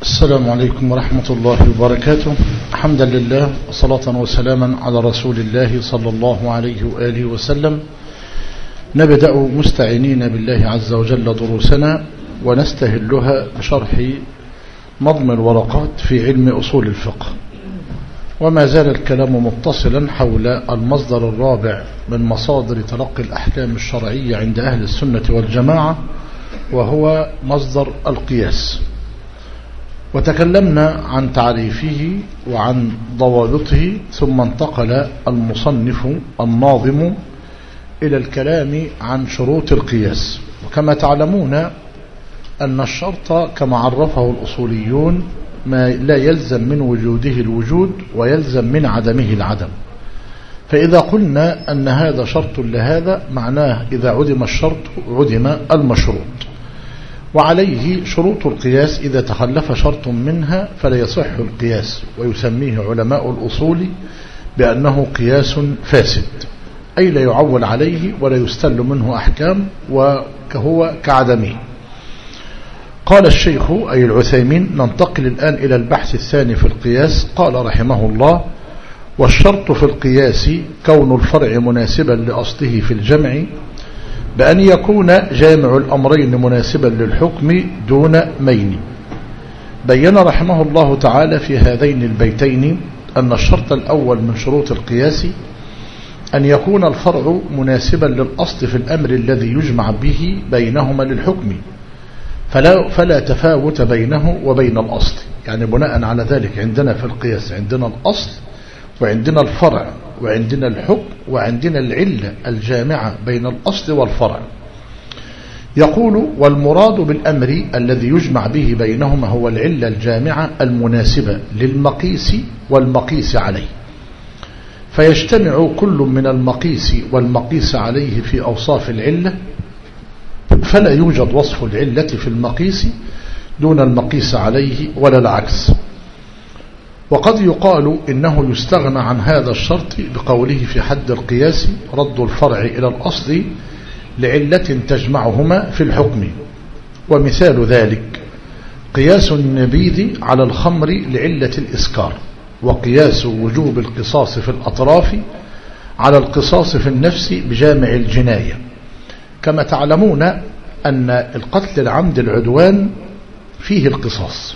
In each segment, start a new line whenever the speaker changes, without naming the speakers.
السلام عليكم ورحمة الله وبركاته. حمدا لله وصلاة وسلاما على رسول الله صلى الله عليه وآله وسلم. نبدأ مستعينين بالله عز وجل دروسنا ونستهلها بشرح نظم الورقات في علم أصول الفقه، وما زال الكلام متصلا حول المصدر الرابع من مصادر تلقي الأحكام الشرعية عند أهل السنة والجماعة، وهو مصدر القياس. وتكلمنا عن تعريفه وعن ضوابطه، ثم انتقل المصنف الناظم إلى الكلام عن شروط القياس. وكما تعلمون أن الشرط كما عرفه الأصوليون ما لا يلزم من وجوده الوجود ويلزم من عدمه العدم. فإذا قلنا أن هذا شرط لهذا، معناه إذا عدم الشرط عدم المشروط. وعليه شروط القياس إذا تخلف شرط منها فلا يصح القياس، ويسميه علماء الأصول بأنه قياس فاسد، أي لا يعول عليه ولا يستل منه أحكام وهو كعدمه. قال الشيخ أي العثيمين: ننتقل الآن إلى البحث الثاني في القياس. قال رحمه الله: والشرط في القياس كون الفرع مناسبا لأصله في الجمع، بأن يكون جامع الأمرين مناسبا للحكم دون مين. بين رحمه الله تعالى في هذين البيتين أن الشرط الأول من شروط القياس أن يكون الفرع مناسبا للأصل في الأمر الذي يجمع به بينهما للحكم، فلا تفاوت بينه وبين الأصل. يعني بناء على ذلك عندنا في القياس عندنا الأصل وعندنا الفرع وعندنا الحكم وعندنا العلة الجامعة بين الأصل والفرع. يقول: والمراد بالأمر الذي يجمع به بينهما هو العلة الجامعة المناسبة للمقيس والمقيس عليه، فيجتمع كل من المقيس والمقيس عليه في أوصاف العلة، فلا يوجد وصف العلة في المقيس دون المقيس عليه ولا العكس. وقد يقال إنه يستغنى عن هذا الشرط بقوله في حد القياس: رد الفرع إلى الأصل لعلة تجمعهما في الحكم. ومثال ذلك قياس النبيذ على الخمر لعلة الإسكار، وقياس وجوب القصاص في الأطراف على القصاص في النفس بجامع الجناية. كما تعلمون أن القتل العمد العدوان فيه القصاص،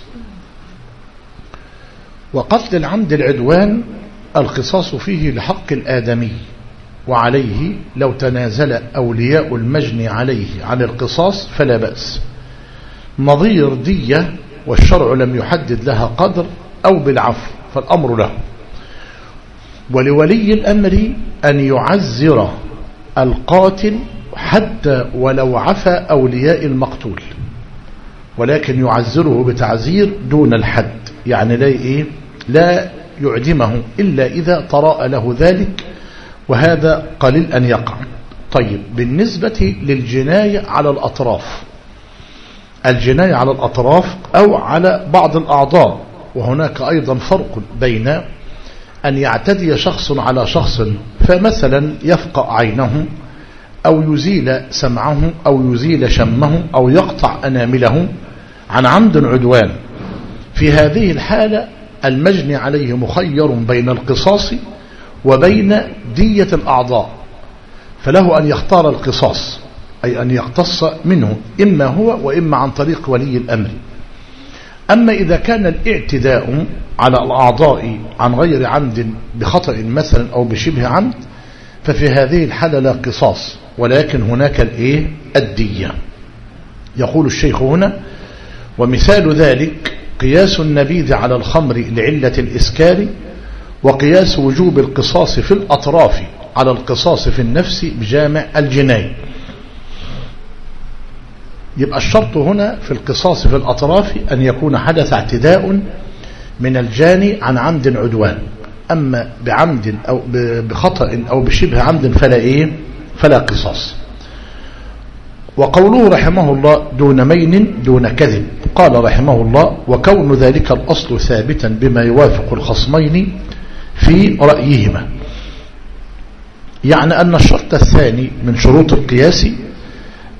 وقتل العمد العدوان القصاص فيه لحق الآدمي، وعليه لو تنازل أولياء المجني عليه عن القصاص فلا بأس، نظير دية والشرع لم يحدد لها قدر، أو بالعفو فالأمر له. ولولي الأمر أن يعزر القاتل حتى ولو عفى أولياء المقتول، ولكن يعزره بتعزير دون الحد، يعني لا يعدمه إلا إذا طرأ له ذلك، وهذا قليل أن يقع. طيب، بالنسبة للجناية على الأطراف، الجناية على الأطراف أو على بعض الأعضاء، وهناك أيضا فرق بين أن يعتدي شخص على شخص، فمثلا يفقأ عينه أو يزيل سمعه أو يزيل شمه أو يقطع أنامله عن عمد عدوان. في هذه الحالة المجني عليه مخير بين القصاص وبين دية الأعضاء، فله أن يختار القصاص، أي أن يقتص منه إما هو وإما عن طريق ولي الأمر. أما إذا كان الاعتداء على الأعضاء عن غير عمد بخطأ مثلا أو بشبه عمد، ففي هذه الحالة لا قصاص، ولكن هناك الدية. يقول الشيخ هنا: ومثال ذلك قياس النبيذ على الخمر لعلة الإسكار، وقياس وجوب القصاص في الأطراف على القصاص في النفس بجامع الجناية. يبقى الشرط هنا في القصاص في الأطراف أن يكون حدث اعتداء من الجاني عن عمد عدوان، أما بعمد أو بخطأ أو بشبه عمد فلا قصاص. وقوله رحمه الله: دون مين دون كذب، قال رحمه الله: وكون ذلك الأصل ثابتا بما يوافق الخصمين في رأيهما. يعني أن الشرط الثاني من شروط القياس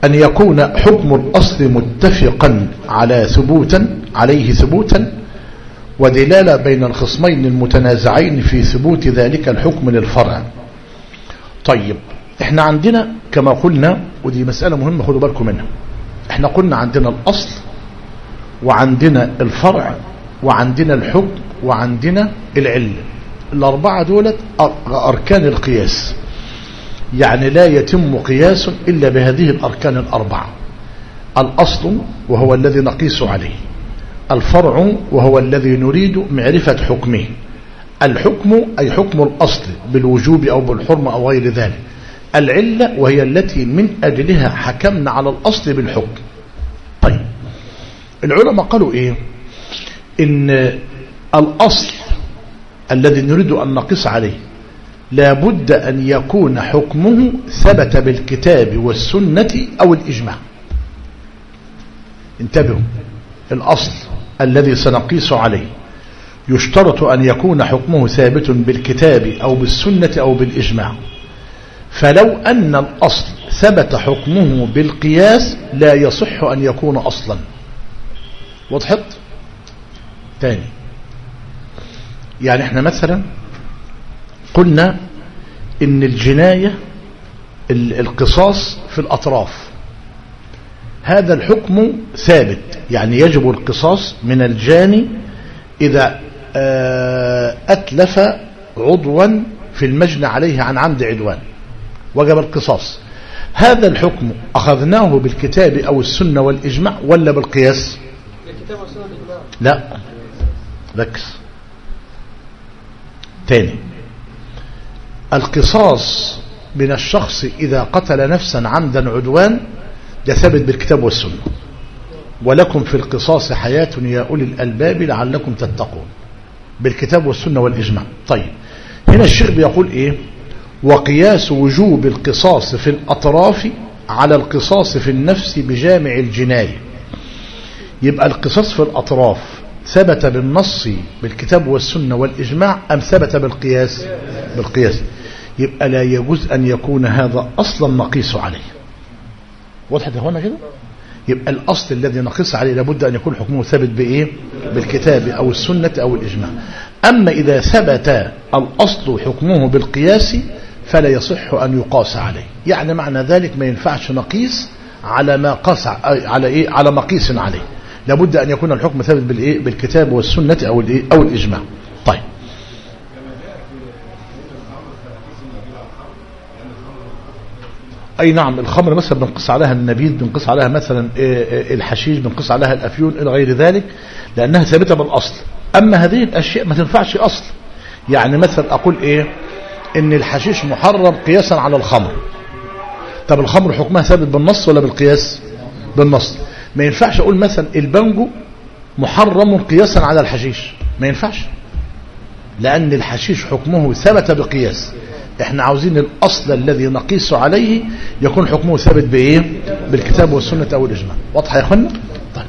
أن يكون حكم الأصل متفقا عليه ثبوتا ودلالة بين الخصمين المتنازعين في ثبوت ذلك الحكم للفرع. طيب احنا عندنا كما قلنا، ودي مسألة مهمة خدوا بالكم منها، احنا قلنا عندنا الأصل وعندنا الفرع وعندنا الحكم وعندنا العلة. الأربعة دولت أركان القياس، يعني لا يتم قياس إلا بهذه الأركان الأربعة: الأصل وهو الذي نقيس عليه، الفرع وهو الذي نريد معرفة حكمه، الحكم أي حكم الأصل بالوجوب أو بالحرمة أو غير ذلك، العلة وهي التي من أجلها حكمنا على الأصل بالحكم. طيب العلماء قالوا إيه؟ إن الأصل الذي نريد أن نقيس عليه لابد أن يكون حكمه ثبت بالكتاب والسنة أو الإجماع. انتبهوا، الأصل الذي سنقيس عليه يشترط أن يكون حكمه ثابت بالكتاب أو بالسنة أو بالإجماع. فلو أن الأصل ثبت حكمه بالقياس لا يصح أن يكون أصلا. وضحت؟ تاني، يعني احنا مثلا قلنا ان الجناية القصاص في الأطراف، هذا الحكم ثابت، يعني يجب القصاص من الجاني إذا أتلف عضوا في المجنى عليه عن عمد عدوان، وجب القصاص. هذا الحكم أخذناه بالكتاب أو السنة والإجماع ولا بالقياس؟ بالكتاب والسنة والإجماع. لا، ركز تاني، القصاص من الشخص إذا قتل نفسا عمدا عدوان ده ثابت بالكتاب والسنة، ولكم في القصاص حياة يا أولي الألباب لعلكم تتقون، بالكتاب والسنة والإجماع. طيب هنا الشيخ بيقول إيه؟ وقياس وجوب القصاص في الأطراف على القصاص في النفس بجامع الجناية. يبقى القصاص في الأطراف ثبت بالنص بالكتاب والسنة والإجماع أم ثبت بالقياس؟ بالقياس. يبقى لا يجوز أن يكون هذا أصلا نقيس عليه. وضحت يا اخوانا كده؟ يبقى الأصل الذي نقيس عليه لابد أن يكون حكمه ثابت بإيه؟ بالكتاب أو السنة أو الإجماع. أما إذا ثبت الأصل حكمه بالقياس فلا يصح أن يقاس عليه. يعني معنى ذلك ما ينفعش نقيس على ما قاس على إيه؟ على مقيس عليه، لابد أن يكون الحكم ثابت بالإيه؟ بالكتاب والسنة أو الإيه؟ أو الإجماع. طيب أي نعم، الخمر مثلا بنقص عليها النبيذ، بنقص عليها مثلا الحشيش، بنقص عليها الأفيون إلى غير ذلك، لأنها ثابتة بالأصل. أما هذه الأشياء ما تنفعش أصل. يعني مثلا أقول إيه؟ إن الحشيش محرم قياسا على الخمر. طب الخمر حكمها ثابت بالنص ولا بالقياس؟ بالنص. ما ينفعش أقول مثلا البانجو محرم قياسا على الحشيش، ما ينفعش، لأن الحشيش حكمه ثبت بقياس. احنا عاوزين الأصل الذي نقيس عليه يكون حكمه ثابت بإيه؟ بالكتاب والسنة أو الإجماع. واضح يا أخوانا؟ طيب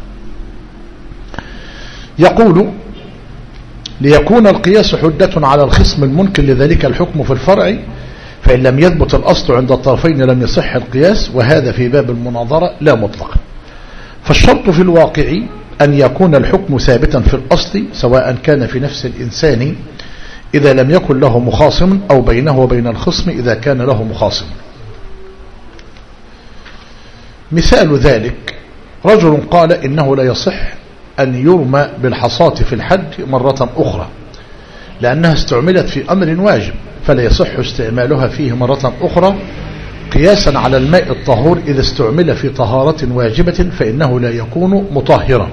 يقول ليكون القياس حجة على الخصم المنكر لذلك الحكم في الفرع، فإن لم يثبت الأصل عند الطرفين لم يصح القياس، وهذا في باب المناظرة لا مطلقا. فالشرط في الواقع أن يكون الحكم ثابتا في الأصل سواء كان في نفس الإنسان إذا لم يكن له مخاصم أو بينه وبين الخصم إذا كان له مخاصم. مثال ذلك رجل قال إنه لا يصح أن يرمى بالحصاة في الحج مرة أخرى لأنها استعملت في أمر واجب، فلا يصح استعمالها فيه مرة أخرى قياسا على الماء الطهور إذا استعمل في طهارة واجبة فإنه لا يكون مطهرا.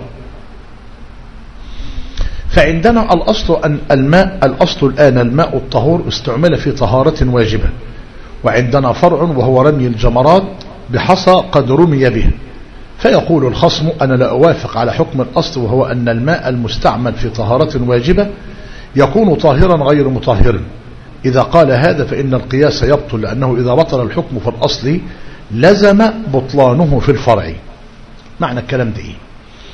فعندنا الأصل أن الأصل الآن الماء الطهور استعمل في طهارة واجبة، وعندنا فرع وهو رمي الجمرات بحصى قد رمي به. فيقول الخصم أنا لا أوافق على حكم الأصل وهو أن الماء المستعمل في طهارة واجبة يكون طاهرا غير مطهر. إذا قال هذا فإن القياس يبطل، لأنه إذا بطل الحكم في الأصل لزم بطلانه في الفرع. معنى الكلام ده إيه؟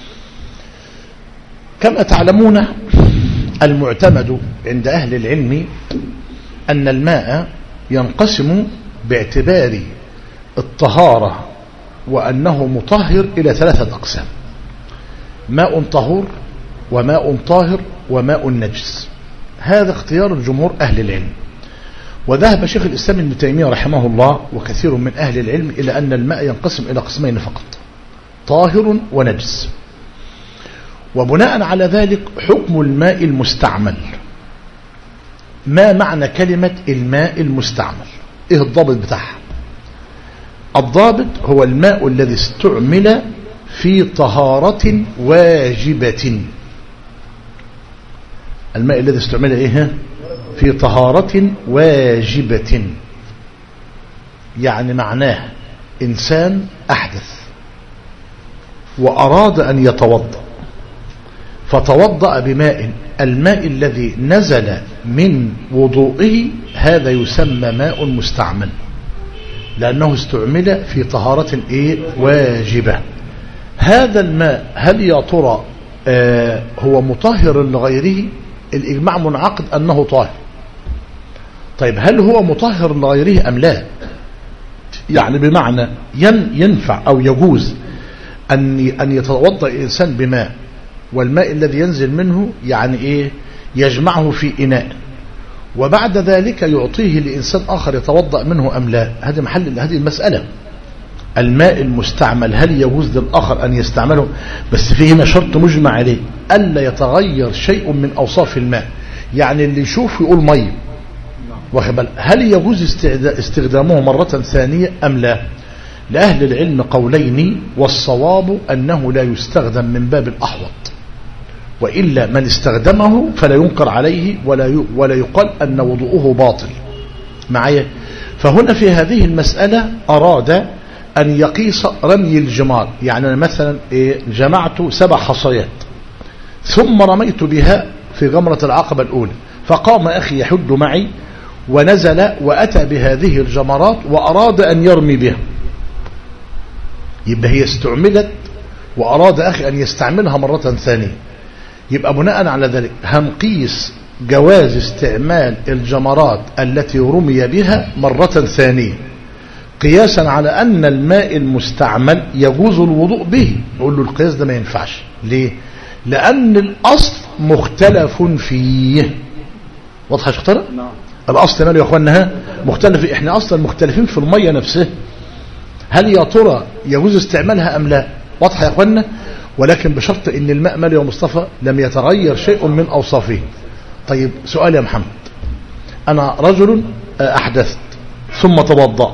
كما تعلمون المعتمد عند أهل العلم أن الماء ينقسم باعتبار الطهارة وأنه مطهر إلى 3 أقسام: ماء طهور وماء طاهر وماء نجس. هذا اختيار الجمهور أهل العلم. وذهب شيخ الإسلام ابن تيمية رحمه الله وكثير من أهل العلم إلى أن الماء ينقسم إلى قسمين فقط: طاهر ونجس. وبناء على ذلك حكم الماء المستعمل. ما معنى كلمة الماء المستعمل؟ إيه الضابط بتاعها؟ الضابط هو الماء الذي استعمل في طهارة واجبة. الماء الذي استعمل إيه؟ في طهارة واجبة. يعني معناه إنسان أحدث وأراد أن يتوضأ، فتوضأ بماء، الماء الذي نزل من وضوئه هذا يسمى ماء مستعمل، لأنه استعمل في طهارة واجبة. هذا الماء هل يا ترى هو مطهر لغيره؟ الإجماع منعقد أنه طاهر. طيب هل هو مطهر لغيره أم لا؟ يعني بمعنى ينفع أو يجوز أن يتوضأ الإنسان بماء، والماء الذي ينزل منه يعني يجمعه في إناء، وبعد ذلك يعطيه لإنسان آخر يتوضأ منه أم لا؟ هذه محل هذه المسألة. الماء المستعمل هل يجوز للآخر أن يستعمله؟ بس فيه هنا شرط مجمع عليه: ألا يتغير شيء من أوصاف الماء. يعني اللي يشوف يقول مي، هل يجوز استخدامه مرة ثانية أم لا؟ لأهل العلم قولين، والصواب أنه لا يستخدم من باب الأحوط، وإلا من استخدمه فلا ينكر عليه ولا يقال أن وضوءه باطل معايا. فهنا في هذه المسألة أراد أن يقيس رمي الجمار. يعني مثلا جمعت 7 حصيات ثم رميت بها في غمرة العقبة الأولى، فقام أخي يحد معي ونزل وأتى بهذه الجمرات وأراد أن يرمي بها، يبقى هي استعملت وأراد أخي أن يستعملها مرة ثانية. يبقى بناء على ذلك هنقيس جواز استعمال الجمرات التي رمي بها مرة ثانية، قياسا على أن الماء المستعمل يجوز الوضوء به. نقول له القياس ده ما ينفعش. ليه؟ لأن الأصل مختلف فيه. واضح يا شيخ طارق؟ نعم. الأصل ماله يا أخواننا؟ مختلف. إحنا أصلا مختلفين في المية نفسها، هل يا ترى يجوز استعمالها أم لا؟ واضح يا أخواننا؟ ولكن بشرط إن الماء ماله يا مصطفى لم يتغير شيء من أوصافه. طيب سؤال يا محمد، أنا رجل أحدثت ثم توضأت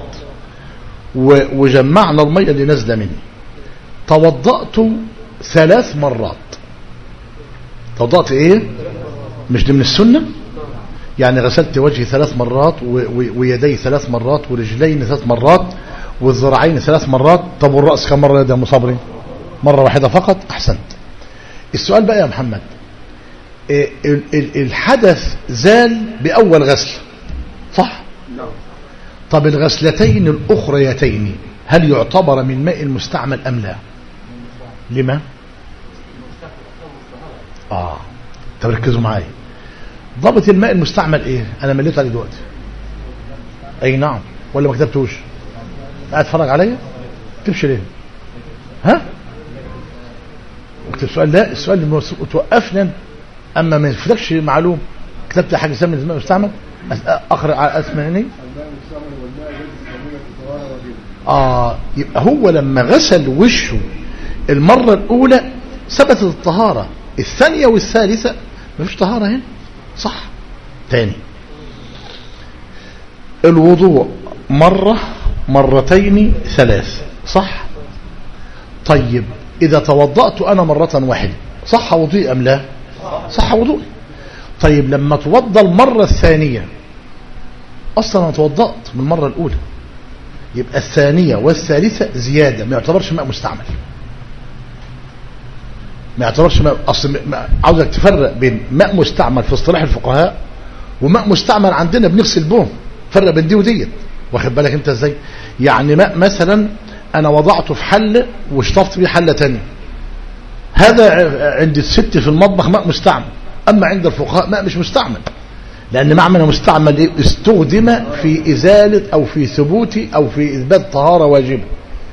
وجمعنا المية اللي نزل مني، توضأت 3 مرات. توضأت مش دي من السنة؟ يعني غسلت وجهي 3 مرات ويدي 3 مرات ورجلين 3 مرات والذراعين 3 مرات. طب والرأس كم مرة يا مصابري؟ مرة واحدة فقط. أحسنت. السؤال بقى يا محمد، الحدث زال بأول غسل صح؟ طب الغسلتين الأخريتين هل يعتبر من ماء المستعمل أم لا؟ لما؟ طب ركزوا معايا. ضابط الماء المستعمل أنا مليت عليه دلوقتي. أي نعم. ولا ما كتبتوش؟ قاعد اتفرج عليا؟ تكتبش ليه؟ ها؟ اكتب سؤال. لا، السؤال اللي توقفنا اما ما يفيدكش معلوم. كتبت حاجه اسمها الماء المستعمل؟ اقرا على اسمعني. يبقى هو لما غسل وشه المره الاولى ثبتت الطهاره، الثانيه والثالثه مفيش طهاره هنا صح؟ تاني، الوضوء مرة مرتين 3 صح؟ طيب إذا توضأت أنا مرة واحدة صح وضوئي أم لا؟ صح وضوئي. طيب لما توضأ المرة الثانية، أصلا أنا توضأت من المرة الأولى، يبقى الثانية والثالثة زيادة، ما يعتبرش ماء مستعمل. ما يعتبرش ماء. أصلا عاوزك تفرق بين ماء مستعمل في اصطلاح الفقهاء وماء مستعمل عندنا بنغسل بهم. فرق بين دي ودي. واخد بالك انت ازاي؟ يعني ماء مثلا انا وضعته في حله واشطفت بيه حله تانية، هذا عند الست في المطبخ ماء مستعمل. اما عند الفقهاء ماء مش مستعمل، لان معنى مستعمل استخدم في ازاله او في ثبوت او في اثبات طهاره واجبه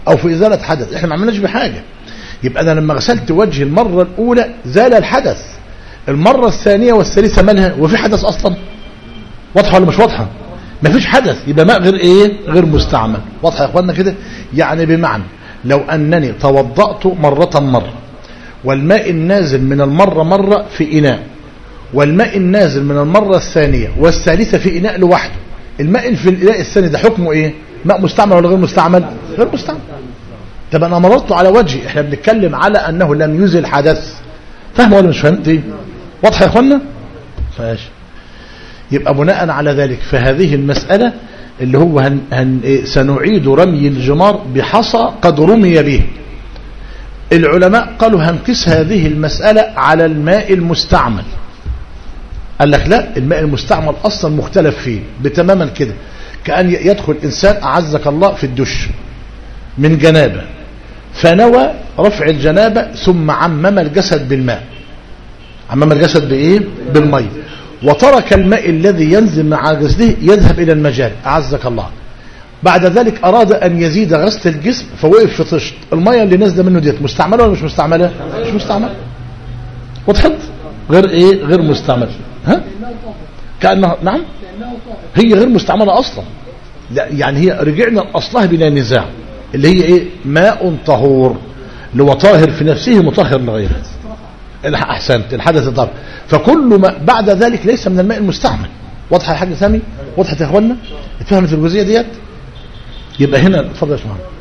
او في ازالة حدث، احنا ما عملناش بحاجة. يبقى انا لما غسلت وجهي المرة الاولى زال الحدث، المرة الثانية والثالثة مالها؟ وفي حدث اصلا؟ واضحة ولا مش واضحة؟ ما فيش حدث، يبقى ماء غير ايه؟ غير مستعمل. واضحة يا اخوانا كده؟ يعني بمعنى لو انني توضأت مرة والماء النازل من المرة مرة في اناء، والماء النازل من المرة الثانية والثالثة في اناء لوحده، الماء في الاناء الثاني ده حكمه ايه؟ ماء مستعمل ولا غير مستعمل؟ غير مستعمل. طب انا مررت على وجهي، احنا بنتكلم على انه لم يزل حدث. فاهم ولا مش فهمت ايه؟ واضحة يا اخوانا؟ فاش. يبقى بناء على ذلك فهذه المسألة اللي هو سنعيد رمي الجمار بحصى قد رمي به. العلماء قالوا هنقيس هذه المسألة على الماء المستعمل. قال لك لا، الماء المستعمل أصلا مختلف فيه بتماما كده، كأن يدخل إنسان أعزك الله في الدش من جنابة، فنوى رفع الجنابة ثم عمم الجسد بالماء. عمم الجسد بإيه؟ بالماء، وترك الماء الذي ينزل مع جسده يذهب إلى المجال أعزك الله. بعد ذلك أراد أن يزيد غسل الجسم فوقف في طشت، الماء اللي نازله منه ديت مستعملة ولا مش مستعملة؟ مش مستعملة. وضحت؟ غير إيه؟ غير مستعمل. ها؟ كأنها نعم؟ هي غير مستعملة أصلا. لا يعني هي رجعنا لأصلها بلا نزاع، اللي هي إيه؟ ماء طهور، اللي هو طاهر في نفسه مطهر لغيره. أحسنت، الحدث الطاهر. فكل ما بعد ذلك ليس من الماء المستعمل. واضحة يا حاج سامي؟ وضحت يا اخوانا؟ اتفهمت الجزئية ديت؟ يبقى هنا اتفضل يا شيخ محمد.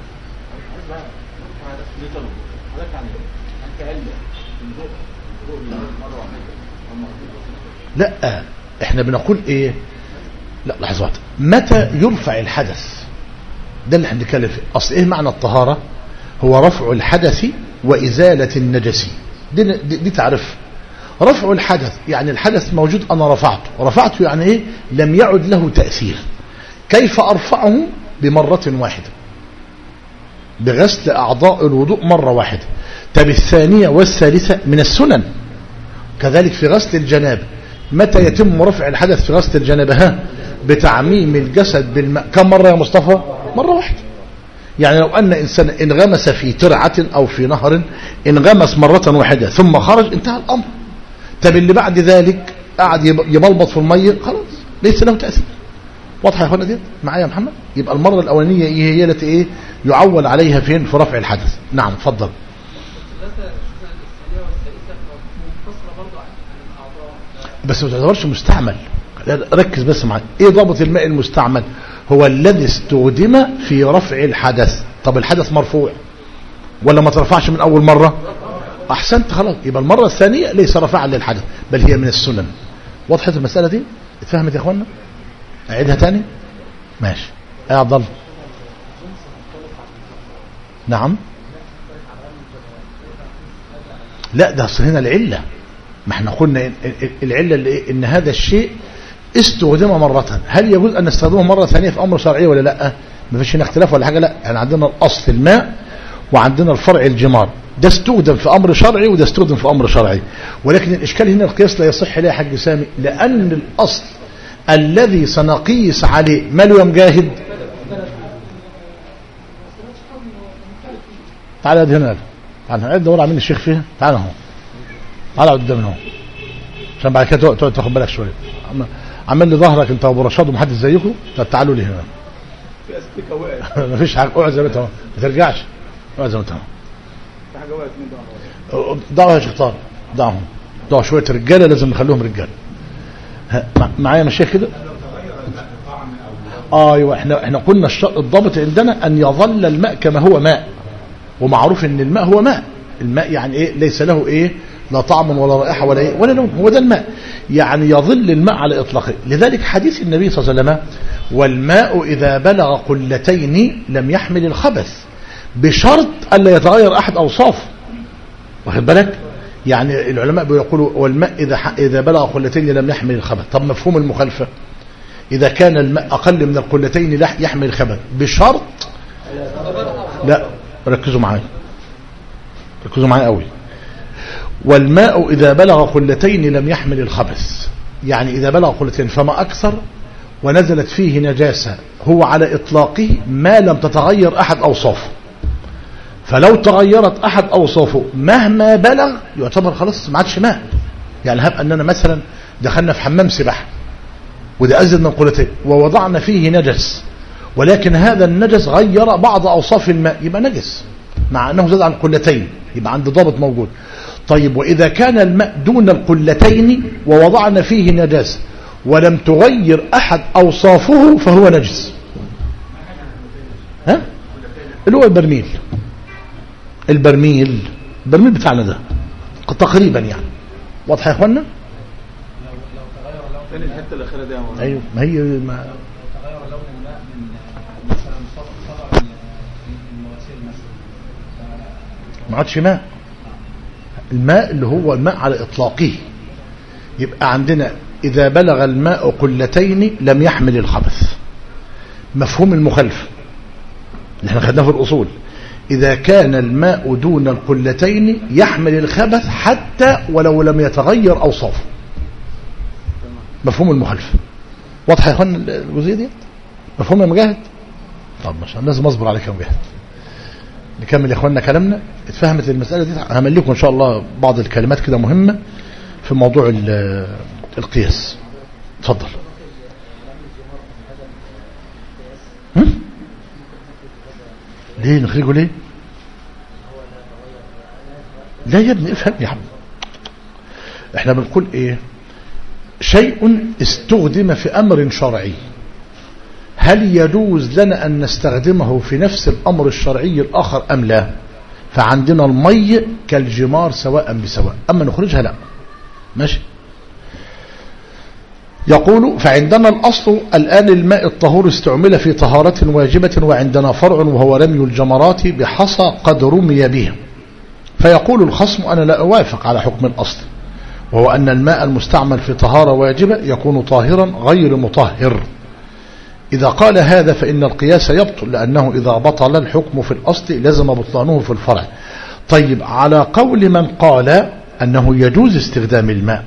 لا احنا بنقول ايه؟ لا لحظة واحدة، متى يرفع الحدث؟ ده اللي احنا بنتكلم فيه. اصل ايه معنى الطهارة؟ هو رفع الحدث وازالة النجس. دي تعرف. رفع الحدث يعني الحدث موجود انا رفعته يعني ايه؟ لم يعد له تأثير. كيف ارفعه؟ بمرة واحدة، بغسل اعضاء الوضوء مرة واحدة. طب الثانية والثالثة من السنن. كذلك في غسل الجنابة، متى يتم رفع الحدث في غسل الجنابة؟ ها؟ بتعميم الجسد بالماء. كم مرة يا مصطفى؟ مرة واحدة. يعني لو أن إنسان انغمس في ترعة أو في نهر، انغمس مرة واحدة ثم خرج، انتهى الأمر. طب اللي بعد ذلك قعد يبلبط في المية، خلاص ليس له تأثير. واضحة يا اخوانا دي معايا يا محمد؟ يبقى المرة الأولانية هي التي ايه يعول عليها فين؟ في رفع الحدث. نعم اتفضل. بس ما تعتبرش مستعمل. ركز بس معايا، ايه ضابط الماء المستعمل؟ هو الذي استخدم في رفع الحدث. طب الحدث مرفوع ولا ما ترفعش من اول مرة؟ احسنت، خلاص يبقى المرة الثانية ليس رفعا للحدث بل هي من السنن. وضحت المسألة دي؟ اتفهمت يا اخوانا؟ اعيدها تاني. ماشي يا عبد الله. نعم. لا ده اصل هنا العلة، ما احنا قلنا العلة اللي ايه؟ ان هذا الشيء استخدم مرة، هل يجوز ان نستخدمه مرة ثانية في امر شرعي ولا لا؟ ما فيش هنا اختلاف ولا حاجة. لا يعني عندنا الاصل الماء وعندنا الفرع الجمار، ده استخدم في امر شرعي وده استخدم في امر شرعي. ولكن الاشكال هنا القياس لا يصح ليه يا حاج سامي؟ لان الاصل الذي سنقيس عليه ماله يا مجاهد؟ تعال هنا، تعال نعد دور عاملين الشيخ فيها. تعال اهو، تعال قدامنا اهو، عشان بعد كده تقعد تاخد بالك شويه. عمل لي ظهرك انت وابو رشاد ومحدش زيكم. تعالوا لي هنا. في استيكه وقعت. مفيش حاجه، اقعد زي ما انت اهو، ما ترجعش، اقعد زي ما انت اهو. في حاجه وقعت من ضعها يا شيخ طارق، ضعوا شويه رجاله، لازم نخليهم رجاله. معايا مشايخ كده؟ ايوه احنا قلنا الضابط عندنا ان يظل الماء كما هو ماء، ومعروف ان الماء هو ماء. الماء يعني ايه؟ ليس له ايه؟ لا طعم ولا رائحه ولا ايه ولا لون، هو ده الماء. يعني يظل الماء على اطلاقه. لذلك حديث النبي صلى الله عليه وسلم: والماء اذا بلغ قلتين لم يحمل الخبث، بشرط الا يتغير احد اوصافه. واخد بالك؟ يعني العلماء بيقولوا والماء اذا بلغ قلتين لم يحمل الخبث. طب مفهوم المخالفه؟ اذا كان الماء اقل من القلتين لا يحمل الخبث بشرط. لا ركزوا معايا، ركزوا معايا قوي. والماء إذا بلغ قلتين لم يحمل الخبث، يعني إذا بلغ قلتين فما أكثر ونزلت فيه نجاسة، هو على إطلاقه ما لم تتغير أحد أوصافه. فلو تغيرت أحد أوصافه مهما بلغ يعتبر خلاص ما عادش ماء. يعني هب أننا مثلا دخلنا في حمام سباحة وده أزيد من قلتين ووضعنا فيه نجس، ولكن هذا النجس غير بعض أوصاف الماء، يبقى نجس مع أنه زاد عن قلتين، يبقى عند ضابط موجود. طيب وإذا كان الماء دون القلتين ووضعنا فيه نجاسة ولم تغير أحد أوصافه فهو نجس. ها؟ اللي هو البرميل بتاعنا ده تقريبا يعني. واضح يا اخوانا؟
فين الحته الاخيره دي يا مولانا؟
ايوه ما هي ما
تغير لون الماء من مثلا صدر المواسير مثلا
ما عادش ماء. الماء اللي هو الماء على اطلاقه. يبقى عندنا اذا بلغ الماء قلتين لم يحمل الخبث. مفهوم المخالفه اللي احنا خدناه في الاصول، إذا كان الماء دون القلتين يحمل الخبث حتى ولو لم يتغير أوصافه. مفهوم المخالفة واضح يا اخوان الجزئية دي؟ مفهوم يا مجاهد؟ طب مش لازم اصبر عليك يا مجاهد. نكمل يا اخواننا كلامنا. اتفهمت المسألة دي؟ هعمل لكم ان شاء الله بعض الكلمات كده مهمة في موضوع القياس. اتفضل. ليه نخرجه ليه؟ لا يا ابني افهم يا حبيبي. احنا بنقول ايه؟ شيء استخدم في امر شرعي، هل يجوز لنا ان نستخدمه في نفس الامر الشرعي الاخر ام لا؟ فعندنا المي كالجمار سواء بسواء، اما نخرجها لا. ماشي. يقول فعندنا الأصل الآن الماء الطهور استعمل في طهارة واجبة، وعندنا فرع وهو رمي الجمرات بحصى قد رمي به. فيقول الخصم أنا لا أوافق على حكم الأصل، وهو أن الماء المستعمل في طهارة واجبة يكون طاهرا غير مطهر. إذا قال هذا فإن القياس يبطل، لأنه إذا بطل الحكم في الأصل لزم بطلانه في الفرع. طيب على قول من قال أنه يجوز استخدام الماء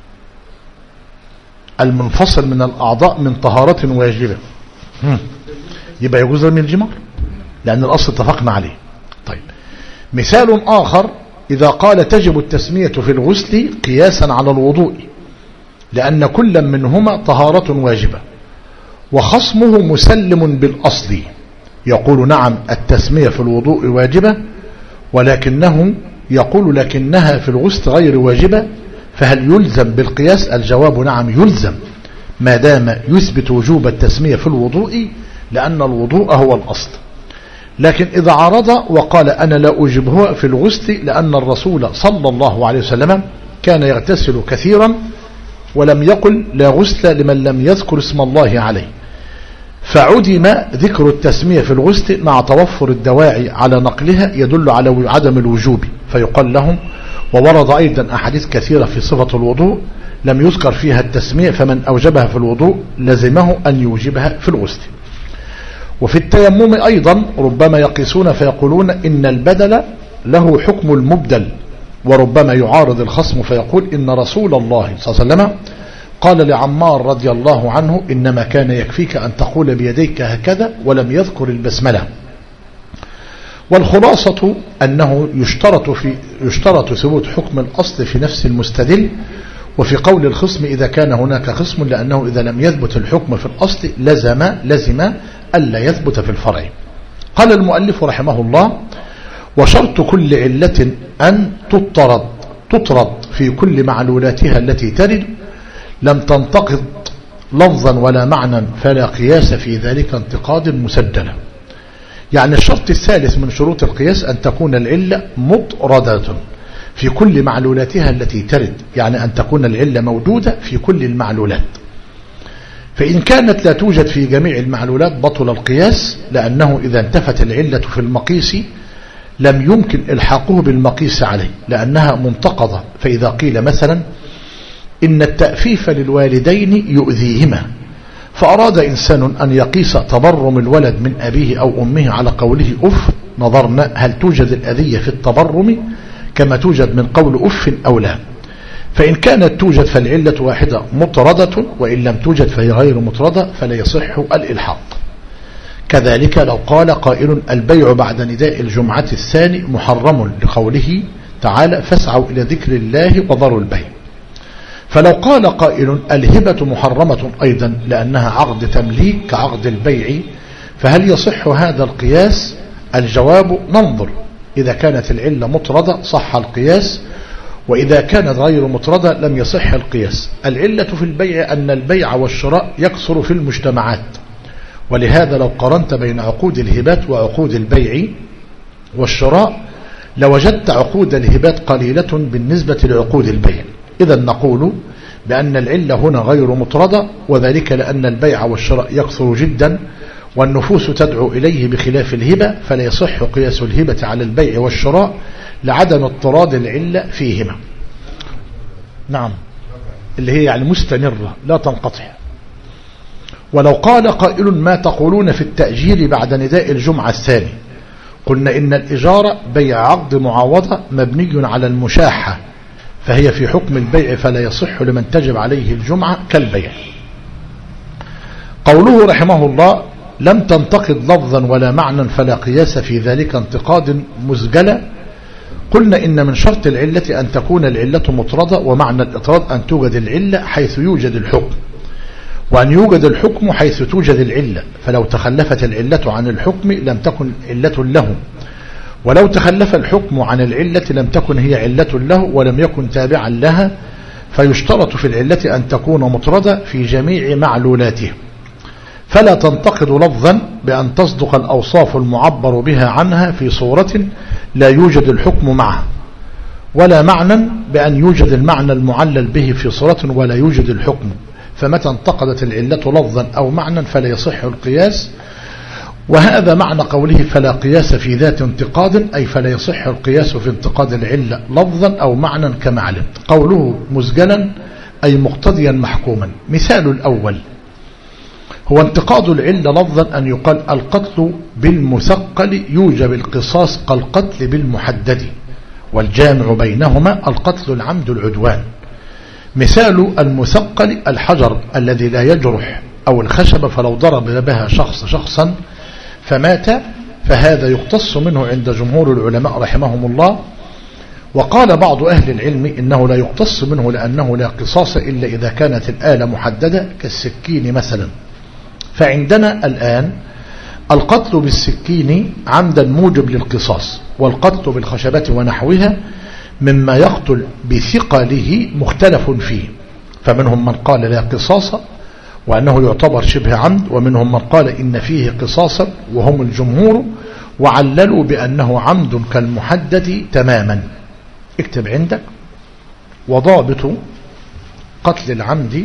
المنفصل من الأعضاء من طهارة واجبة، يبقى يجوز رمي الجمار لأن الأصل اتفقنا عليه. طيب مثال آخر إذا قال تجب التسمية في الغسل قياسا على الوضوء لأن كل منهما طهارة واجبة، وخصمه مسلم بالأصل يقول نعم التسمية في الوضوء واجبة، ولكنه يقول لكنها في الغسل غير واجبة، فهل يلزم بالقياس؟ الجواب نعم يلزم ما دام يثبت وجوب التسمية في الوضوء، لأن الوضوء هو الأصل. لكن إذا عرض وقال أنا لا أجبه في الغسل لأن الرسول صلى الله عليه وسلم كان يغتسل كثيرا ولم يقل لا غسل لمن لم يذكر اسم الله عليه، فعدم ذكر التسمية في الغسل مع توفر الدواعي على نقلها يدل على عدم الوجوب، فيقال لهم وورد أيضا أحاديث كثيرة في صفة الوضوء لم يذكر فيها التسمية، فمن أوجبها في الوضوء لزمه أن يوجبها في الغسل. وفي التيمم أيضا ربما يقيسون فيقولون إن البدل له حكم المبدل، وربما يعارض الخصم فيقول إن رسول الله صلى الله عليه وسلم قال لعمار رضي الله عنه إنما كان يكفيك أن تقول بيديك هكذا ولم يذكر البسملة. والخلاصة أنه يشترط ثبوت حكم الأصل في نفس المستدل، وفي قول الخصم إذا كان هناك خصم لأنه إذا لم يثبت الحكم في الأصل لزم ألا يثبت في الفرع. قال المؤلف رحمه الله وشرط كل علة أن تطرد في كل معلولاتها التي ترد لم تنتقض لفظا ولا معنى فلا قياس في ذلك انتقاد مسجلا. يعني الشرط الثالث من شروط القياس أن تكون العلة مطردة في كل معلولاتها التي ترد، يعني أن تكون العلة موجودة في كل المعلولات. فإن كانت لا توجد في جميع المعلولات بطل القياس، لأنه إذا انتفت العلة في المقيس لم يمكن إلحاقه بالمقيس عليه لأنها منتقضة. فإذا قيل مثلا إن التأفيف للوالدين يؤذيهما، فأراد إنسان أن يقيس تبرم الولد من أبيه أو أمه على قوله أف، نظرنا هل توجد الأذية في التبرم كما توجد من قول أف أو لا. فإن كانت توجد فالعلة واحدة مطردة، وإن لم توجد فهي غير مطردة فلا يصح الإلحاق. كذلك لو قال قائل البيع بعد نداء الجمعة الثاني محرم لقوله تعالى فاسعوا إلى ذكر الله وذروا البيع. فلو قال قائل الهبة محرمة أيضا لأنها عقد تمليك كعقد البيع، فهل يصح هذا القياس؟ الجواب ننظر، إذا كانت العلة مطردة صح القياس، وإذا كانت غير مطردة لم يصح القياس. العلة في البيع أن البيع والشراء يكثر في المجتمعات، ولهذا لو قارنت بين عقود الهبات وعقود البيع والشراء لوجدت عقود الهبات قليلة بالنسبة لعقود البيع. إذا نقول بأن العلة هنا غير مطردة، وذلك لأن البيع والشراء يكثر جدا والنفوس تدعو إليه بخلاف الهبة، فلا يصح قياس الهبة على البيع والشراء لعدم اضطراد العلة فيهما. نعم، اللي هي يعني مستمرة لا تنقطع. ولو قال قائل ما تقولون في التأجير بعد نداء الجمعة الثاني؟ قلنا إن الإجارة بيع عقد معاوضة مبني على المشاحة، فهي في حكم البيع فلا يصح لمن تجب عليه الجمعة كالبيع. قوله رحمه الله لم تنتقد لفظا ولا معنى فلا قياس في ذلك انتقاد مسجلا. قلنا إن من شرط العلة أن تكون العلة مطردة، ومعنى الإطراد أن توجد العلة حيث يوجد الحكم، وأن يوجد الحكم حيث توجد العلة، فلو تخلفت العلة عن الحكم لم تكن علة له، ولو تخلف الحكم عن العلة لم تكن هي علة له ولم يكن تابعا لها. فيشترط في العلة أن تكون مطردة في جميع معلولاته، فلا تنتقد لفظا بأن تصدق الأوصاف المعبر بها عنها في صورة لا يوجد الحكم معها، ولا معنى بأن يوجد المعنى المعلل به في صورة ولا يوجد الحكم. فمتى انتقدت العلة لفظا أو معنى فلا يصح القياس، وهذا معنى قوله فلا قياس في ذات انتقاد، أي فلا يصح القياس في انتقاد العلة لفظا أو معنى كما علم. قوله مسجلا أي مقتضيا محكوما. مثال الأول هو انتقاد العلة لفظا أن يقال القتل بالمثقل يوجب القصاص كالقتل بالمحدد، والجامع بينهما القتل العمد العدوان. مثال المثقل الحجر الذي لا يجرح أو الخشب، فلو ضرب بها شخصا فمات فهذا يقتص منه عند جمهور العلماء رحمهم الله. وقال بعض أهل العلم إنه لا يقتص منه لأنه لا قصاص إلا إذا كانت الآلة محددة كالسكين مثلا. فعندنا الآن القتل بالسكين عمدا موجب للقصاص، والقتل بالخشبة ونحوها مما يقتل بثقله مختلف فيه، فمنهم من قال لا قصاص وأنه يعتبر شبه عمد، ومنهم من قال إن فيه قصاصا وهم الجمهور، وعللوا بأنه عمد كالمحدد تماما. اكتب عندك وضابط قتل العمد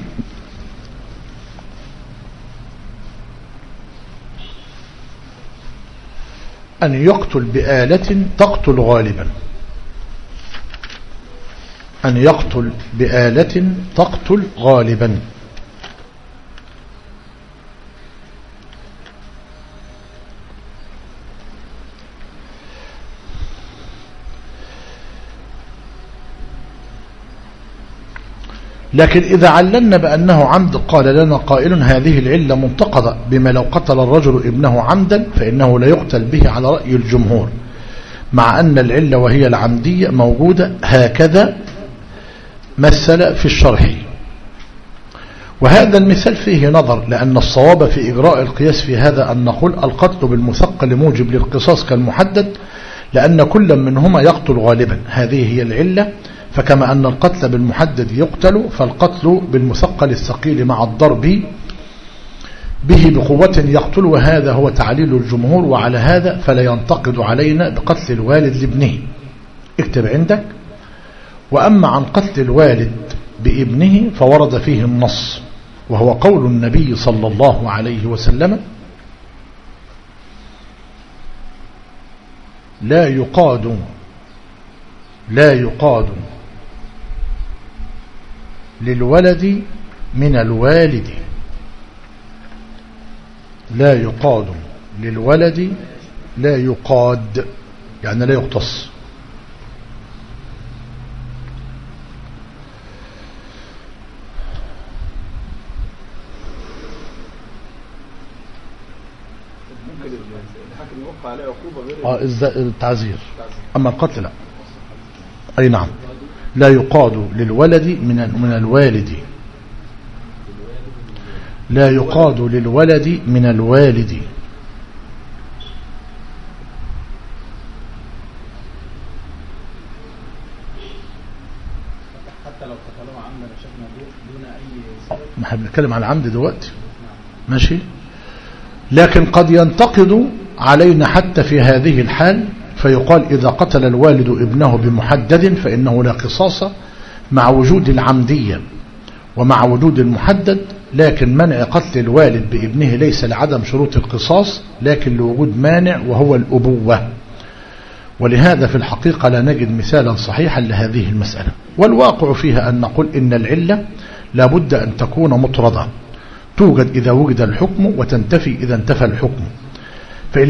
أن يقتل بآلة تقتل غالبا، أن يقتل بآلة تقتل غالبا. لكن إذا عللنا بأنه عمد قال لنا قائل هذه العلة منتقضة بما لو قتل الرجل ابنه عمدا فإنه لا يقتل به على رأي الجمهور، مع أن العلة وهي العمدية موجودة هكذا مثل في الشرح. وهذا المثال فيه نظر، لأن الصواب في إجراء القياس في هذا أن نقول القتل بالمثقل موجب للقصاص كالمحدد، لأن كل منهما يقتل غالبا، هذه هي العلة. فكما أن القتل بالمحدد يقتل، فالقتل بالمثقل الثقيل مع الضرب به بقوة يقتل، وهذا هو تعليل الجمهور. وعلى هذا فلا ينتقد علينا بقتل الوالد لابنه. اكتب عندك. وأما عن قتل الوالد بابنه فورد فيه النص، وهو قول النبي صلى الله عليه وسلم لا يقاد للولد من الوالد، لا يقاد للولد، لا يقاد يعني لا يقتص.
الحاكم يوقع عليه عقوبة غير
التعزير، أما القتل لا. أي نعم، لا يقاد للولد من الوالد، لا يقاد للولد من الوالد.
حتى لو قتلوه عمدا شفنا دون أي سبب.
ما احنا بنتكلم عن العمد دلوقتي، ماشي. لكن قد ينتقد علينا حتى في هذه الحال، فيقال إذا قتل الوالد ابنه بمحدد فإنه لا قصاص مع وجود العمدية ومع وجود المحدد، لكن منع قتل الوالد بابنه ليس لعدم شروط القصاص لكن لوجود مانع وهو الأبوة. ولهذا في الحقيقة لا نجد مثالا صحيحا لهذه المسألة، والواقع فيها أن نقول إن العلة لابد أن تكون مطردة، توجد إذا وجد الحكم وتنتفي إذا انتفى الحكم. فإن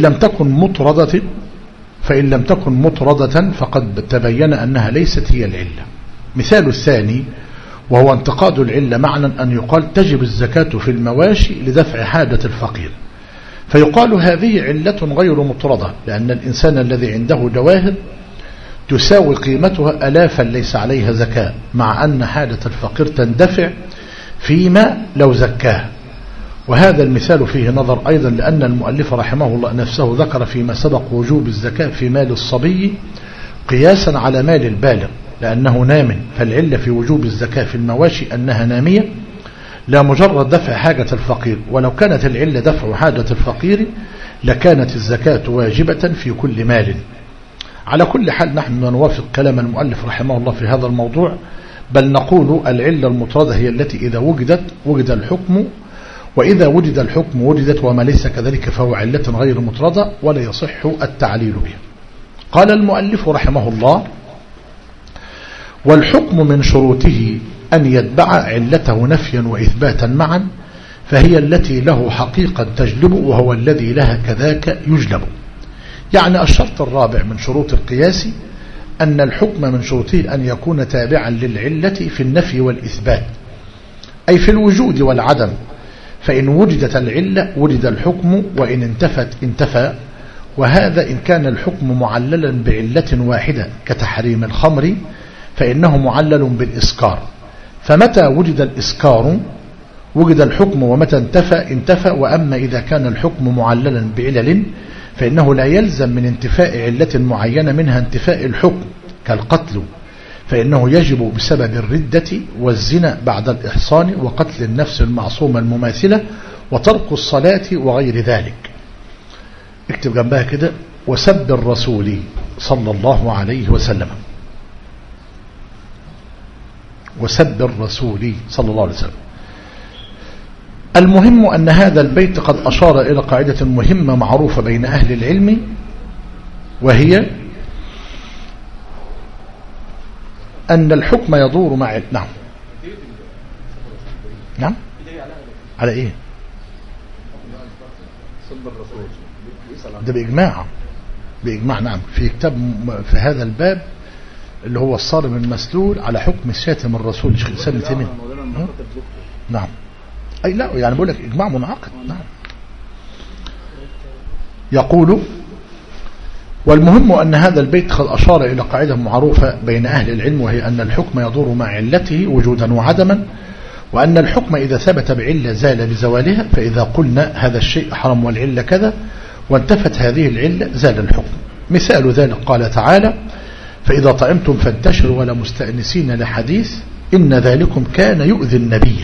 لم تكن مطردة فقد تبين أنها ليست هي العلة. مثال الثاني وهو انتقاد العلة معنى أن يقال تجب الزكاة في المواشي لدفع حاجة الفقير، فيقال هذه علة غير مطردة، لأن الإنسان الذي عنده جواهر تساوي قيمتها ألافا ليس عليها زكاة، مع أن حاجة الفقير تندفع فيما لو زكاه. وهذا المثال فيه نظر أيضا، لأن المؤلف رحمه الله نفسه ذكر فيما سبق وجوب الزكاة في مال الصبي قياسا على مال البالغ لأنه نام، فالعلة في وجوب الزكاة في المواشي أنها نامية لا مجرد دفع حاجة الفقير، ولو كانت العلة دفع حاجة الفقير لكانت الزكاة واجبة في كل مال. على كل حال نحن نوافق كلام المؤلف رحمه الله في هذا الموضوع، بل نقول العلة المطردة هي التي إذا وجد الحكم، وإذا وجد الحكم وجدت، وما ليس كذلك فهو علة غير مطردة ولا يصح التعليل بها. قال المؤلف رحمه الله: والحكم من شروطه أن يتبع علته نفيا وإثباتا معا، فهي التي له حقيقة تجلب، وهو الذي لها كذاك يجلب. يعني الشرط الرابع من شروط القياس أن الحكم من شروطه أن يكون تابعا للعلة في النفي والإثبات، أي في الوجود والعدم. فإن وجدت العلة وجد الحكم، وإن انتفت انتفى. وهذا إن كان الحكم معللا بعلة واحدة كتحريم الخمر فإنه معلل بالإسكار، فمتى وجد الإسكار وجد الحكم، ومتى انتفى. وأما إذا كان الحكم معللا بعلل فإنه لا يلزم من انتفاء علة معينة منها انتفاء الحكم، كالقتل فإنه يجب بسبب الردة والزنا بعد الإحصان وقتل النفس المعصومة المماثلة وترك الصلاة وغير ذلك. اكتب جنبها كده: وسب الرسول صلى الله عليه وسلم. وسب الرسول صلى الله عليه وسلم. المهم أن هذا البيت قد أشار إلى قاعدة مهمة معروفة بين أهل العلم، وهي أن الحكم يدور مع نعم نعم على إيه؟ ده بإجماع نعم، في كتاب في هذا الباب اللي هو الصارم المسلول على حكم الشاتم الرسول شيخ الإسلام ابن تيمية. نعم، أي لا يعني بقول لك إجماع منعقد. نعم. يقول: والمهم أن هذا البيت قد أشار إلى قاعدة معروفة بين أهل العلم، وهي أن الحكم يدور مع علته وجودا وعدما، وأن الحكم إذا ثبت بعلة زال بزوالها، فإذا قلنا هذا الشيء حرام والعلة كذا وانتفت هذه العلة زال الحكم. مثال ذلك قال تعالى: فإذا طعمتم فانتشروا ولا مستأنسين لحديث إن ذلكم كان يؤذي النبي،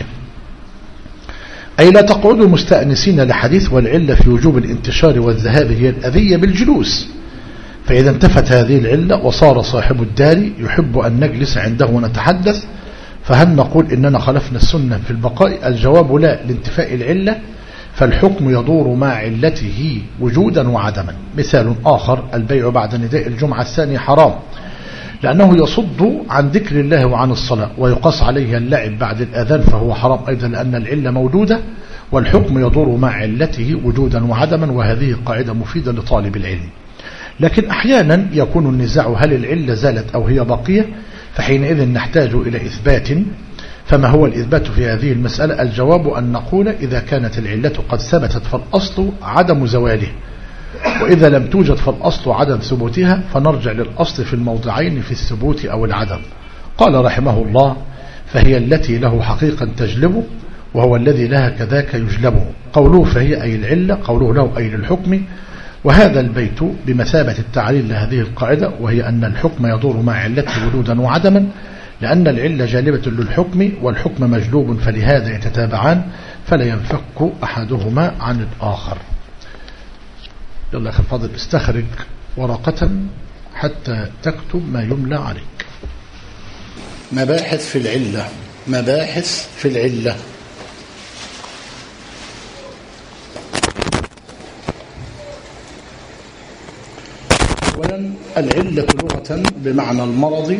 أي لا تقعدوا مستأنسين لحديث، والعلة في وجوب الانتشار والذهاب هي الأذية بالجلوس. فإذا انتفت هذه العلة وصار صاحب الدار يحب أن نجلس عنده ونتحدث، فهل نقول إننا خلفنا السنة في البقاء؟ الجواب لا، لانتفاء العلة، فالحكم يدور مع علته وجودا وعدما. مثال آخر: البيع بعد نداء الجمعة الثاني حرام، لأنه يصد عن ذكر الله وعن الصلاة، ويقاس عليه اللعب بعد الأذان فهو حرام أيضا لأن العلة موجودة، والحكم يدور مع علته وجودا وعدما. وهذه قاعدة مفيدة لطالب العلم. لكن أحيانا يكون النزاع هل العلة زالت أو هي باقية، فحينئذ نحتاج إلى إثبات. فما هو الإثبات في هذه المسألة؟ الجواب أن نقول إذا كانت العلة قد ثبتت فالأصل عدم زواله، وإذا لم توجد فالأصل عدم ثبوتها، فنرجع للأصل في الموضعين في الثبوت أو العدم. قال رحمه الله: فهي التي له حقيقا تجلبه، وهو الذي لها كذاك يجلبه. قوله فهي أي العلة، قوله له أي للحكم. وهذا البيت بمثابة التعليل لهذه القاعدة، وهي أن الحكم يدور مع علته وجودا وعدما، لأن العلة جالبة للحكم والحكم مجلوب، فلهذا يتتابعان فلا ينفك أحدهما عن الآخر. يلا أخي الفاضل، استخرج ورقة حتى تكتب ما يملى عليك. مباحث في العلة. مباحث في العلة. أولا، العلة لغة بمعنى المرض،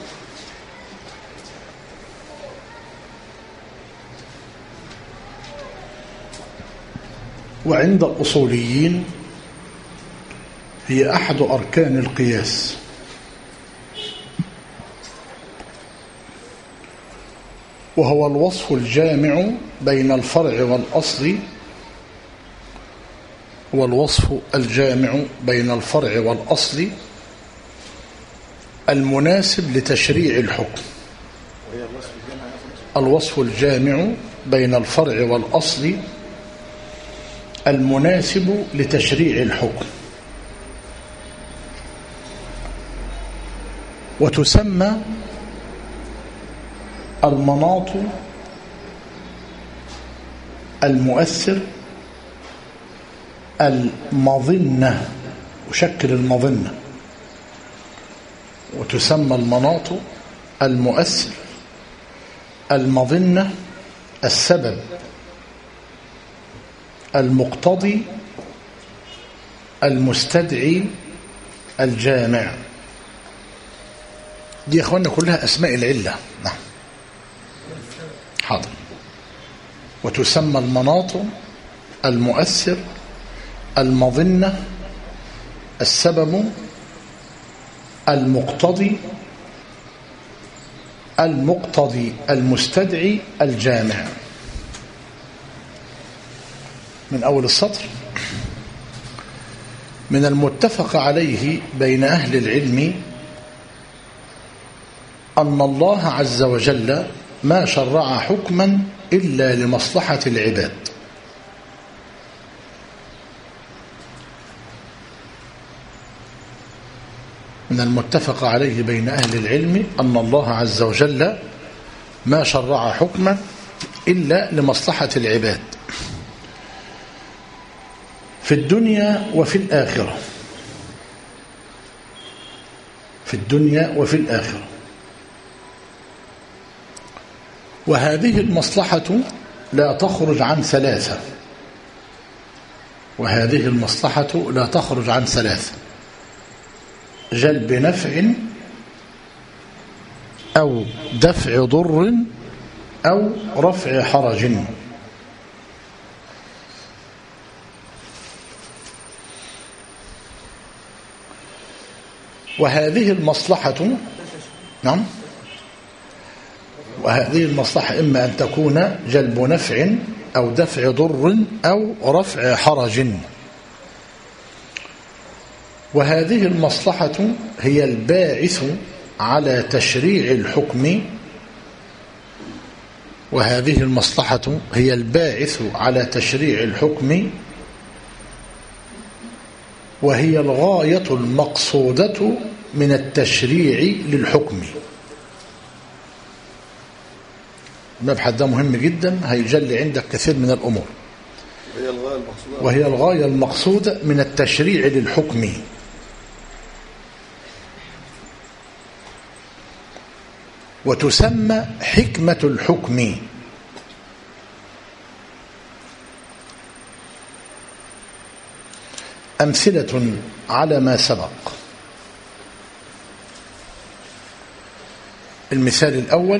وعند الأصوليين هي أحد أركان القياس، وهو الوصف الجامع بين الفرع والأصل، والوصف الجامع بين الفرع والأصل المناسب لتشريع الحكم. الوصف الجامع بين الفرع والأصل المناسب لتشريع الحكم. وتسمى المناط المؤثر المظنة، وشكل المظنة. وتسمى المناط المؤثر المظنة السبب المقتضي المستدعي الجامع. دي يا اخوانا كلها اسماء العله. نعم، حاضر. وتسمى المناط المؤثر المظنه السبب المقتضي المستدعي الجامع. من أول السطر: من المتفق عليه بين أهل العلم أن الله عز وجل ما شرع حكما إلا لمصلحة العباد. من المتفق عليه بين أهل العلم أن الله عز وجل ما شرع حكما إلا لمصلحة العباد في الدنيا وفي الآخرة. في الدنيا وفي الآخرة. وهذه المصلحة لا تخرج عن ثلاثة. وهذه المصلحة لا تخرج عن ثلاثة: جلب نفع، أو دفع ضر، أو رفع حرج. وهذه المصلحة، نعم، وهذه المصلحة إما أن تكون جلب نفع أو دفع ضر أو رفع حرج. وهذه المصلحة هي الباعث على تشريع الحكم. وهذه المصلحة هي الباعث على تشريع الحكم، وهي الغاية المقصودة من التشريع للحكم. المبحث ده مهم جدا، هيجلي عندك كثير من الأمور. وهي الغاية المقصودة من التشريع للحكم. وتسمى حكمة الحكم. أمثلة على ما سبق: المثال الأول: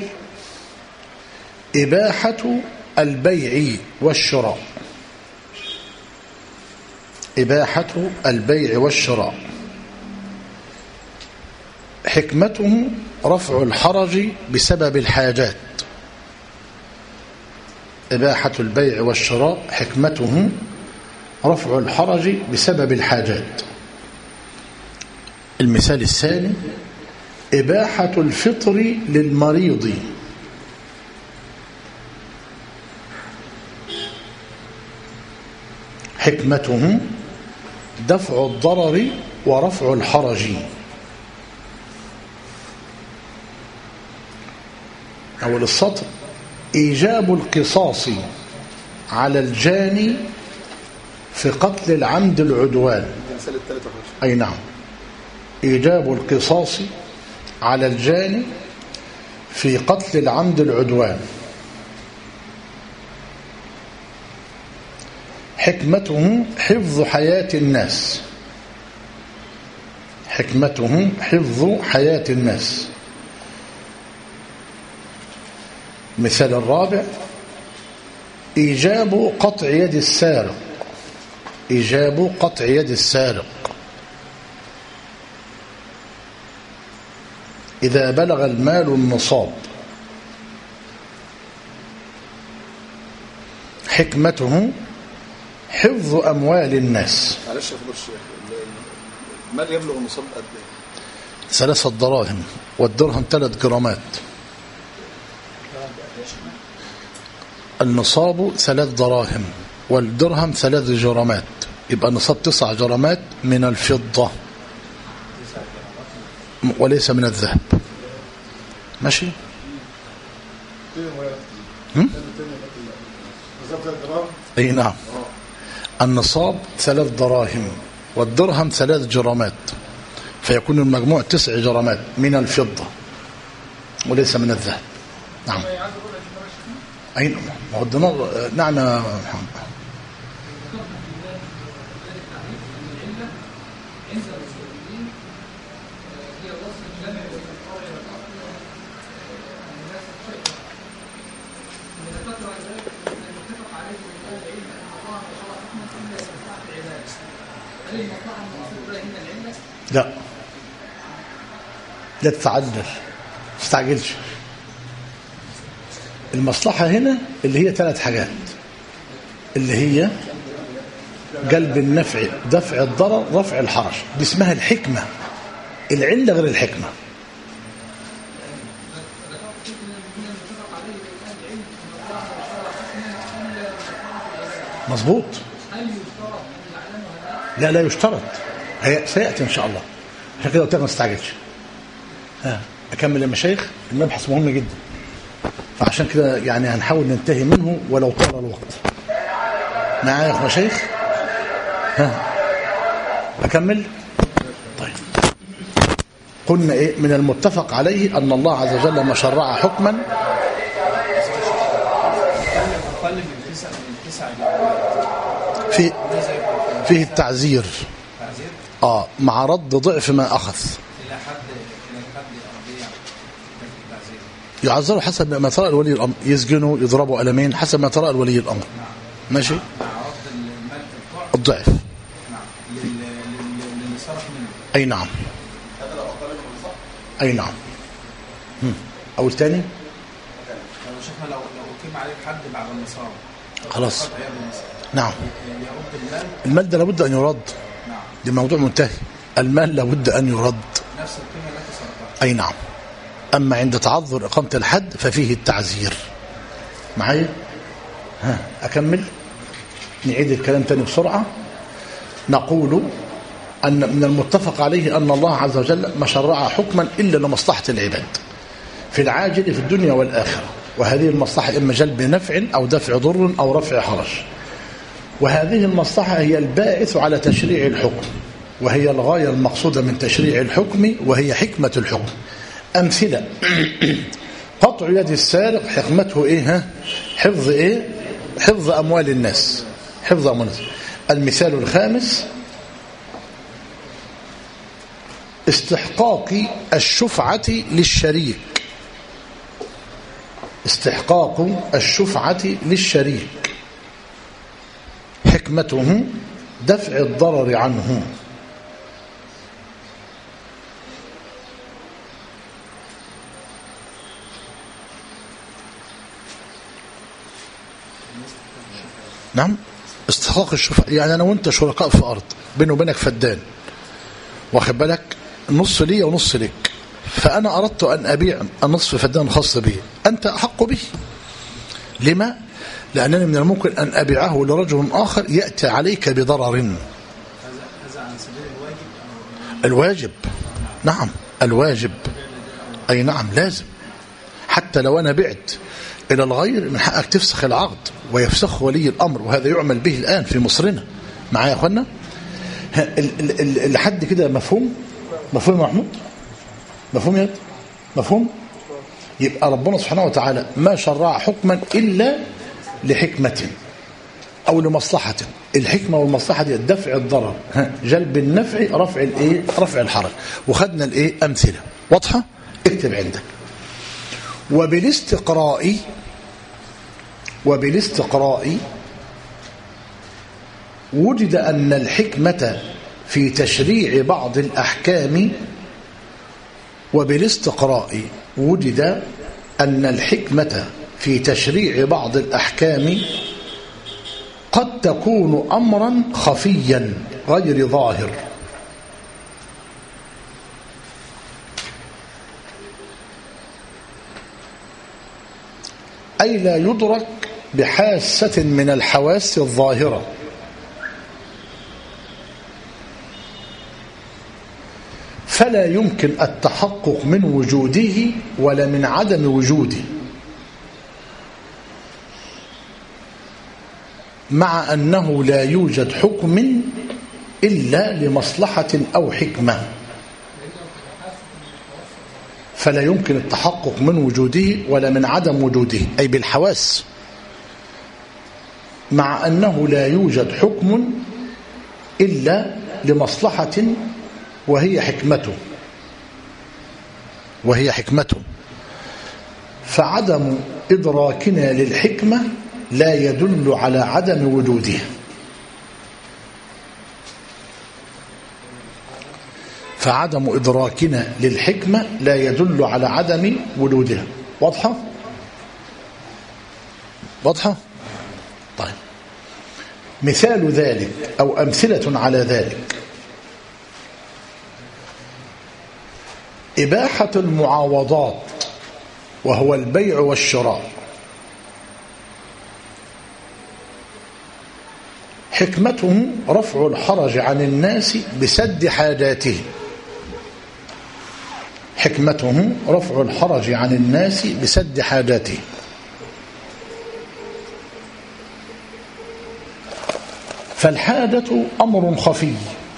إباحة البيع والشراء. إباحة البيع والشراء حكمته رفع الحرج بسبب الحاجات. إباحة البيع والشراء حكمته رفع الحرج بسبب الحاجات. المثال الثاني إباحة الفطر للمريض. حكمته دفع الضرر ورفع الحرج. أول السطر إيجاب القصاص على الجاني في قتل العمد العدوان. أي نعم، إيجاب القصاص على الجاني في قتل العمد العدوان. حكمته حفظ حياة الناس. حكمته حفظ حياة الناس. مثال الرابع إيجاب قطع يد السارق. إيجاب قطع يد السارق إذا بلغ المال النصاب. حكمته حفظ أموال الناس.
معلش يا فضل الشيخ، المال يبلغ النصاب قد ايه؟
3 دراهم، والدرهم 3 جرامات. النصاب 3 دراهم والدرهم 3 جرامات، يبقى النصاب 9 جرامات من الفضة وليس من الذهب. ماشي؟ اي نعم. النصاب 3 دراهم والدرهم 3 جرامات، فيكون المجموع 9 جرامات من الفضة وليس من الذهب. نعم. أي ما هو الدينار. نعم يا محمد. لا تتعجل، ما تستعجلش. المصلحة هنا اللي هي 3 حاجات، اللي هي جلب النفع، دفع الضرر، رفع الحرج. دي اسمها الحكمة. العلة غير الحكمة. مظبوط. لا يشترط، سيأتي إن شاء الله. عشان كده قلت لك ما تستعجلش. أكمل يا مشايخ، المبحث مهم جدا، فعشان كده يعني هنحاول ننتهي منه ولو طال الوقت. معايا يا مشايخ؟ أكمل؟ طيب. قلنا إيه؟ من المتفق عليه أن الله عز وجل ما شرع حكما فيه التعزير مع رد ضعف ما أخذ. يعذروا حسب ما ترى الولي الأمر، يسجنوا، يضربوا ألمين حسب ما ترى الولي الأمر. ماشي؟ الضعف. أي نعم. أي نعم. أو الثاني
لو شفنا لو قيم عليك حد بعد النصاب
خلاص. نعم. المال ده لابد أن يرد. دي موضوع منتهي. المال لابد أن يرد
نفس القيمة التي صرفها.
أي نعم. أما عند تعذر إقامة الحد ففيه التعزير. معايا؟ أكمل. نعيد الكلام تاني بسرعة. نقول أن من المتفق عليه أن الله عز وجل ما شرع حكما إلا لمصلحة العباد في العاجل في الدنيا والآخرة، وهذه المصلحة إما جلب نفع أو دفع ضر أو رفع حرج، وهذه المصلحة هي الباعث على تشريع الحكم، وهي الغاية المقصودة من تشريع الحكم، وهي حكمة الحكم. أمثلة: قطع يد السارق حكمته إيه؟ حفظ إيه؟ حفظ أموال الناس. حفظ أموال الناس. المثال الخامس: استحقاق الشفعة للشريك. استحقاق الشفعة للشريك حكمته دفع الضرر عنه. نعم. استحقاق الشفعة يعني أنا وأنت شركاء في أرض، بيني وبينك فدان، واخد بالك، نص لي ونص لك، فأنا أردت أن أبيع النصف فدان الخاص به، أنت أحق به. لما؟ لأنني من الممكن أن أبيعه لرجل آخر يأتي عليك بضرر.
هذا عن سبيل الواجب.
الواجب، نعم الواجب، أي نعم لازم. حتى لو أنا بعت إلى الغير من حقك تفسخ العقد ويفسخ ولي الأمر، وهذا يعمل به الآن في مصرنا. معايا يا أخوانا؟ لحد كده مفهوم؟ مفهوم يا محمود؟ مفهوم يا مفهوم؟ يبقى ربنا سبحانه وتعالى ما شرع حكما إلا لحكمة أو لمصلحة. الحكمة والمصلحة دي دفع الضرر، جلب النفع، رفع الايه، رفع الحرج. وخدنا الايه أمثلة واضحة. اكتب عندك. وبالاستقراء وجد أن الحكمة في تشريع بعض الأحكام وبالاستقراء وجد أن الحكمة في تشريع بعض الأحكام قد تكون أمرا خفيا غير ظاهر، أي لا يدرك بحاسة من الحواس الظاهرة، فلا يمكن التحقق من وجوده ولا من عدم وجوده، مع أنه لا يوجد حكم إلا لمصلحة أو حكمة، فلا يمكن التحقق من وجوده ولا من عدم وجوده، أي بالحواس، مع أنه لا يوجد حكم إلا لمصلحة وهي حكمته. فعدم إدراكنا للحكمة لا يدل على عدم وجودها. فعدم إدراكنا للحكمة لا يدل على عدم وجودها. واضحة؟ واضحة؟ طيب، مثال ذلك أو أمثلة على ذلك إباحة المعاوضات وهو البيع والشراء. حكمته رفع الحرج عن الناس بسد حاجاتهم. حكمته رفع الحرج عن الناس بسد حاجاتهم. فالحاجة أمر خفي،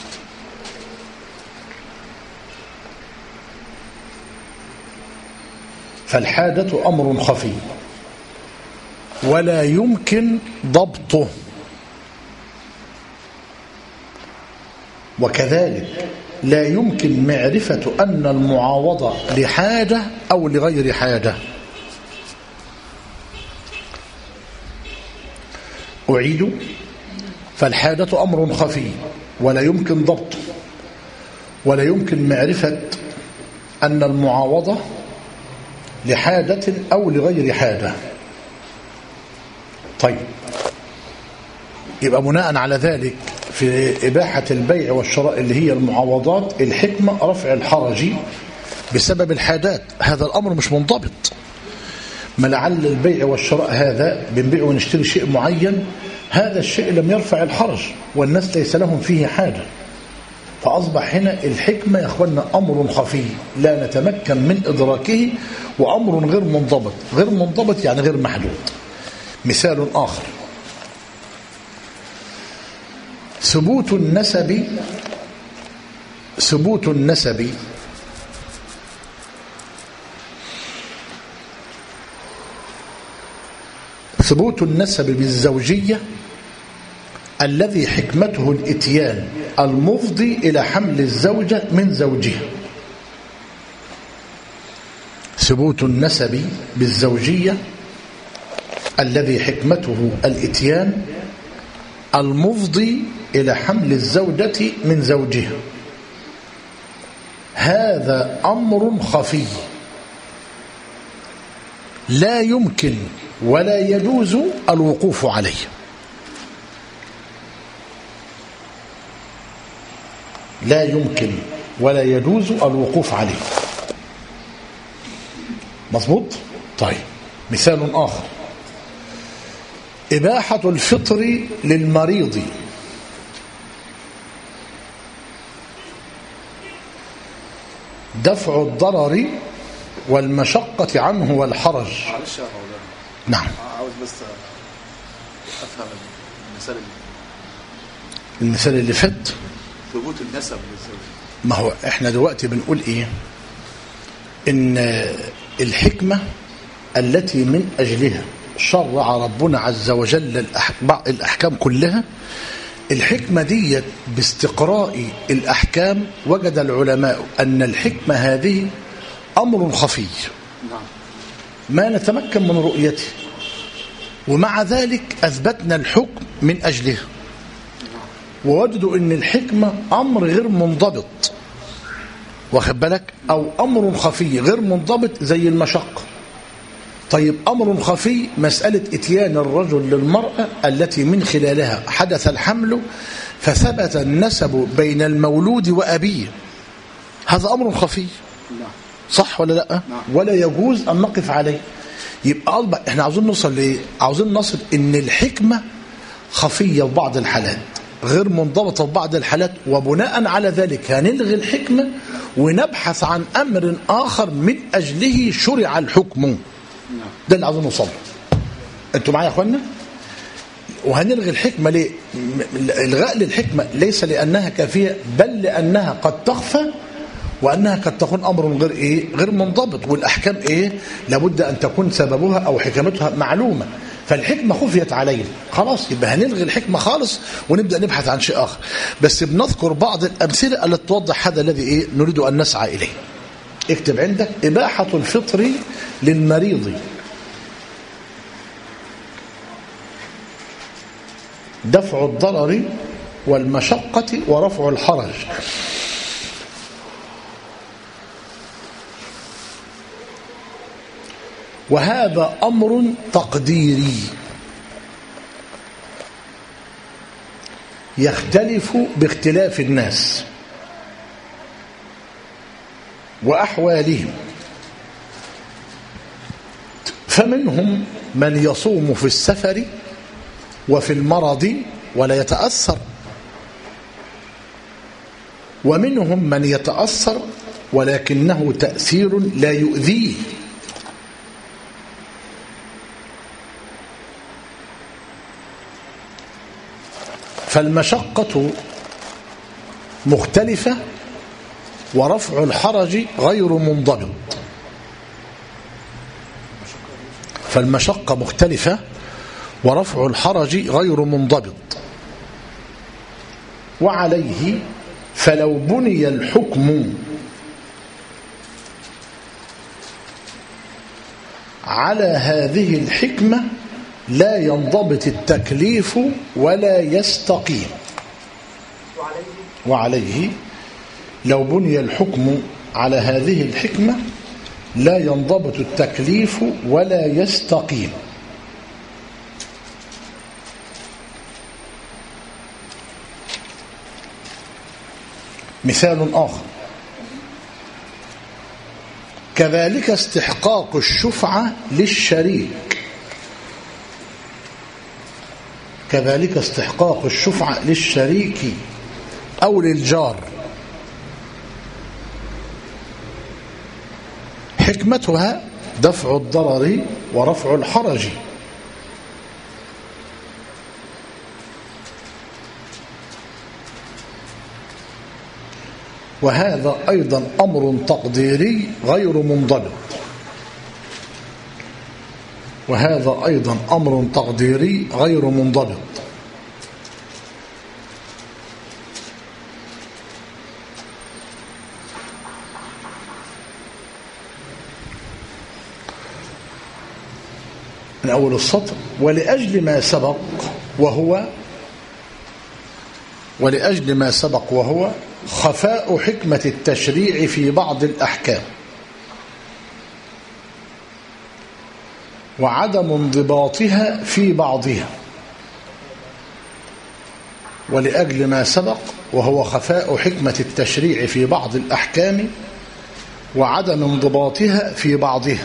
فالحاجة أمر خفي ولا يمكن ضبطه، وكذلك لا يمكن معرفة أن المعاوضة لحاجة أو لغير حاجة. أعيد. فالحاجة أمر خفي ولا يمكن ضبطه ولا يمكن معرفة أن المعاوضة لحاجة أو لغير حاجة. طيب، يبقى بناء على ذلك في إباحة البيع والشراء اللي هي المعاوضات الحكمة رفع الحرج بسبب الحاجات. هذا الأمر مش منضبط، ما لعل البيع والشراء هذا بنبيع ونشتري شيء معين، هذا الشيء لم يرفع الحرج والناس ليس لهم فيه حاجة، فأصبح هنا الحكمة يا أخوانا أمر خفي لا نتمكن من إدراكه، وأمر غير منضبط. غير منضبط يعني غير محدود. مثال آخر: ثبوت النسب بالزوجية الذي حكمته الإتيان المفضي إلى حمل الزوجة من زوجها. ثبوت النسب بالزوجية الذي حكمته الإتيان المفضي إلى حمل الزوجة من زوجها، هذا أمر خفي لا يمكن ولا يجوز الوقوف عليه. لا يمكن ولا يجوز الوقوف عليه. مظبوط؟ طيب مثال آخر: إباحة الفطر للمريض دفع الضرر والمشقة عنه والحرج.
معلش يا مولانا،
نعم.
عاوز بس افهم
المثال اللي فات
ثبوت النسب للزوج.
ما هو احنا دلوقتي بنقول ايه؟ ان الحكمة التي من اجلها شرع ربنا عز وجل الاحكام كلها، الحكمة دي باستقراء الأحكام وجد العلماء أن الحكمة هذه أمر خفي ما نتمكن من رؤيته، ومع ذلك أثبتنا الحكم من أجلها، ووجدوا أن الحكمة أمر غير منضبط، واخد بالك، أو أمر خفي غير منضبط زي المشقة. طيب أمر خفي مسألة إتيان الرجل للمرأة التي من خلالها حدث الحمل فثبت النسب بين المولود وأبيه، هذا أمر خفي، صح ولا لا؟ ولا يجوز أن نقف عليه. يبقى احنا عاوزين نوصل لإيه؟ عاوزين نصل إن الحكمة خفية في بعض الحالات، غير منضبطة في بعض الحالات، وبناء على ذلك هنلغي الحكمة ونبحث عن أمر آخر من أجله شرع الحكم. ده اللي عاوزين نوصل له. انتوا معايا يا اخوانا؟ وهنلغي الحكمة ليه؟ الغاء للحكمة ليس لأنها كافية، بل لأنها قد تخفى، وأنها قد تكون أمر غير إيه؟ غير منضبط، والأحكام إيه؟ لابد أن تكون سببها أو حكمتها معلومة، فالحكمة خفيت علينا، خلاص يبقى هنلغي الحكمة خالص ونبدأ نبحث عن شيء آخر. بس بنذكر بعض الأمثلة التي توضح هذا الذي إيه؟ نريد أن نسعى إليه. اكتب عندك: إباحة الفطر للمريض دفع الضرر والمشقة ورفع الحرج. وهذا أمر تقديري يختلف باختلاف الناس وأحوالهم، فمنهم من يصوم في السفر وفي المرض ولا يتأثر، ومنهم من يتأثر ولكنه تأثير لا يؤذيه، فالمشقة مختلفة ورفع الحرج غير منضبط. فالمشقة مختلفة ورفع الحرج غير منضبط. وعليه فلو بني الحكم على هذه الحكمة لا ينضبط التكليف ولا يستقيم. وعليه لو بني الحكم على هذه الحكمة لا ينضبط التكليف ولا يستقيم. مثال آخر: كذلك استحقاق الشفعة للشريك. كذلك استحقاق الشفعة للشريك أو للجار، حكمتها دفع الضرر ورفع الحرج. وهذا أيضا أمر تقديري غير منضبط. وهذا أيضا أمر تقديري غير منضبط. من أول السطر: ولأجل ما سبق وهو خفاء حكمة التشريع في بعض الأحكام وعدم انضباطها في بعضها، ولأجل ما سبق وهو خفاء حكمة التشريع في بعض الأحكام وعدم انضباطها في بعضها.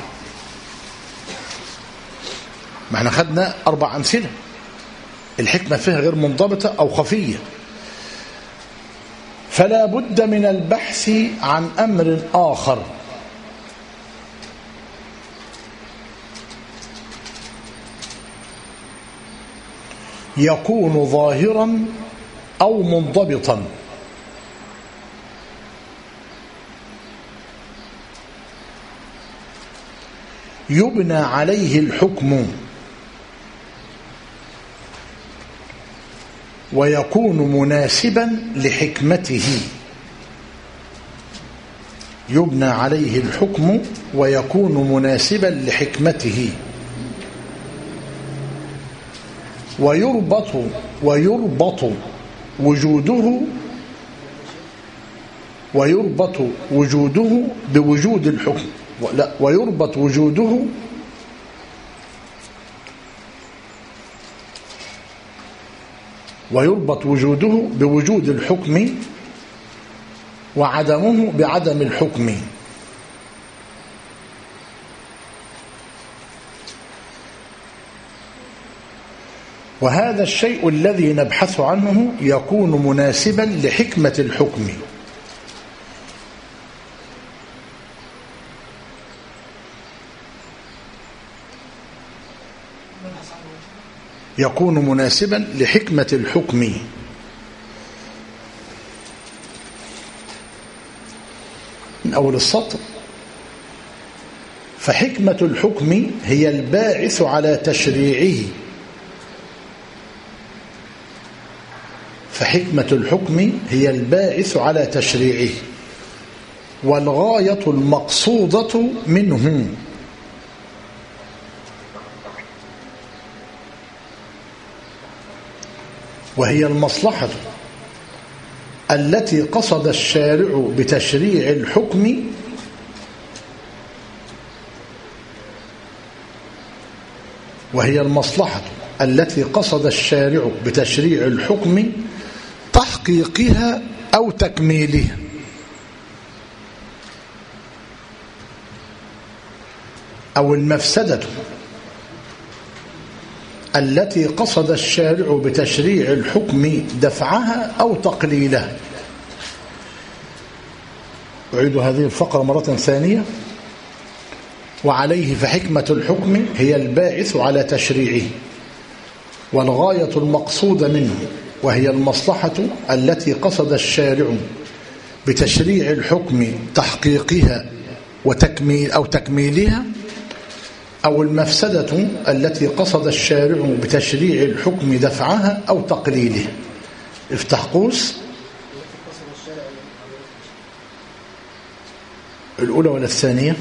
ما احنا خدنا 4 أمثلة الحكمة فيها غير منضبطة أو خفية، فلا بد من البحث عن أمر آخر يكون ظاهرا أو منضبطا يبنى عليه الحكم ويكون مناسبا لحكمته. يبنى عليه الحكم ويكون مناسبا لحكمته ويربط وجوده بوجود الحكم، لا، ويربط وجوده بوجود الحكم وعدمه بعدم الحكم. وهذا الشيء الذي نبحث عنه يكون مناسبا لحكمة الحكم. يكون مناسبا لحكمة الحكم. من أول السطر: فحكمة الحكم هي الباعث على تشريعه. فحكمة الحكم هي الباعث على تشريعه والغاية المقصودة منه، وهي المصلحة التي قصد الشارع بتشريع الحكم تحقيقها أو تكميلها. أو المفسدة التي قصد الشارع بتشريع الحكم دفعها أو تقليلها. أعيد هذه الفقرة مرة ثانية: وعليه فحكمة الحكم هي الباعث على تشريعه والغاية المقصود منه، وهي المصلحة التي قصد الشارع بتشريع الحكم تحقيقها أو تكميلها. أو المفسدة التي قصد الشارع بتشريع الحكم دفعها أو تقليله. افتح قوس. الأولى ولا الثانية؟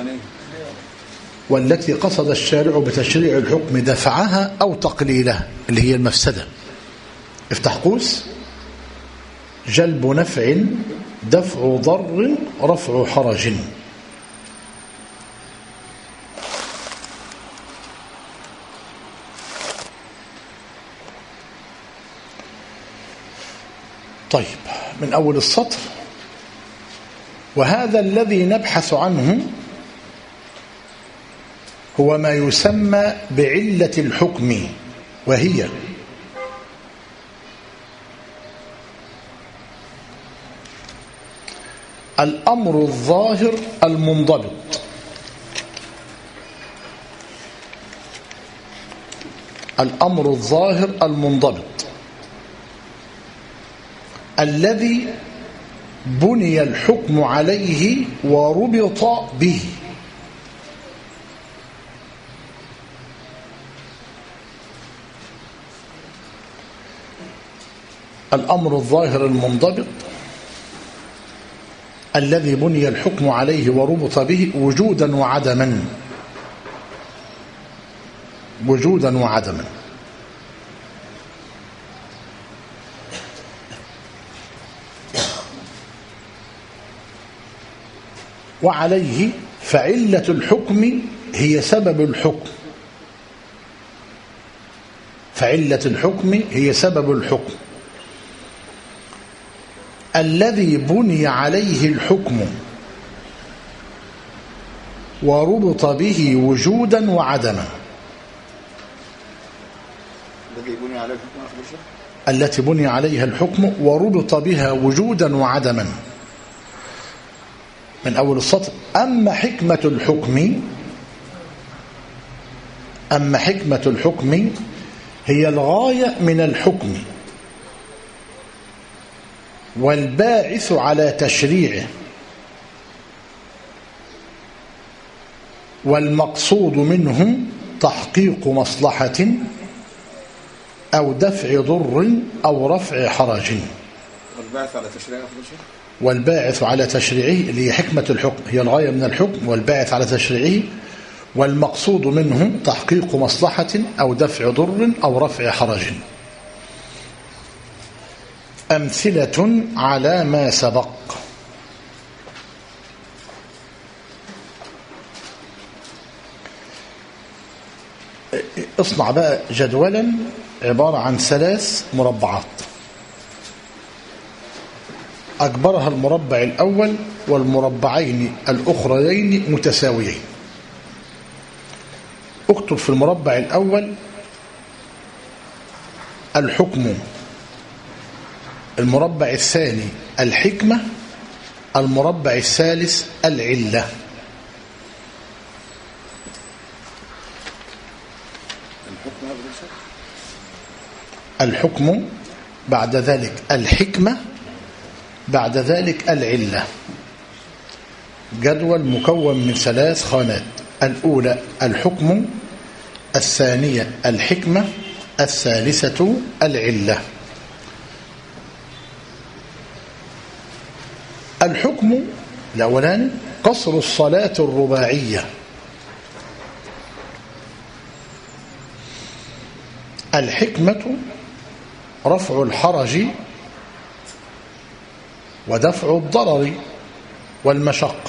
والتي قصد الشارع بتشريع الحكم دفعها أو تقليلها اللي هي المفسدة. افتح قوس. جلب نفع، دفع ضر، رفع حرج. طيب، من أول السطر: وهذا الذي نبحث عنه هو ما يسمى بعلة الحكم، وهي الأمر الظاهر المنضبط الذي بني الحكم عليه وربط به. الأمر الظاهر المنضبط الذي بني الحكم عليه وربط به وجودا وعدما. وعليه فعلة الحكم هي سبب الحكم. فعلة الحكم هي سبب الحكم الذي بني عليه الحكم وربط به وجودا وعدما.
الذي بني عليه الحكم
التي بني عليها الحكم وربط بها وجودا وعدما. من أول السطر. أما حكمة الحكم هي الغاية من الحكم والباعث على تشريعه والمقصود منه تحقيق مصلحة أو دفع ضر أو رفع حرج. والباعث على تشريعه اللي هي حكمة الحكم هي الغاية من الحكم والباعث على تشريعه والمقصود منه تحقيق مصلحة أو دفع ضر أو رفع حرج. أمثلة على ما سبق. اصنع بقى جدولا عبارة عن 3 مربعات أكبرها المربع الأول والمربعين الأخريين متساويين. اكتب في المربع الأول الحكم، المربع الثاني الحكمة، المربع الثالث العلة. الحكم بعد ذلك الحكمة بعد ذلك العلة. جدول مكون من 3 خانات. الأولى الحكم، الثانية الحكمة، الثالثة العلة. الحكم الأولاني قصر الصلاة الرباعية. الحكمة رفع الحرج ودفع الضرر والمشقة.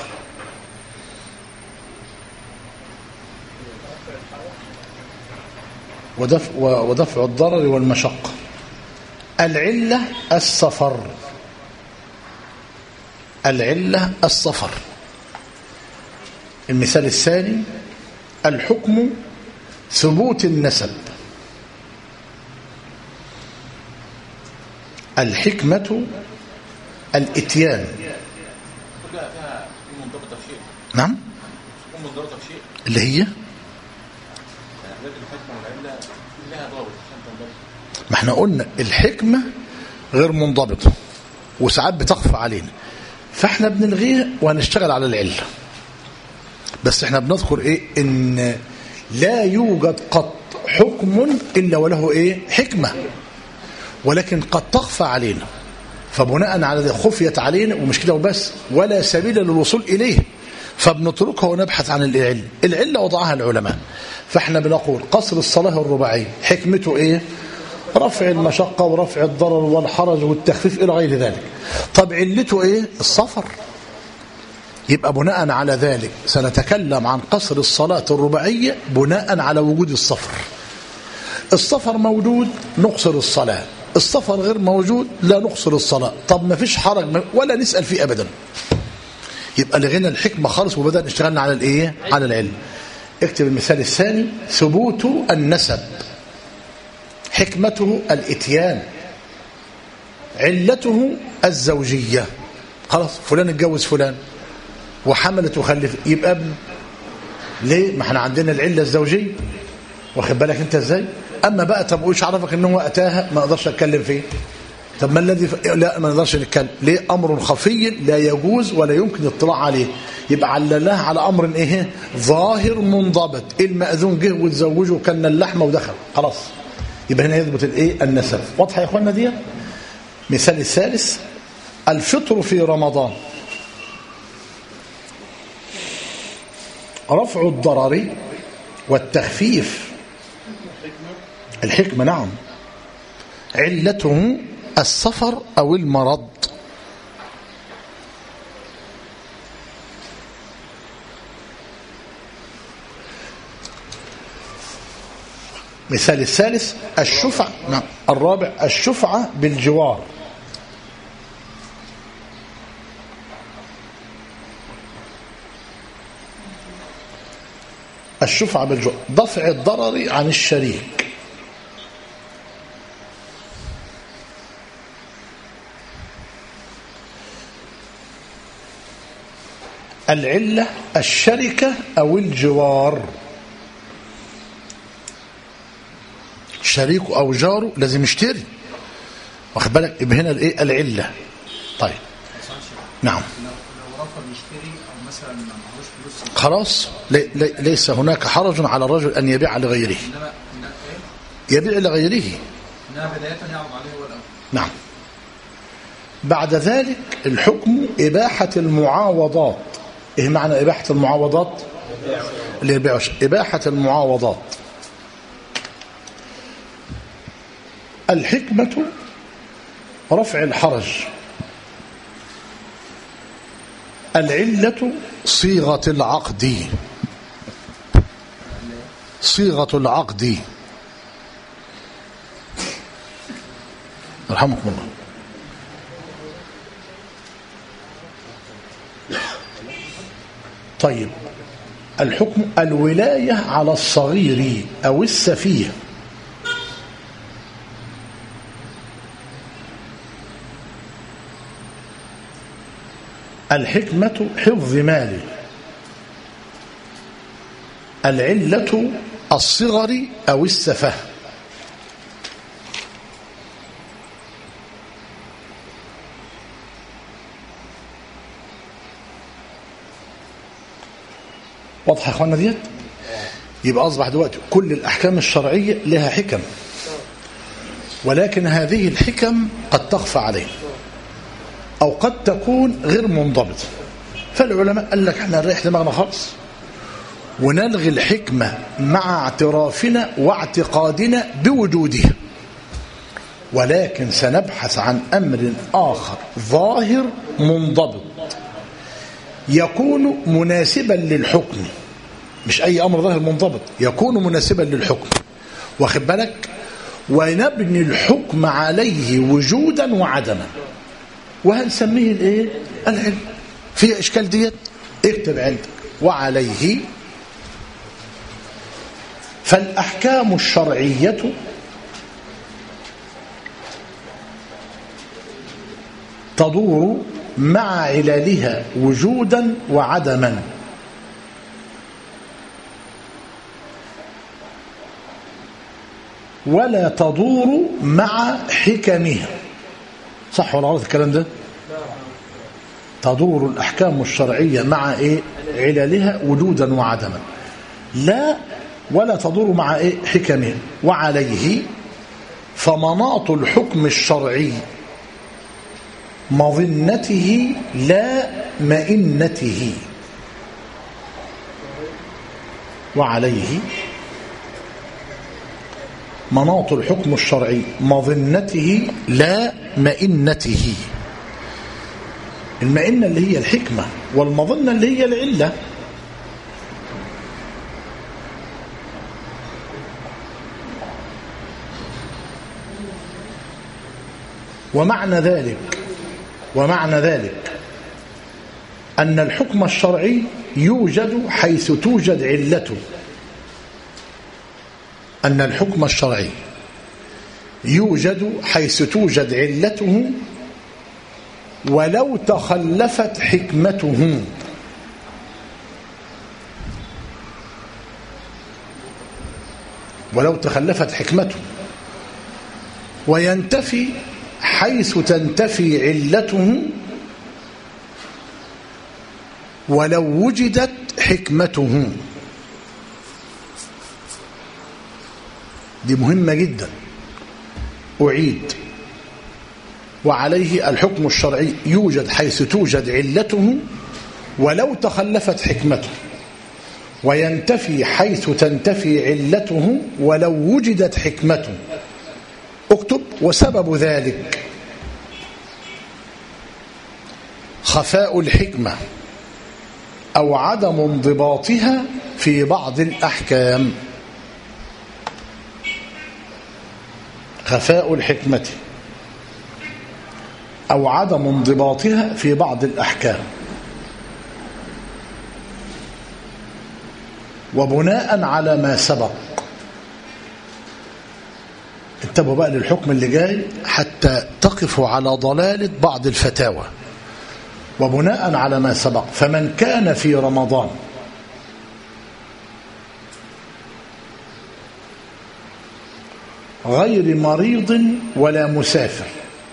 ودفع الضرر والمشقة. العلة السفر. العلة السفر. المثال الثاني الحكم ثبوت النسب. الحكمة الإتيان. نعم اللي هي ما احنا قلنا الحكمة غير منضبطة وساعات بتخفى علينا، فاحنا بنلغيها وهنشتغل على العلة. بس احنا بنذكر ايه ان لا يوجد قط حكم الا وله ايه حكمة، ولكن قد تخفى علينا، فبناء على ذلك خفيت علينا ومش كده وبس ولا سبيل للوصول إليه، فبنتركها ونبحث عن العلة. العلة وضعها العلماء. فاحنا بنقول قصر الصلاة الرباعية حكمته ايه؟ رفع المشقة ورفع الضرر والحرج والتخفيف إلى غير ذلك. طب علته ايه؟ السفر. يبقى بناء على ذلك سنتكلم عن قصر الصلاة الرباعية بناء على وجود السفر. السفر موجود نقصر الصلاة، السفر غير موجود لا نقصر الصلاة. طب ما فيش حرج ولا نسأل فيه أبدا. يبقى لغينا الحكمة خالص وبدأ نشتغلنا على الايه؟ على العلم. اكتب المثال الثاني ثبوت النسب. حكمته الاتيان، علته الزوجية. خلاص فلان اتجوز فلان وحملت وخلف يبقى ابن. ليه؟ ما احنا عندنا العلة الزوجية، واخد بالك انت ازاي؟ اما بقى طب ايش عرفك ان هو اتاها؟ ما اقدرش اتكلم فيه. طب ما الذي لا ما نقدرش نتكلم ليه؟ امر خفي لا يجوز ولا يمكن الاطلاع عليه. يبقى عللناه على امر ايه؟ ظاهر منضبط. المأذون جه وتزوجه وكلنا اللحمه ودخل خلاص. يبقى هنا يثبت الايه؟ النسب. واضحه يا اخوانا دي؟ مثال الثالث الفطر في رمضان. رفع الضرر والتخفيف. الحكمة نعم. علته السفر أو المرض. مثال الثالث الشفعة. نعم. الرابع الشفعة بالجوار. الشفعة بالجوع دفع الضرر عن الشريك. العلة الشركة أو الجوار، شريكه أو جاره لازم يشتري، واخد بالك؟ يبقى هنا الايه؟ العلة. طيب نعم،
لو رفض يشتري او مثلا معهوش فلوس
خلاص ليس هناك حرج على الرجل أن يبيع لغيره، يبيع لغيره،
انها بداية يعرض عليه هو الاول.
نعم. بعد ذلك الحكم إباحة المعاوضات. إيه معنى إباحة المعاوضات؟ إباحة المعاوضات. الحكمة رفع الحرج. العلة صيغة العقد، صيغة العقد. رحمكم الله. طيب الحكم الولاية على الصغير أو السفيه. الحكمة حفظ ماله. العلة الصغر أو السفه. واضح يا اخوانا ديت؟ يبقى اصبح دلوقتي كل الاحكام الشرعيه لها حكم، ولكن هذه الحكم قد تخفى عليه او قد تكون غير منضبطه. فالعلماء قال لك احنا نريح دماغنا خالص ونلغي الحكمه مع اعترافنا واعتقادنا بوجودها، ولكن سنبحث عن امر اخر ظاهر منضبط يكون مناسبا للحكم، مش أي أمر ظاهر منضبط، يكون مناسبا للحكم، واخد بالك؟ ونبني الحكم عليه وجودا وعدما، وهنسميه الايه؟ العلم. في إشكال ديت؟ اكتب عندك وعليه. فالأحكام الشرعية تدور مع عللها وجودا وعدما، ولا تدور مع حكمها. صح ولا غلط الكلام ده؟ تدور الأحكام الشرعية مع إيه؟ عللها وجودا وعدما، لا ولا تدور مع إيه؟ حكمها. وعليه فمناط الحكم الشرعي مظنته لا مئنته. وعليه مناط الحكم الشرعي مظنته لا مئنته. المئنة اللي هي الحكمة، والمظنة اللي هي العلة. ومعنى ذلك أن الحكم الشرعي يوجد حيث توجد علته. أن الحكم الشرعي يوجد حيث توجد علته ولو تخلفت حكمته. ولو تخلفت حكمته. وينتفي حيث تنتفي علته ولو وجدت حكمته. دي مهمة جدا، أعيد. وعليه الحكم الشرعي يوجد حيث توجد علته ولو تخلفت حكمته، وينتفي حيث تنتفي علته ولو وجدت حكمته. اكتب: وسبب ذلك خفاء الحكمة أو عدم انضباطها في بعض الأحكام. خفاء الحكمة أو عدم انضباطها في بعض الأحكام. وبناء على ما سبق. انتبهوا بقى للحكم اللي جاي حتى تقفوا على ضلالة بعض الفتاوى. وبناء على ما سبق فمن كان في رمضان غير مريض ولا مسافر،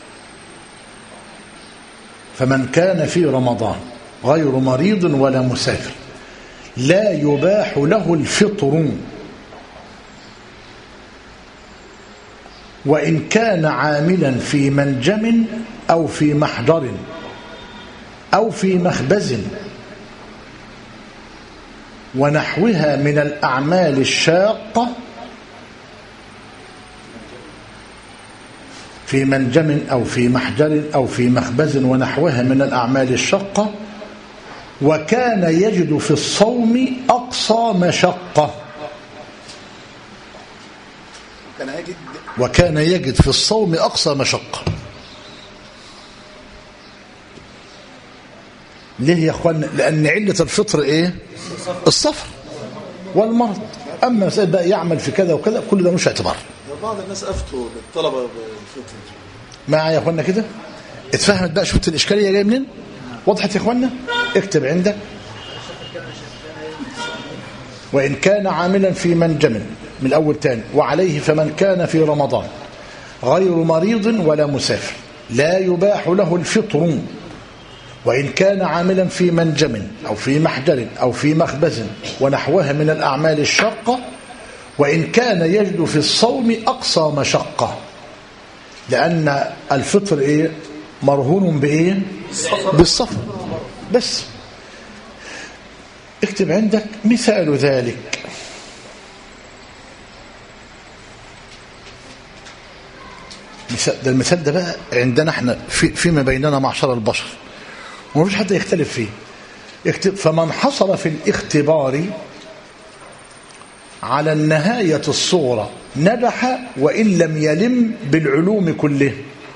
فمن كان في رمضان غير مريض ولا مسافر لا يباح له الفطر وإن كان عاملا في منجم أو في محضر أو في مخبز ونحوها من الأعمال الشاقة، في منجم أو في محجر أو في مخبز ونحوها من الأعمال الشاقة، وكان يجد في الصوم أقصى مشقة. وكان يجد في الصوم أقصى مشقة. ليه يا أخوان؟ لأن علة الفطر إيه؟ الصفر والمرض. أما مسألة بقى يعمل في كذا وكذا كل ده مش اعتبار.
بعض الناس أفتوا بالطلبة بالفطر.
معايا يا أخوانا كده؟ اتفهمت بقى؟ شفت الإشكالية جاية منين؟ وضحت يا أخوانا؟ اكتب عندك وإن كان عاملا في منجم من الأول تاني وعليه فمن كان في رمضان غير مريض ولا مسافر لا يباح له الفطر وإن كان عاملا في منجم أو في محجر أو في مخبز ونحوها من الأعمال الشاقة، وإن كان يجد في الصوم أقصى مشقة، لأن الفطر إيه؟ مرهون بإيه؟ بالصفر. بس اكتب عندك مثال ذلك. ده المثال ده بقى عندنا احنا فيما بيننا معشر البشر ومفيش حد يختلف فيه. اكتب فمن حصل في الاختبار على النهاية الصغرى نجح وإن لم يلم بالعلوم كله.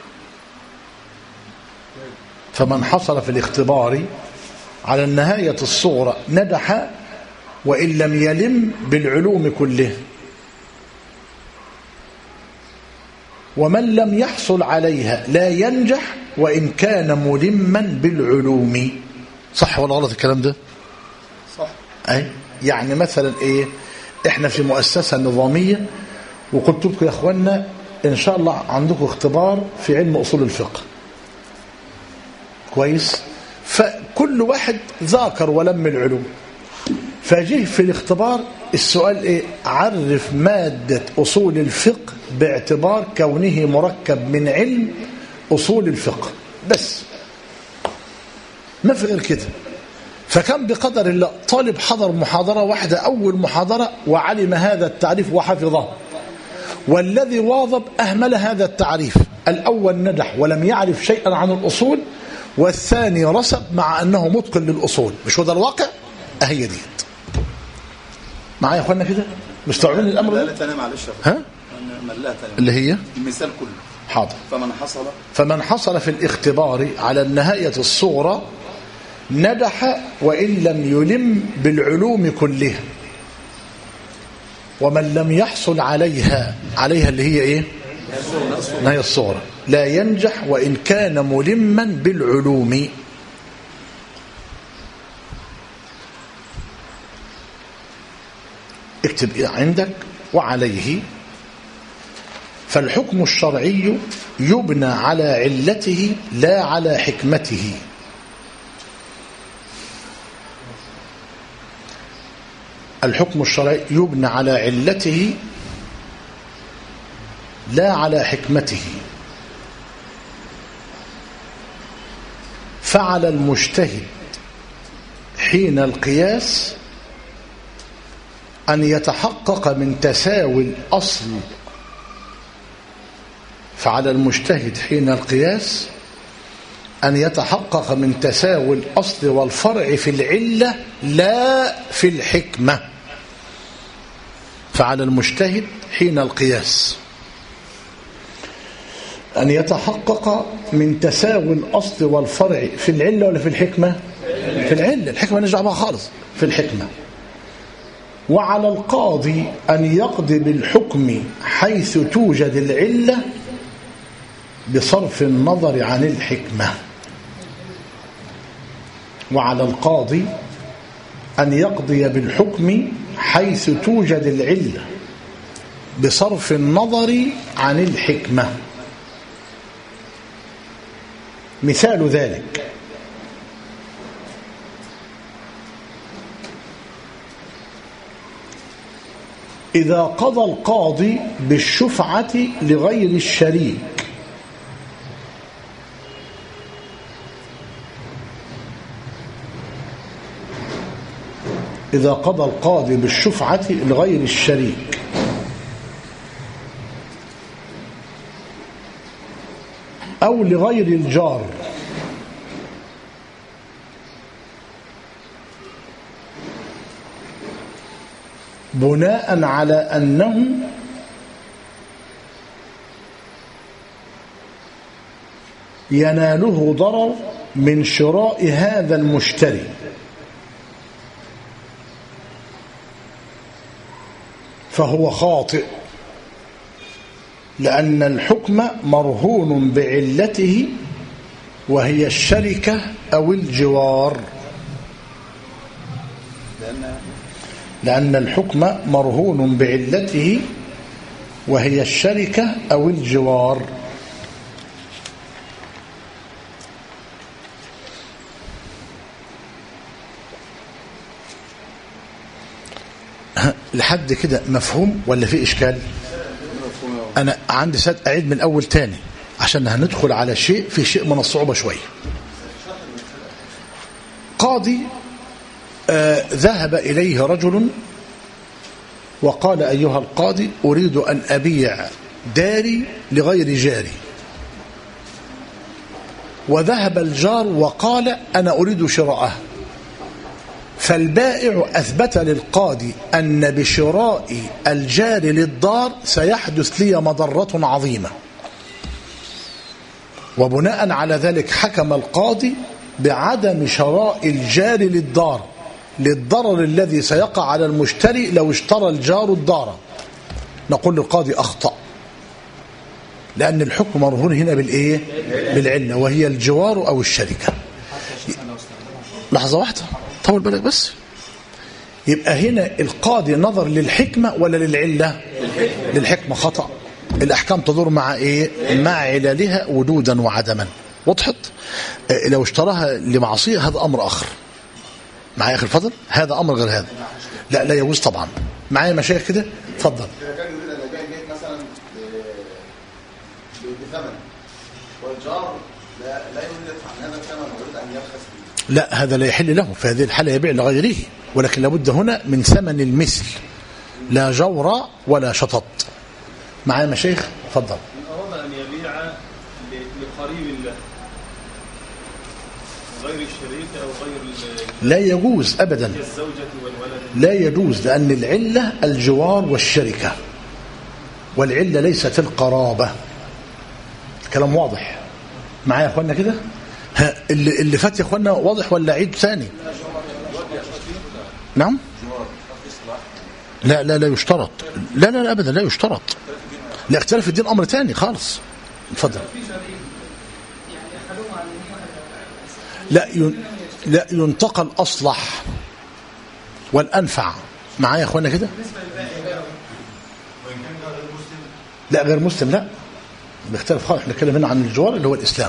فمن حصل في الاختبار على النهاية الصغرى نجح وإن لم يلم بالعلوم كله، ومن لم يحصل عليها لا ينجح وإن كان ملما بالعلوم. صح ولا غلط الكلام ده؟
صح.
أي يعني مثلا إيه؟ إحنا في مؤسسة نظامية وقلت لكم يا أخوانا إن شاء الله عندكم اختبار في علم أصول الفقه كويس، فكل واحد ذاكر ولم العلوم، فجه في الاختبار السؤال ايه؟ عرف مادة أصول الفقه باعتبار كونه مركب من علم أصول الفقه بس، ما في غير كده. فكان بقدر الله طالب حضر محاضرة واحدة أول محاضرة وعلم هذا التعريف وحفظه، والذي واظب أهمل هذا التعريف. الأول نجح ولم يعرف شيئا عن الأصول، والثاني رسب مع أنه متقن للأصول. مش هو ده الواقع؟ أهي دي معايا يا أخوانا كده؟ مستوعبين الأمر ده؟
لا معلش
ها؟ اللي هي
المثال كله.
حاضر.
فمن
حصل في الاختبار على النهاية الصغرى نجح وإن لم يلم بالعلوم كلها، ومن لم يحصل عليها اللي هي إيه؟ النهاية الصغرى لا ينجح وإن كان ملما بالعلوم. اكتب عندك وعليه فالحكم الشرعي يبنى على علته لا على حكمته. الحكم الشرعي يبنى على علته لا على حكمته. فعلى المجتهد حين القياس أن يتحقق من تساوي الأصل. فعلى المجتهد حين القياس أن يتحقق من تساوي الأصل والفرع في العلة لا في الحكمة. فعلى المجتهد حين القياس أن يتحقق من تساوي الأصل والفرع في العلة ولا في الحكمة؟ في العلة. الحكمة نرجع بها خالص في الحكمة. وعلى القاضي أن يقضي بالحكم حيث توجد العلة بصرف النظر عن الحكمة. وعلى القاضي أن يقضي بالحكم حيث توجد العلة بصرف النظر عن الحكمة. مثال ذلك: إذا قضى القاضي بالشفعة لغير الشريك إذا قضى القاضي بالشفعة لغير الشريك أو لغير الجار بناء على أنه يناله ضرر من شراء هذا المشتري، فهو خاطئ، لأن الحكم مرهون بعلته وهي الشركة أو الجوار. لأن الحكم مرهون بعلته وهي الشركة أو الجوار. لحد كده مفهوم ولا في إشكال؟ أنا عندي سد أعيد من أول تاني عشان هندخل على شيء في شيء من الصعوبة شوية. قاضي ذهب إليه رجل وقال: أيها القاضي، أريد أن أبيع داري لغير جاري. وذهب الجار وقال: أنا أريد شراءه. فالبائع أثبت للقاضي أن بشراء الجار للدار سيحدث لي مضرة عظيمة، وبناء على ذلك حكم القاضي بعدم شراء الجار للدار للضرر الذي سيقع على المشتري لو اشترى الجار الدار. نقول للقاضي: أخطأ، لأن الحكم مرهون هنا بالإيه؟ بالعلة، وهي الجوار أو الشركة. لحظة واحدة، طول بالك بس. يبقى هنا القاضي نظر للحكمة ولا للعلة؟ للحكمة. خطأ. الأحكام تدور مع إيه؟ مع علالها وجودا وعدما. وضحت؟ لو اشتراها لمعصية هذا أمر آخر. معايا أخي الفضل؟ هذا أمر غير هذا. لا يجوز طبعا. معايا مشايخ كده؟ اتفضل.
مثلا بثمن والجار لا يملك عن هذا الثمن ويريد أن يرخص فيه.
لا، هذا لا يحل له، في هذه الحالة يبيع لغيره، ولكن لابد هنا من ثمن المثل، لا جور ولا شطط. معايا مشايخ؟ اتفضل.
إن أراد أن يبيع لقريب له غير الشريك أو غير
لا يجوز أبدا،
الزوجة والولد
لا يجوز، لأن العلة الجوار والشركة، والعلة ليست القرابة. الكلام واضح معايا يا أخوانا كده؟ اللي فات يا أخوانا واضح ولا عيد ثاني؟ نعم؟ لا يشترط. لا أبدا لا يشترط. لا، اختلاف الدين أمر ثاني خالص. اتفضل. لا ينتقل أصلح والأنفع. معايا يا أخوانا كده؟ لا غير مسلم لا، بيختلف خالص. احنا نتكلم هنا عن الجوار اللي هو الإسلام.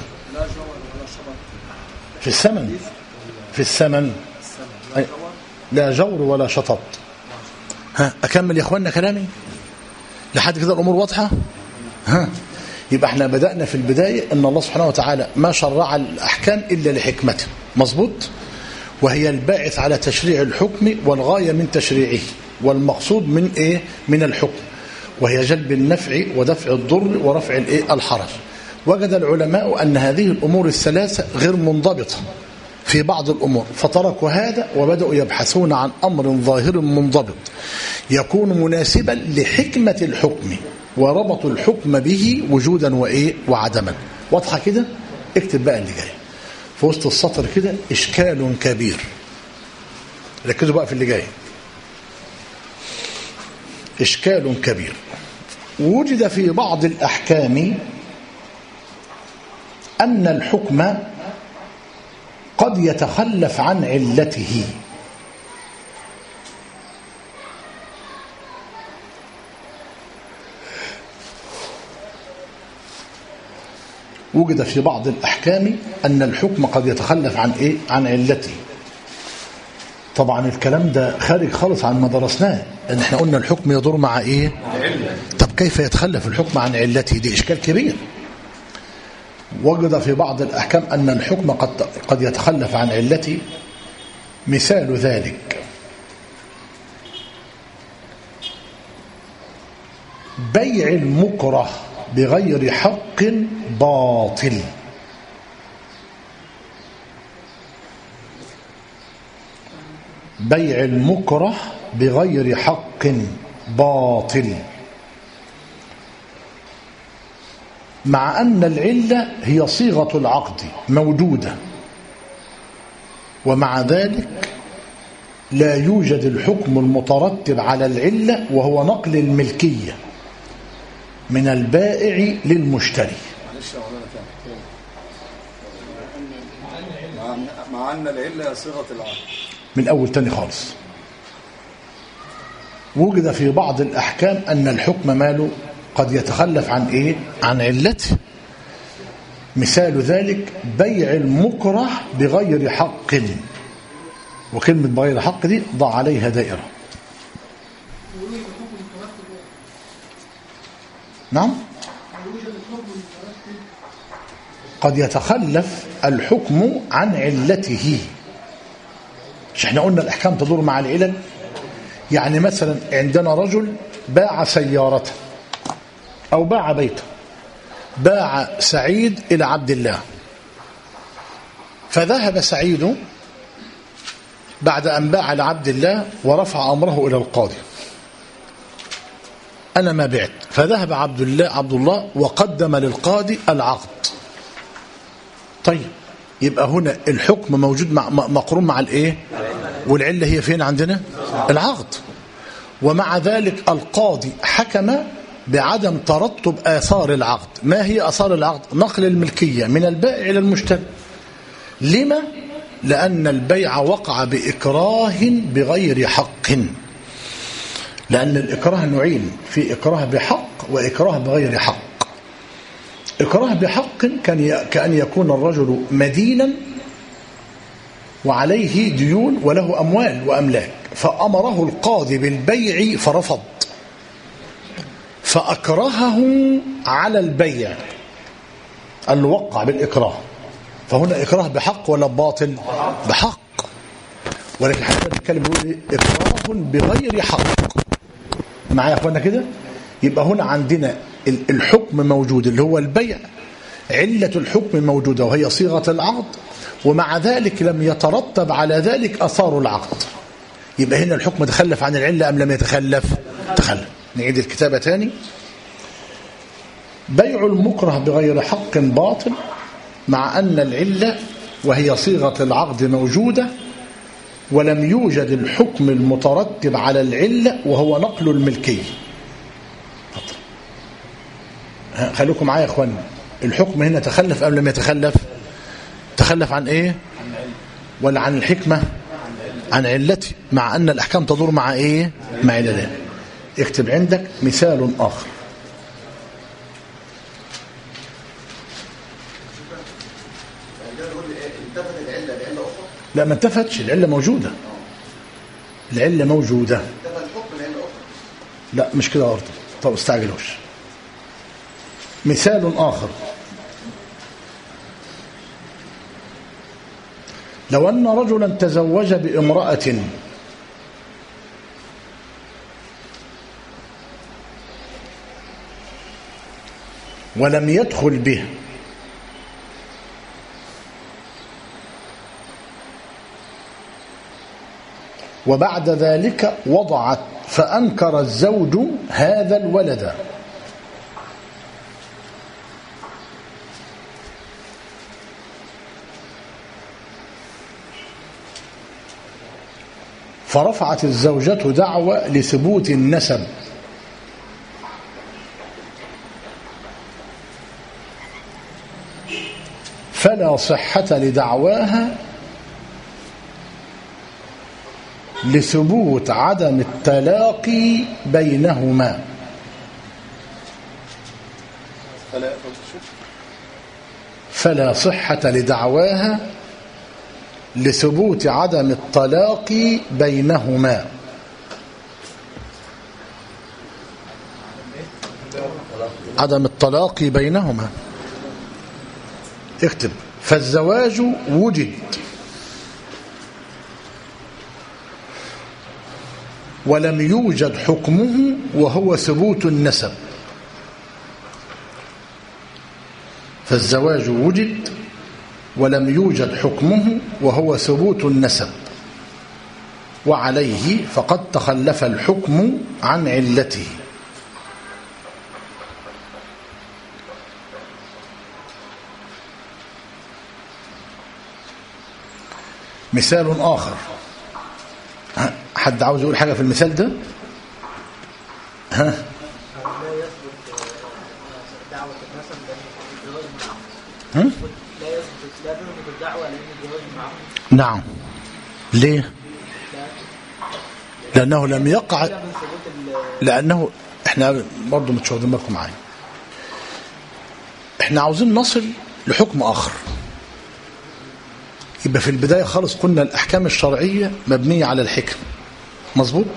في الثمن لا جور ولا شطط. أكمل يا أخوانا كلامي لحد كده الأمور واضحة؟ يبقى احنا بدأنا في البداية أن الله سبحانه وتعالى ما شرع الأحكام إلا لحكمته. مظبوط؟ وهي الباعث على تشريع الحكم والغاية من تشريعه، والمقصود من إيه؟ من الحكم، وهي جلب النفع ودفع الضر ورفع الحرج. وجد العلماء أن هذه الأمور الثلاثة غير منضبطة في بعض الأمور، فتركوا هذا وبدأوا يبحثون عن أمر ظاهر منضبط يكون مناسبا لحكمة الحكم، وربطوا الحكم به وجودا وعدما. واضحة كده؟ اكتب بقى اللي جاي في وسط السطر كده: إشكال كبير. ركزوا بقى في اللي جاي. إشكال كبير. وجد في بعض الأحكام أن الحكم قد يتخلف عن علته، وجد في بعض الأحكام أن الحكم قد يتخلف عن إيه؟ عن علته. طبعا الكلام ده خارج خالص عن ما درسناه، لأن احنا قلنا الحكم يدور مع إيه؟ طب كيف يتخلف الحكم عن علته؟ دي إشكال كبير. وجد في بعض الأحكام أن الحكم قد يتخلف عن علته. مثال ذلك بيع المكره بغير حق باطل. بيع المكره بغير حق باطل، مع أن العلة هي صيغة العقد موجودة، ومع ذلك لا يوجد الحكم المترتب على العلة، وهو نقل الملكية من البائع للمشتري.
معلش يا مولانا تاني، مع أن العلة صيغة العقد.
من أول تاني خالص. وجد في بعض الأحكام أن الحكم ماله قد يتخلف عن إيه؟ عن علته. مثال ذلك بيع المكره بغير حق، وكلمة بغير حق دي ضع عليها دائرة. نعم، قد يتخلف الحكم عن علته. مش احنا قلنا الأحكام تدور مع العلل؟ يعني مثلا عندنا رجل باع سيارته أو باع بيته، باع سعيد إلى عبد الله، فذهب سعيد بعد أن باع لعبد الله ورفع أمره إلى القاضي، أنا ما بعت. فذهب عبد الله وقدم للقاضي العقد. طيب، يبقى هنا الحكم موجود مقرون مع الإيه؟ والعلة هي فين عندنا؟ العقد. ومع ذلك القاضي حكم بعدم ترتب آثار العقد. ما هي آثار العقد؟ نقل الملكية من البائع إلى المشتري. لما؟ لأن البيع وقع بإكراه بغير حق. لأن الإكراه نوعين، في إكراه بحق وإكراه بغير حق. إكراه بحق كأن يكون الرجل مدينا وعليه ديون وله أموال وأملاك، فأمره القاضي بالبيع فرفض، فأكرهه على البيع، الوقع بالإكراه. فهنا إكراه بحق ولا باطل؟ بحق. ولكن حتى نتكلم بيقول إكراه بغير حق. معايا يا أخوانا كده؟ يبقى هنا عندنا الحكم موجود اللي هو البيع، علة الحكم موجودة وهي صيغة العقد، ومع ذلك لم يترتب على ذلك أثار العقد. يبقى هنا الحكم تخلف عن العلة أم لم يتخلف؟ تخلف. نعيد الكتابة تاني. بيع المكره بغير حق باطل، مع أن العلة وهي صيغة العقد موجودة، ولم يوجد الحكم المترتب على العلة وهو نقل الملكية. خلوكم معايا يا اخوانا، الحكم هنا تخلف أم لم يتخلف؟ تخلف عن ايه؟ ولا عن الحكمة؟ عن علته، مع أن الأحكام تدور مع ايه؟ مع علته. اكتب عندك مثال آخر. لا، ما انتفتش، العلة موجودة. العلة موجودة. لا مش كده برضه. طب استعجلوش. مثال آخر. لو أن رجلا تزوج بامرأة ولم يدخل به، وبعد ذلك وضعت فأنكر الزوج هذا الولد، فرفعت الزوجة دعوى لثبوت النسب فلا صحة لدعواها لثبوت عدم التلاقي بينهما. فلا صحة لدعواها لثبوت عدم التلاقي بينهما. عدم التلاقي بينهما. اكتب: فالزواج وجد ولم يوجد حكمه وهو ثبوت النسب. فالزواج وجد ولم يوجد حكمه وهو ثبوت النسب، وعليه فقد تخلف الحكم عن علته. مثال آخر. حد عاوز يقول حاجة في المثال ده؟ ها؟
لا يثبت دعوة النسب لأن الجواز معه. لا يثبت الدعوة لأن الجواز معه.
نعم. ليه؟ لأنه لم يقع، لأنه احنا برضو مش واخدين بالكم معايا. احنا عاوزين نصل لحكم آخر. يبقى في البداية خالص قلنا الأحكام الشرعية مبنية على الحكم. مظبوط؟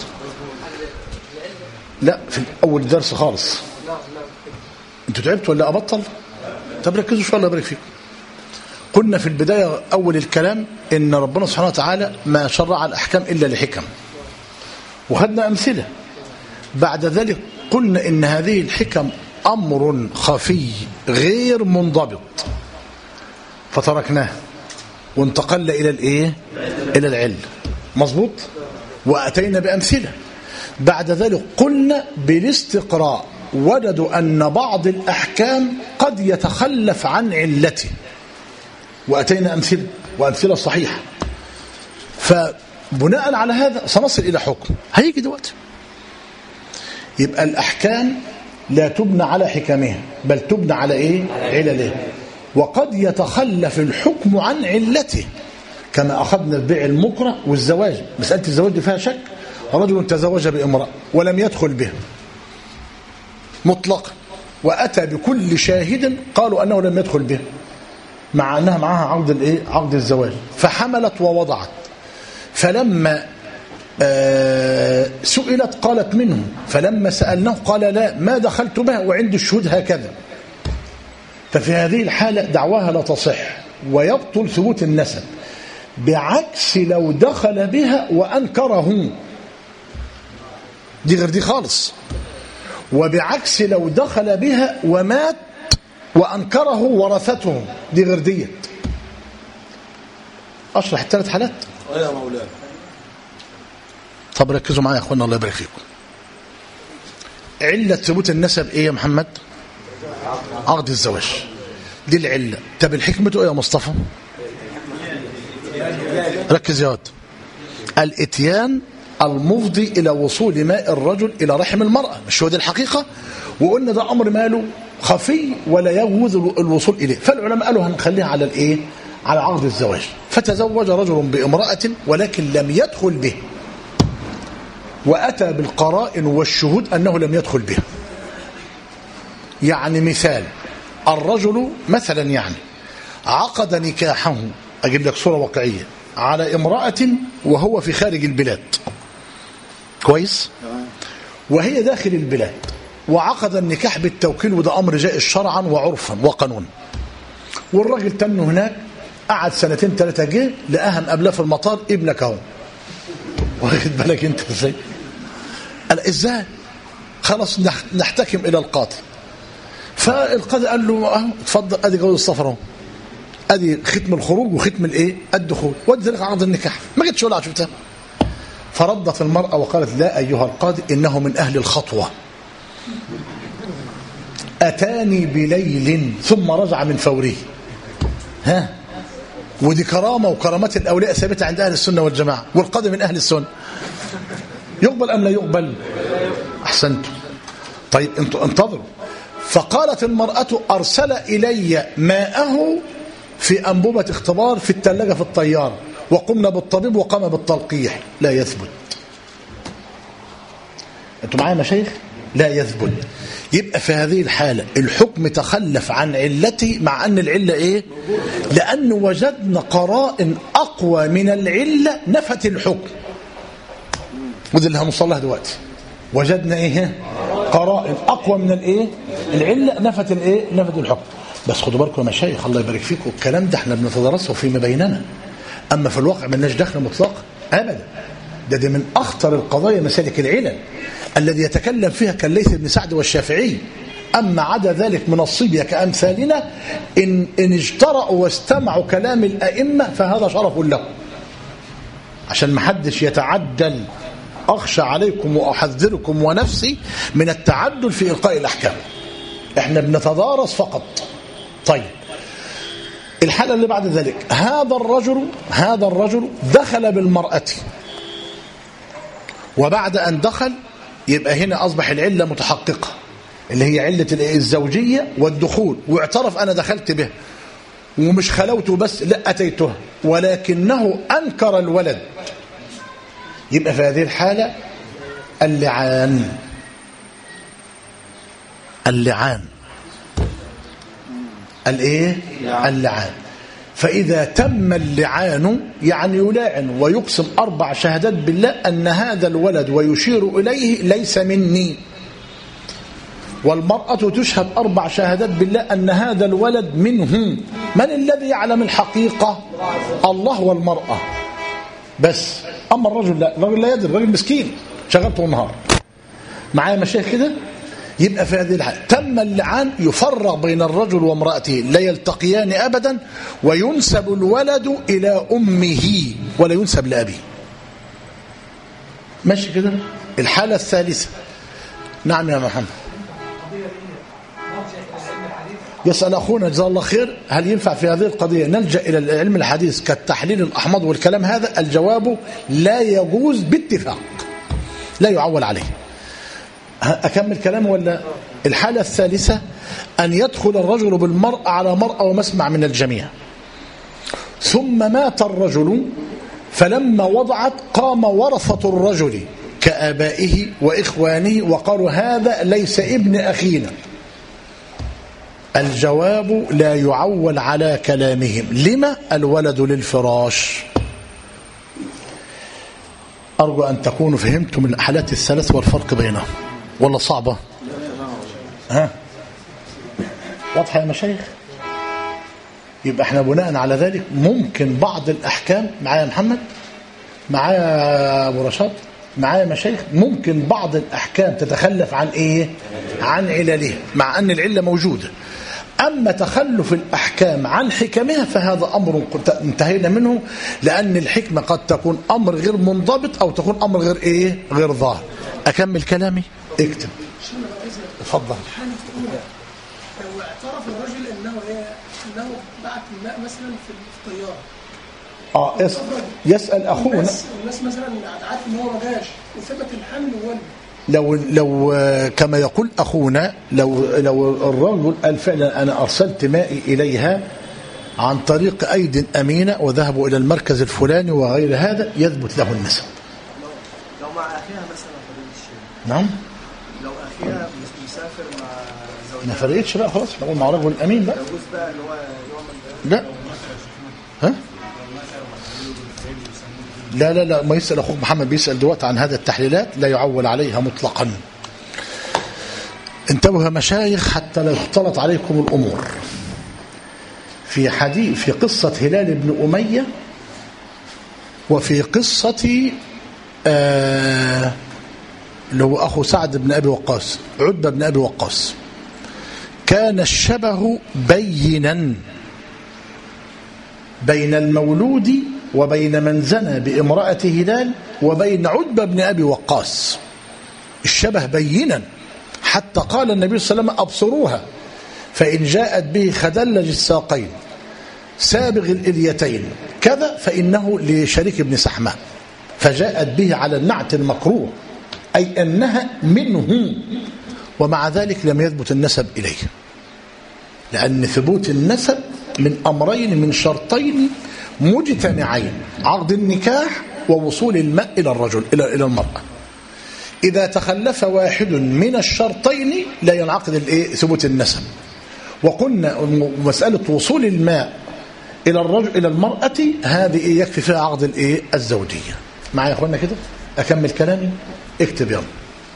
لا، في أول درس خالص. انتوا تعبتوا ولا أبطل؟ طب ركزوا شوية الله يبارك فيكم. قلنا في البداية أول الكلام إن ربنا سبحانه وتعالى ما شرع الأحكام إلا لحكم، وخدنا أمثلة. بعد ذلك قلنا إن هذه الحكم أمر خفي غير منضبط فتركناه وانتقل إلى الإيه؟ إلى العلم. مظبوط؟ وأتينا بأمثلة. بعد ذلك قلنا بالاستقراء وجدوا أن بعض الأحكام قد يتخلف عن علته، وأتينا أمثلة وأمثلة صحيحة. فبناء على هذا سنصل إلى حكم هيجي دلوقتي. يبقى الأحكام لا تبنى على حكمها بل تبنى على إيه؟ علله. وقد يتخلف الحكم عن علته، كما أخذنا البيع المكره والزواج. مسألة الزواج دي فيها شك. رجل تزوج بامرأة ولم يدخل بها مطلقا، وأتى بكل شاهد قالوا أنه لم يدخل بها، مع أنها معها عقد الإيه؟ عقد الزواج، فحملت ووضعت. فلما سئلت قالت منه، فلما سألناه قال لا ما دخلت بها وعند الشهود هكذا. ففي هذه الحالة دعواها لا تصح ويبطل ثبوت النسب، بعكس لو دخل بها وأنكره، دي غير دي خالص. وبعكس لو دخل بها ومات وأنكره ورثته، دي غير ديت. أشرح الثلاث حالات.
يا مولانا.
طب ركزوا معايا يا أخوانا الله يبارك فيكم. علة ثبوت النسب إيه يا محمد؟ عقد الزواج، دي العلة. طب الحكمة إيه يا مصطفى؟ ركز يا واد. الاتيان المفضي إلى وصول ماء الرجل إلى رحم المرأة، مش هو دي الحقيقة؟ وقلنا ده أمر ماله خفي ولا يجوز الوصول إليه. فالعلماء قالوا هنخليها على الإيه؟ على عقد الزواج. فتزوج رجل بامرأة ولكن لم يدخل به، وأتى بالقرائن والشهود أنه لم يدخل به. يعني مثال، الرجل مثلا يعني عقد نكاحه، أجيب لك صورة واقعية، على امرأة وهو في خارج البلاد، كويس؟ وهي داخل البلاد، وعقد النكاح بالتوكيل، وده أمر جائز شرعا وعرفا وقانون. والراجل تنه هناك، قعد 2-3 جه، لقاها مقابلاه في المطار، ابنك اهو. واخد بالك انت ازاي؟ قال ازاي؟ خلاص نحتكم الى القاضي. فالقاضي قال له اهو اتفضل، ادي جواز السفر اهو، ادي ختم الخروج وختم الايه؟ الدخول، وادي لك عقد النكاح. ما جتش ولا شفتها. فردت المرأة وقالت لا أيها القاضي إنه من أهل الخطوة، أتاني بليل ثم رجع من فوره. ها؟ ودي كرامة، وكرامات الأولياء ثابتة عند أهل السنة والجماعة، والقاضي من أهل السنة. يقبل أم لا يقبل؟ أحسنتم. طيب انتوا انتظروا. فقالت المرأة أرسل إلي ماءه في أنبوبة اختبار في الثلاجة في الطيارة، وقمنا بالطبيب وقام بالتلقيح. لا يثبت. أنتم معايا مشايخ؟ لا يثبت. يبقى في هذه الحالة الحكم تخلف عن علته، مع أن العلة إيه؟ لأن وجدنا قرائن أقوى من العلة نفت الحكم، وده اللي هنوصل لها دلوقتي. وجدنا إيه؟ قرائن أقوى من الإيه؟ العلة نفت الإيه؟ نفت الحكم. بس خدوا بالكم يا مشايخ الله يبارك فيكم، الكلام ده احنا بنتدرسه فيما بيننا، أما في الواقع ملناش دخل مطلق أبدا. ده من أخطر القضايا مسالك العلل الذي يتكلم فيها كالليث بن سعد والشافعي. أما عدا ذلك من الصبية كأمثالنا إن اجترأوا واستمعوا كلام الأئمة فهذا شرف له، عشان ما حدش يتعدل. أخشى عليكم وأحذركم ونفسي من التعدل في إلقاء الأحكام. احنا بنتدارس فقط. طيب الحالة اللي بعد ذلك، هذا الرجل دخل بالمرأة، وبعد أن دخل يبقى هنا أصبح العلة متحققة اللي هي علة الزوجية والدخول، واعترف أنا دخلت به ومش خلوته بس، لا أتيته ولكنه أنكر الولد. يبقى في هذه الحالة اللعان الايه؟ اللعان. فإذا تم اللعان يعني يلاعن ويقسم 4 شهادات بالله أن هذا الولد ويشير إليه ليس مني، والمرأة تشهد 4 شهادات بالله أن هذا الولد منه. من الذي يعلم الحقيقة؟ الله والمرأة بس. أما الرجل لا، الرجل لا يدري، الرجل مسكين شغال طول النهار. معايا مشايخ كده؟ يبقى في هذه الحالة تم اللعان، يفرق بين الرجل وامرأته، لا يلتقيان أبدا، وينسب الولد إلى أمه ولا ينسب لأبيه. ماشي كده؟ الحالة الثالثة. نعم يا محمد. يسأل أخونا جزاه الله خير، هل ينفع في هذه القضية نلجأ إلى علم الحديث كالتحليل الأحماض والكلام هذا؟ الجواب لا يجوز باتفاق، لا يعول عليه. أكمل كلامه ولا؟ الحالة الثالثة أن يدخل الرجل بالمرأة على مرأة ومسمع من الجميع، ثم مات الرجل، فلما وضعت قام ورثة الرجل كآبائه وإخوانه وقالوا هذا ليس ابن أخينا. الجواب لا يعول على كلامهم. لما؟ الولد للفراش. أرجو أن تكونوا فهمتم الحالات الثلاث والفرق بينهم، ولا صعبة؟ ها؟ واضحة يا مشايخ؟ يبقى احنا بناء على ذلك ممكن بعض الأحكام، معايا محمد؟ معايا أبو رشاد؟ معايا مشايخ؟ ممكن بعض الأحكام تتخلف عن إيه؟ عن علله، مع أن العلة موجودة. أما تخلف الأحكام عن حكمها فهذا أمر انتهينا منه، لأن الحكمة قد تكون أمر غير منضبط أو تكون أمر غير إيه؟ غير ظاهر. أكمل كلامي؟ اكتب. اتفضل.
لو اعترف الرجل انه بعت الماء مثلا في الطياره،
يسأل اخونا،
الناس مثلا عارف ان هو ما جاش وثبت الحمل وولد،
لو كما يقول اخونا، لو الرجل قال فعلا انا ارسلت مائي اليها عن طريق ايد امينه وذهبوا الى المركز الفلاني وغير هذا، يثبت له النسب.
لو مع اخيها مثلا فضيلة الشيخ.
نعم.
لو اخيها مسافر مع زوجها
ما فرقتش بقى خلاص، نقول مع رجل امين بقى.
يجوز بقى اللي هو يعمل
لا. ها؟ لا ما يسأل أخوك محمد، بيسأل دلوقتي عن هذا التحليلات لا يعول عليها مطلقا. انتبهوا يا مشايخ حتى لا يختلط عليكم الأمور. في قصة هلال بن أمية، وفي قصة اللي هو أخو سعد بن أبي وقاص، عتبة بن أبي وقاص، كان الشبه بينا بين المولود وبين من زنى بامرأة هلال وبين عتبة بن أبي وقاص. الشبه بينا حتى قال النبي صلى الله عليه وسلم أبصروها، فإن جاءت به خدلج الساقين سابغ الإليتين كذا فإنه لشريك بن سحماء، فجاءت به على النعت المكروه، أي أنها منه. ومع ذلك لم يثبت النسب إليه، لأن ثبوت النسب من أمرين، من شرطين مجتمعين: عقد النكاح ووصول الماء إلى الرجل إلى المرأة. إذا تخلف واحد من الشرطين لا ينعقد ثبوت النسب. وقلنا مسألة وصول الماء إلى الرجل إلى المرأة هذه يكفي فيها عقد الزوجية. معايا يا أخوانا كده؟ أكمل كلامي؟ اكتب يلا.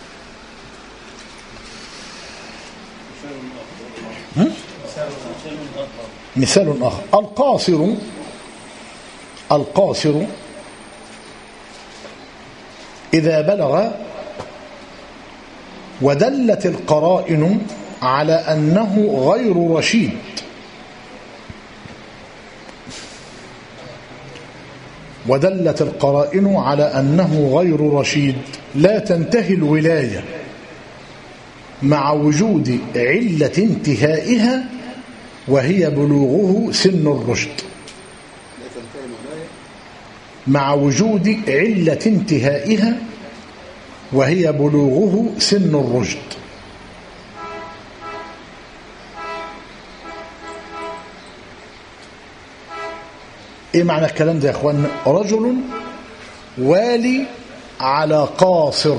مثال آخر: القاصر إذا بلغ ودلت القرائن على أنه غير رشيد لا تنتهي الولاية مع وجود علة انتهائها وهي بلوغه سن الرشد. مع وجود علة انتهائها وهي بلوغه سن الرشد. ايه معنى الكلام ده يا اخوان؟ رجل والي على قاصر،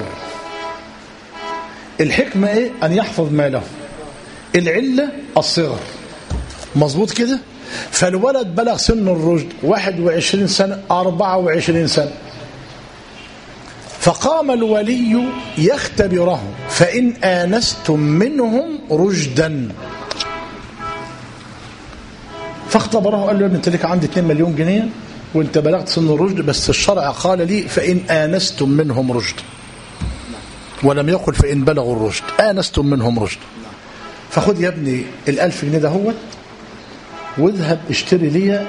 الحكمة ايه؟ ان يحفظ ماله، العلة الصغر، مظبوط كده؟ فالولد بلغ سن الرشد 21 سنة 24 سنة، فقام الولي يختبره: فإن آنستم منهم رشدا. فاختبره، قال له: انت لك عندي 2 مليون جنيه وانت بلغت سن الرشد، بس الشرع قال لي فإن آنستم منهم رشد، ولم يقل فإن بلغوا الرشد، آنستم منهم رشد. فخد يا ابني 1000 جنيه دهوت واذهب اشتري لي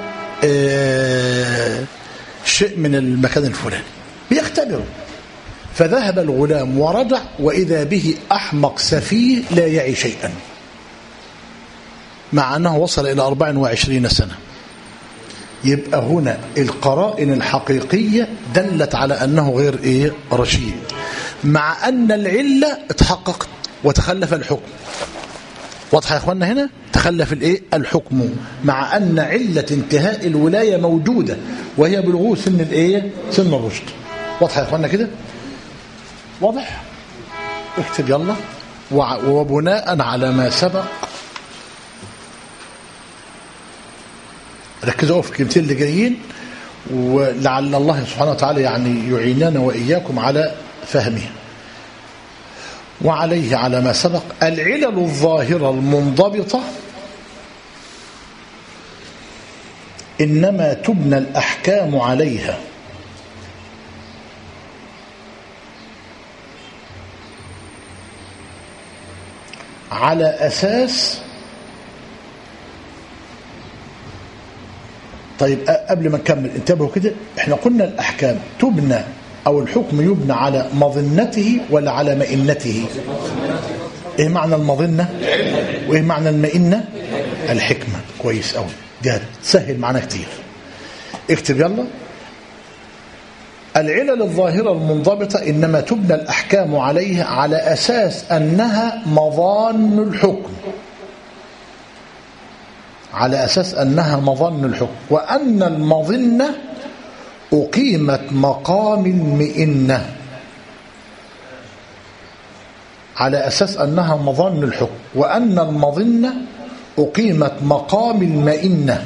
شيء من المكان الفلاني. بيختبره. فذهب الغلام ورجع وإذا به أحمق سفيه لا يعي شيئا، مع أنه وصل إلى 24 سنة. يبقى هنا القرائن الحقيقية دلت على أنه غير رشيد، مع أن العلة اتحققت وتخلف الحكم. واضح يا اخوانا؟ هنا تخلف الحكم، مع أن علة انتهاء الولاية موجودة وهي بلغوه سن سن الرشد. واضح يا اخوانا كده؟ واضح؟ اكتب يلا. وبناء على ما سبق، ركزوا في الكلمتين اللي جايين، ولعل الله سبحانه وتعالى يعني يعيننا وإياكم على فهمها. وعليه على ما سبق: العلل الظاهرة المنضبطة إنما تبنى الأحكام عليها على أساس. طيب قبل ما نكمل انتبهوا كده، احنا قلنا الأحكام تبنى أو الحكم يبنى على مظنته ولا على مئنته؟ ايه معنى المظنة وايه معنى المئنة؟ الحكمة. كويس قوي، دي هتسهل معنا كتير. اكتب يلا. العلل الظاهرة المنضبطة إنما تبنى الأحكام عليها على أساس أنها مظان الحكم، على أساس أنها مظن الحكم، وأن المظنة أقيمت مقام المئنة، على أساس أنها مظن الحكم، وأن المظنة أقيمت مقام المئنة.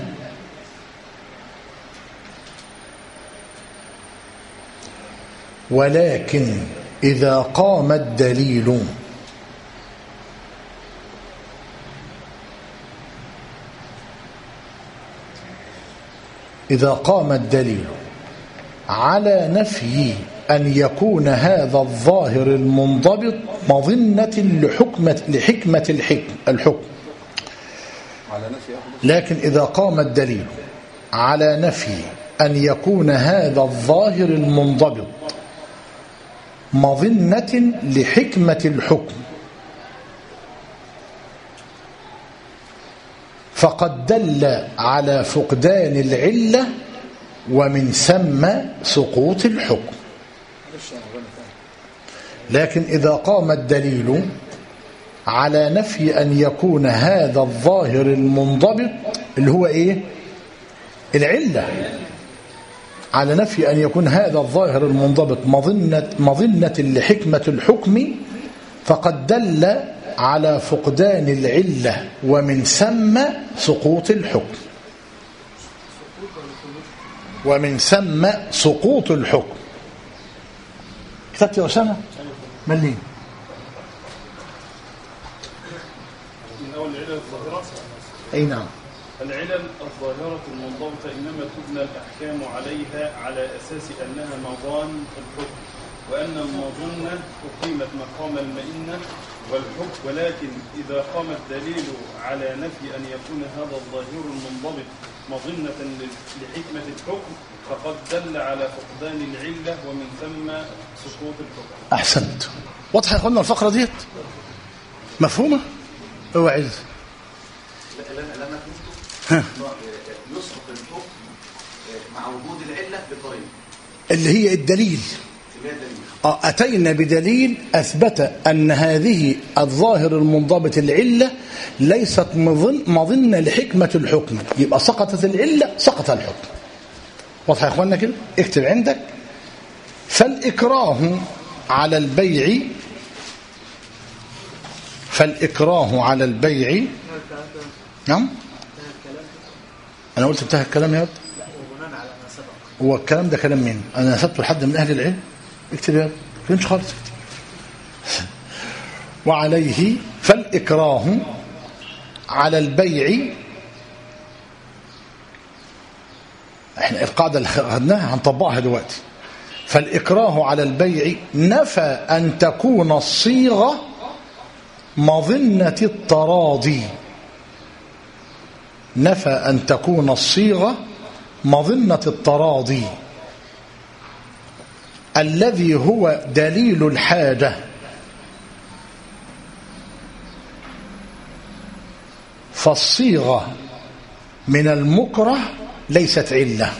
ولكن إذا قام الدليل على نفي أن يكون هذا الظاهر المنضبط مظنة لحكمة الحكم، لكن إذا قام الدليل على نفي أن يكون هذا الظاهر المنضبط مظنة لحكمة الحكم فقد دل على فقدان العلة ومن ثم سقوط الحكم. لكن إذا قام الدليل على نفي أن يكون هذا الظاهر المنضبط اللي هو إيه؟ العلة، على نفي أن يكون هذا الظاهر المنضبط مظنة لحكمة الحكم، فقد دل على فقدان العلة ومن ثم سقوط الحكم، ومن ثم سقوط الحكم. كتبت يا أسامة؟ ملين
من أول العلل الظاهرة.
أي نعم.
العلل الظاهرة المنضبطة إنما تبنى الأحكام عليها على أساس أنها مظان الحكم، وأن المظنة أقيمت مقام المئنة والحكم، ولكن إذا قام الدليل على نفي أن يكون هذا الظاهر المنضبط مظنة لحكمة الحكم فقد دل على فقدان العلة ومن ثم سقوط الحكم.
أحسنت. واضح يا أخوانا الفقرة ديت؟ مفهومة؟ هو عز
لما تنسوا يسقط الحكم مع وجود العلة بطريقة
اللي هي الدليل. أتينا بدليل أثبت أن هذه الظاهر المنضبط العلة ليست مظنة لحكمة الحكم، يبقى سقطت العلة سقط الحكم. واضح يا أخوانا كده؟ اكتب عندك: فالإكراه على البيع، فالإكراه على البيع. نعم أنا قلت انتهى الكلام يا ولد؟
لا، وبناء على ما سبق.
هو الكلام ده كلام مين؟ أنا نسبته لحد من أهل العلم؟ اكتب يا ولد، كلمش خالص. وعليه فالإكراه على البيع، احنا القاعدة اللي خدناها هنطبقها دلوقتي. فالإكراه على البيع نفى أن تكون الصيغة مظنة التراضي، نفى أن تكون الصيغة مظنة التراضي الذي هو دليل الحاجة، فالصيغة من المكره ليست علة،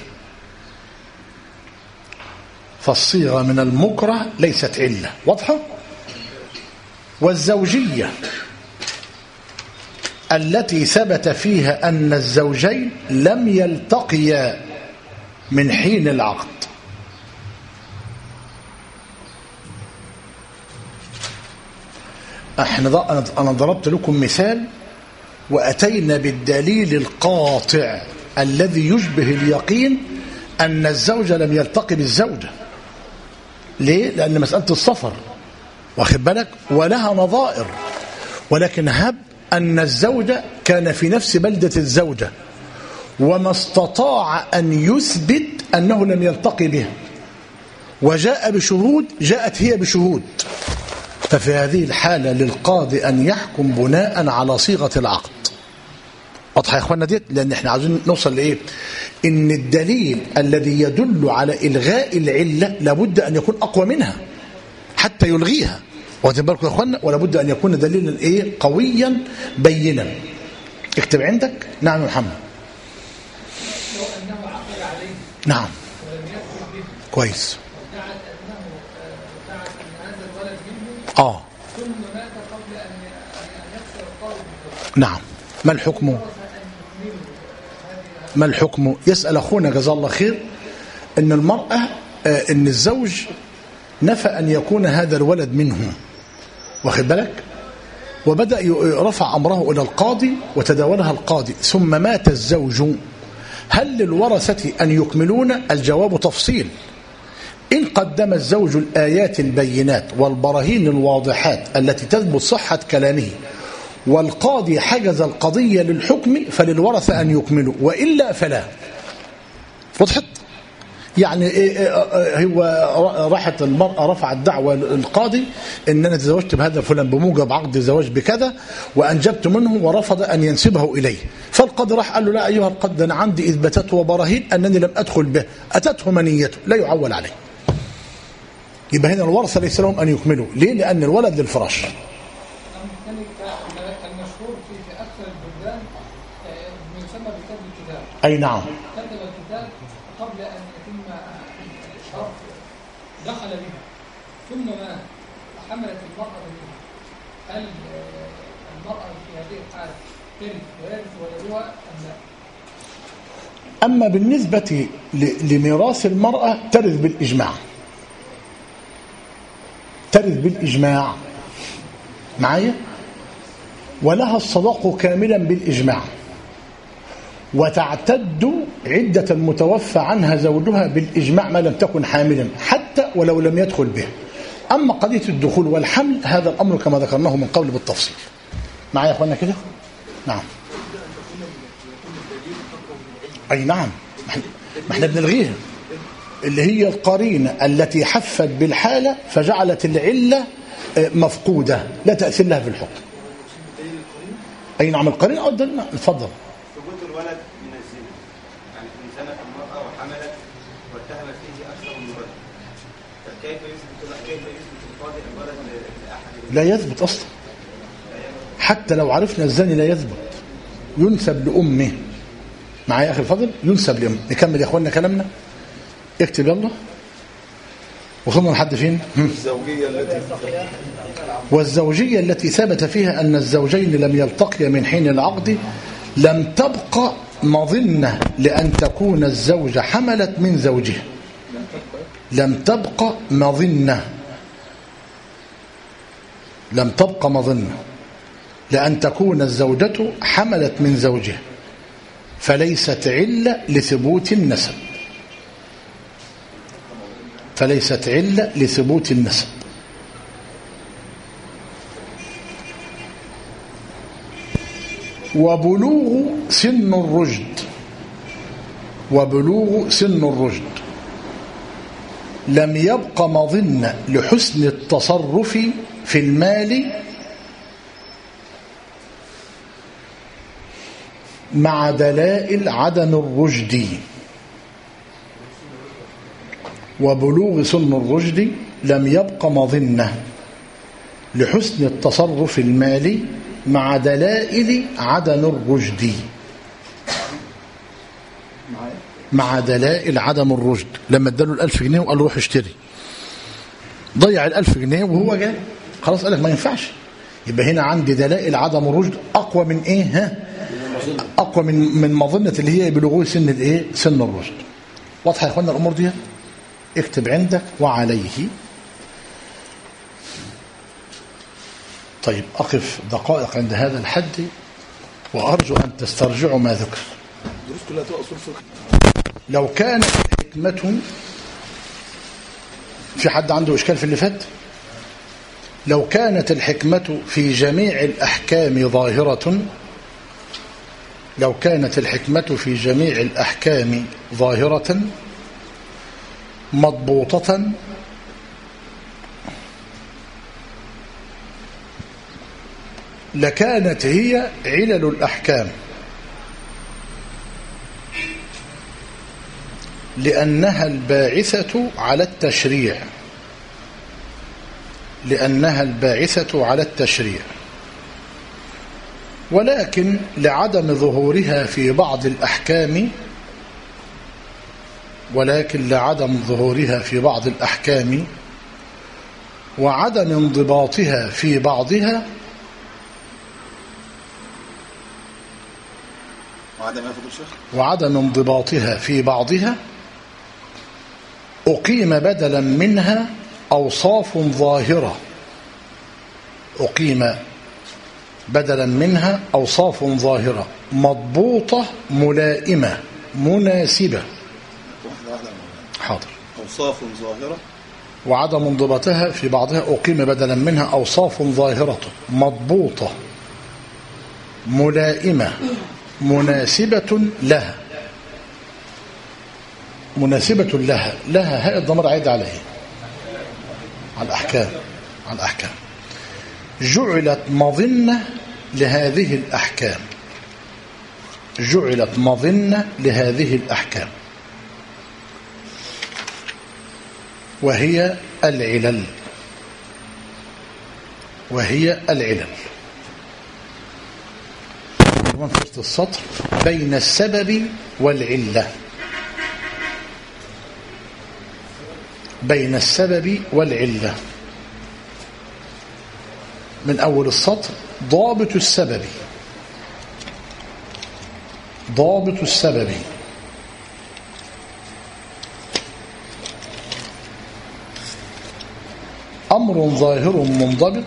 فالصيغة من المكره ليست علة. واضحة؟ والزوجية التي ثبت فيها أن الزوجين لم يلتقيا من حين العقد، أنا ضربت لكم مثال وأتينا بالدليل القاطع الذي يشبه اليقين أن الزوج لم يلتقي بالزوجة. ليه؟ لأن مسألة السفر واخد بالك ولها نظائر، ولكن هب أن الزوجة كان في نفس بلدة الزوجة وما استطاع أن يثبت أنه لم يلتقي بها، وجاء بشهود، جاءت هي بشهود، ففي هذه الحالة للقاضي أن يحكم بناء على صيغة العقد. واضح يا اخوانا ديت؟ لان احنا عايزين نوصل لايه؟ ان الدليل الذي يدل على الغاء العله لابد ان يكون اقوى منها حتى يلغيها. واخدين بالكم يا اخوانا؟ ولا بد ان يكون دليلا ايه؟ قويا بينا. اكتب عندك. نعم يا محمد.
لو انه عقل عليه
نعم
ولم يدخل به
كويس.
ودعت ان هذا الولد منه ثم مات قبل ان يكسر الطالب بالحكم.
نعم. ما الحكم؟ ما الحكم؟ يسأل أخونا جزاه الله خير أن المرأة أن الزوج نفى أن يكون هذا الولد منه، واخد بالك؟ وبدأ رفع أمره إلى القاضي وتداولها القاضي، ثم مات الزوج، هل للورثة أن يكملون؟ الجواب تفصيل. إن قدم الزوج الآيات البينات والبراهين الواضحات التي تثبت صحة كلامه والقاضي حجز القضية للحكم فللورثة أن يكملوا، وإلا فلا. وضحت؟ يعني هو راحت المرأة رفعت دعوة للقاضي إن أنا تزوجت بهذا فلان بموجب عقد زواج بكذا وأنجبت منه، ورفض أن ينسبه إليه، فالقاضي راح قال له لا أيها القاضي أنا عندي إثباتات وبراهين أنني لم أدخل به، أتته منيته، لا يعول عليه. يبقى هنا الورثة ليس لهم أن يكملوا. ليه؟ لأن الولد للفراش.
المشهور في أكثر البلدان يسمى بكتاب الكتاب.
أي نعم.
كتب الكتاب قبل أن يتم الشرط، دخل بها ثم مات، حملت المرأة بها، هل المرأة في هذه الحالة ترث ويرث ولدها أم لا؟
أما بالنسبة لميراث المرأة ترث بالإجماع، ترث بالإجماع معايا، ولها الصداق كاملا بالإجماع، وتعتد عدة المتوفى عنها زوجها بالإجماع ما لم تكن حاملا حتى ولو لم يدخل به. أما قضية الدخول والحمل هذا الأمر كما ذكرناه من قبل بالتفصيل. معايا يا أخوانا كده؟ نعم. أي نعم، ما احنا بنلغيها، اللي هي القرينة التي حفت بالحالة فجعلت العلة مفقودة لا تأثير لها في الحكم. أي نعم القرينة. اتفضل.
ثبوت الولد من الزنا، يعني إن زنت المرأة وحملت واتهمت فيه أكثر من ولد، فكيف يثبت القاضي الولد لأحد؟
لا يثبت أصلا، حتى لو عرفنا الزاني لا يثبت، ينسب لأمه. معايا يا أخي الفضل؟ ينسب لأمه. نكمل يا أخوانا كلامنا. اكتب يلا. وصلنا لحد فين؟ والزوجية التي ثبت فيها أن الزوجين لم يلتقيا من حين العقد لم تبقى مظنة لأن تكون الزوجة حملت من زوجها. لم تبقى مظنة، لم تبقى مظنة لأن تكون الزوجة حملت من زوجها، فليست علة لثبوت النسب، فليست علة لثبوت النسب. وبلوغ سن الرشد، وبلوغ سن الرشد لم يبق مظنة لحسن التصرف في المال مع دلائل عدم الرشد. وبلوغ سن الرشد لم يبق مظنة لحسن التصرف المالي مع دلائل عدم الرشد. مع دلائل عدم الرشد. لما اداله 1000 جنيه وقال له روح اشتري، ضيع 1000 جنيه وهو جاي خلاص قال لك ما ينفعش. يبقى هنا عندي دلائل عدم الرشد اقوى من ايه؟ اقوى من مظنه اللي هي بلغوه سن الايه؟ سن الرشد. واضحه يا اخوانا الامور دي؟ اكتب عندك وعليه. طيب أقف دقائق عند هذا الحد وأرجو أن تسترجعوا ما ذكر. لو كانت الحكمة، في حد عنده إشكال في اللي فات؟ لو كانت الحكمة في جميع الأحكام ظاهرة، لو كانت الحكمة في جميع الأحكام ظاهرة مضبوطة لكانت هي علل الأحكام، لأنها الباعثة على التشريع، لأنها الباعثة على التشريع. ولكن لعدم ظهورها في بعض الأحكام، ولكن لعدم ظهورها في بعض الأحكام وعدم انضباطها في بعضها، وعدم انضباطها في بعضها أقيم بدلا منها أوصاف ظاهرة، أقيم بدلا منها أوصاف ظاهرة مضبوطة ملائمة مناسبة. حاضر. أوصاف ظاهرة وعدم انضباطها في بعضها أقيم بدلا منها أوصاف ظاهرة مضبوطة ملائمة مناسبة لها، مناسبة لها، لها هاء الضمير عايد على ايه؟ على الأحكام، على الأحكام. جعلت مظنة لهذه الأحكام، جعلت مظنة لهذه الأحكام، وهي العلل، وهي العلل. في وسط السطر بين السبب والعلة، بين السبب والعلة. من أول السطر: ضابط السبب. ضابط السبب أمر ظاهر منضبط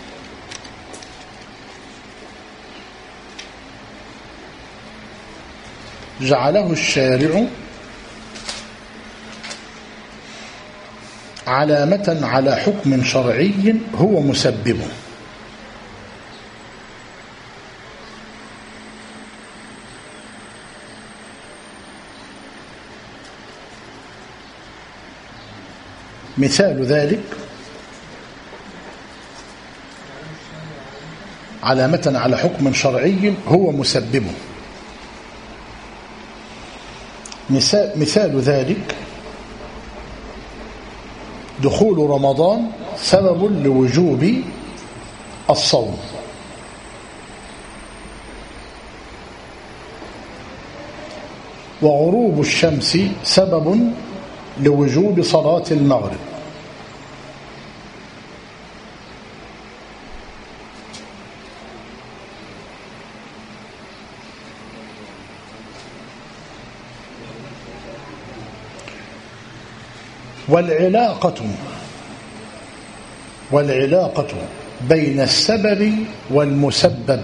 جعله الشارع علامة على حكم شرعي هو مسببه. مثال ذلك: علامة على حكم شرعي هو مسببه. مثال ذلك: دخول رمضان سبب لوجوب الصوم. وغروب الشمس سبب لوجوب صلاة المغرب. والعلاقة بين السبب والمسبب.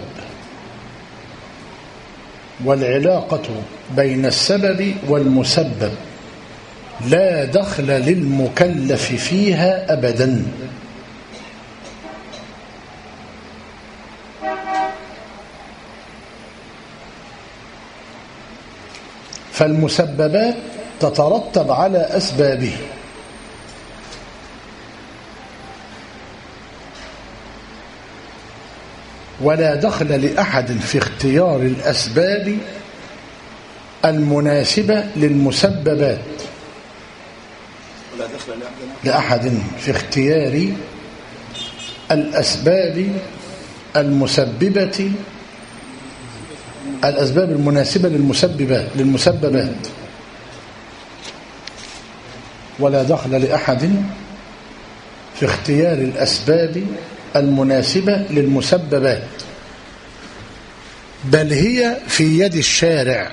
والعلاقة بين السبب والمسبب لا دخل للمكلف فيها أبدا. فالمسببات تترتب على أسبابه، ولا دخل لأحد في اختيار الأسباب المناسبة للمسببات. لأحد في اختيار الأسباب المسببة الأسباب المناسبة للمسببات ولا دخل لأحد في اختيار الأسباب المناسبة للمسببات، بل هي في يد الشارع،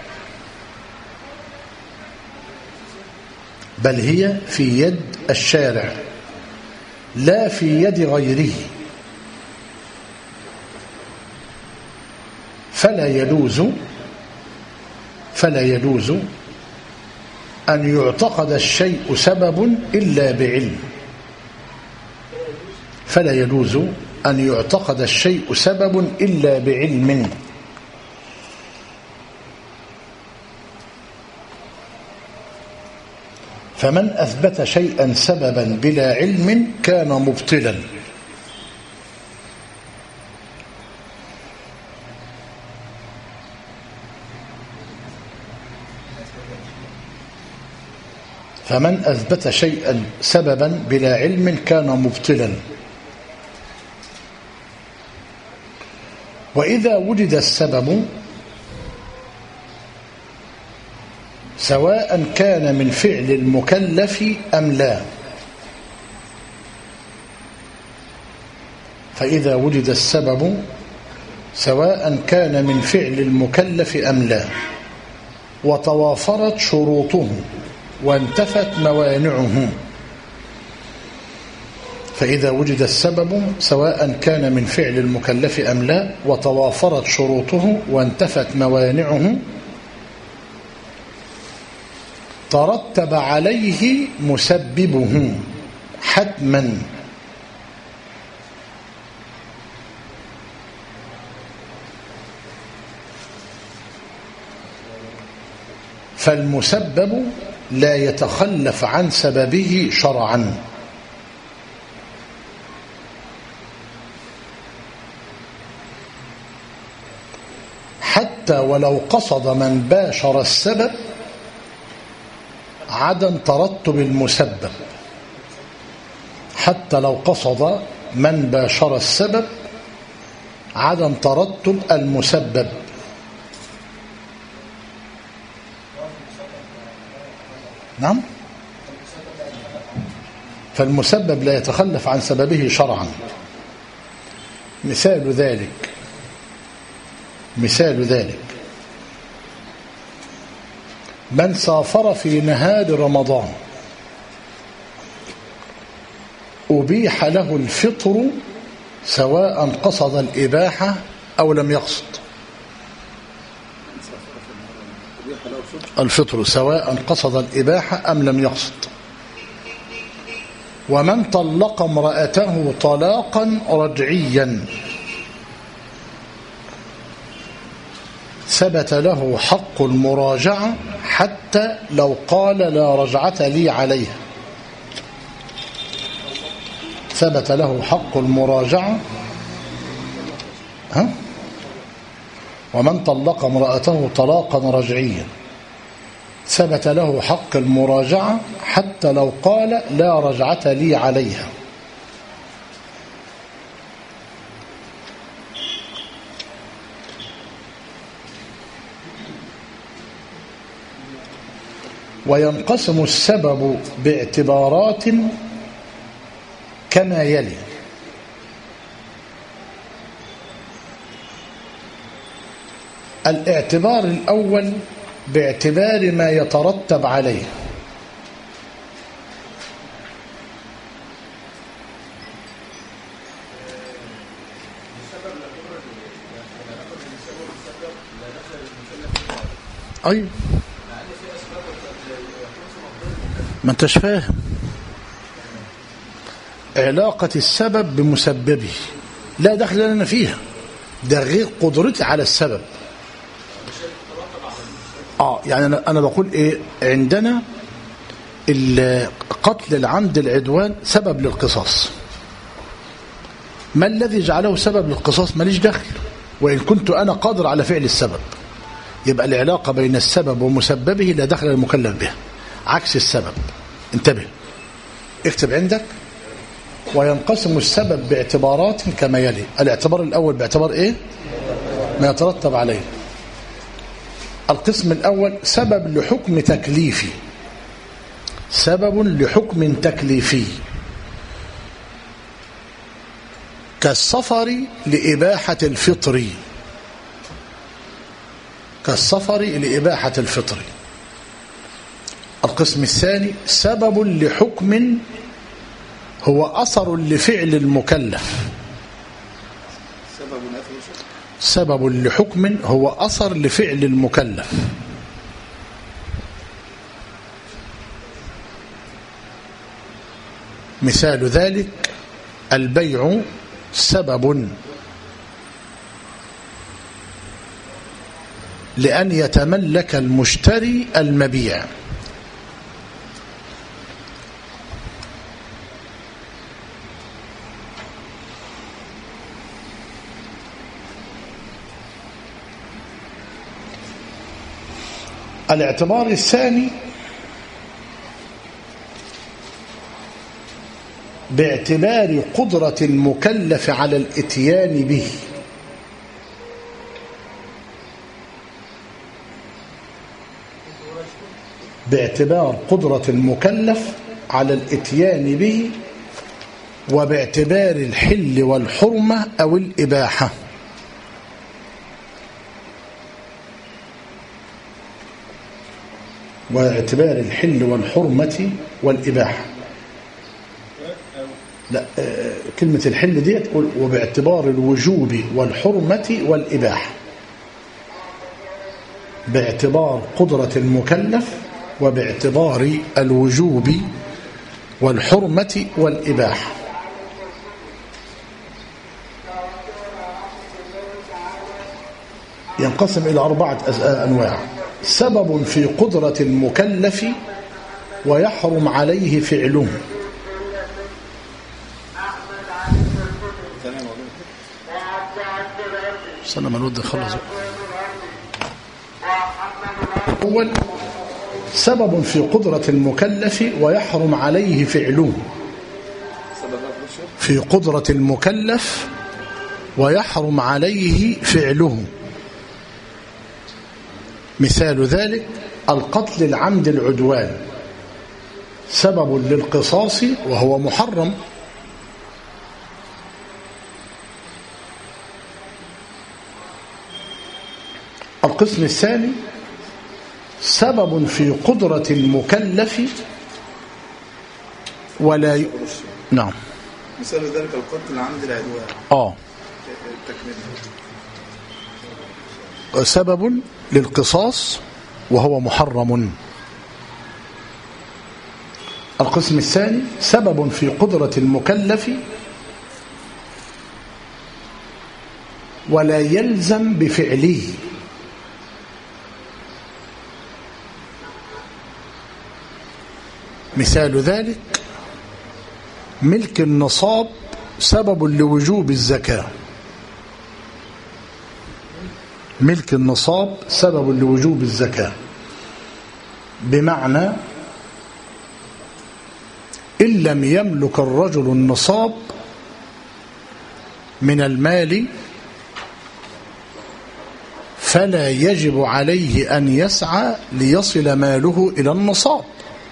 بل هي في يد الشارع لا في يد غيره. فلا يجوز أن يعتقد الشيء سبب إلا بعلم. فلا يجوز أن يعتقد الشيء سبب إلا بعلم. فمن أثبت شيئا سببا بلا علم كان مبطلا. فمن أثبت شيئا سببا بلا علم كان مبطلا. وإذا وجد السبب سواء كان من فعل المكلف أم لا، فإذا وجد السبب سواء كان من فعل المكلف أم لا وتوافرت شروطه وانتفت موانعه، فإذا وجد السبب سواء كان من فعل المكلف أم لا وتوافرت شروطه وانتفت موانعه ترتب عليه مسببه حتما. فالمسبب لا يتخلف عن سببه شرعا. حتى ولو قصد من باشر السبب عدم ترتب المسبب. حتى لو قصد من باشر السبب عدم ترتب المسبب. نعم، فالمسبب لا يتخلف عن سببه شرعا. مثال ذلك من سافر في نهار رمضان أبيح له الفطر سواء قصد الإباحة أو لم يقصد. الفطر سواء قصد الإباحة أم لم يقصد. ومن طلق امرأته طلاقا رجعيا ثبت له حق المراجعة حتى لو قال لا رجعة لي عليها. ثبت له حق المراجعة. ومن طلق امرأته طلاقا رجعيا ثبت له حق المراجعة حتى لو قال لا رجعة لي عليها. وينقسم السبب باعتبارات كما يلي: الاعتبار الأول باعتبار ما يترتب عليه. أيوة، ما انتش فاهم علاقة السبب بمسببه، لا دخل لنا فيها، ده غير قدرتي على السبب. يعني أنا بقول إيه، عندنا قتل العمد العدوان سبب للقصاص. ما الذي جعله سبب للقصاص؟ ماليش دخل، وإن كنت أنا قادر على فعل السبب. يبقى العلاقة بين السبب ومسببه لا دخل المكلف بها، عكس السبب. انتبه، اكتب عندك: وينقسم السبب باعتبارات كما يلي. الاعتبار الأول باعتبار إيه؟ ما يترتب عليه. القسم الأول سبب لحكم تكليفي. سبب لحكم تكليفي كالسفر لإباحة الفطر. كالسفر لإباحة الفطر. القسم الثاني سبب لحكم هو أثر لفعل المكلف. سبب لحكم هو أثر لفعل المكلف. مثال ذلك: البيع سبب لأن يتملك المشتري المبيع. الاعتبار الثاني باعتبار قدرة المكلف على الاتيان به. باعتبار قدرة المكلف على الاتيان به، وباعتبار الحل والحرمة أو الإباحة. واعتبار الحل والحرمة والإباحة. لا، كلمة الحل دي تقول وباعتبار الوجوب والحرمة والإباحة. باعتبار قدرة المكلف وباعتبار الوجوب والحرمة والإباحة. ينقسم إلى 4 أنواع: سبب في قدرة المكلف ويحرم عليه فعله. استنى ما الود يخلص. أول سبب في قدرة المكلف ويحرم عليه فعله. في قدرة المكلف ويحرم عليه فعله. مثال ذلك: القتل العمد العدوان سبب للقصاص وهو محرم. القسم الثاني سبب في قدرة المكلف ولا نعم.
مثال ذلك القتل عمد العدوان.
سبب للقصاص وهو محرم. القسم الثاني سبب في قدرة المكلف ولا يلزم بفعله. مثال ذلك ملك النصاب سبب لوجوب الزكاة. ملك النصاب سبب لوجوب الزكاة، بمعنى إن لم يملك الرجل النصاب من المال فلا يجب عليه أن يسعى ليصل ماله إلى النصاب.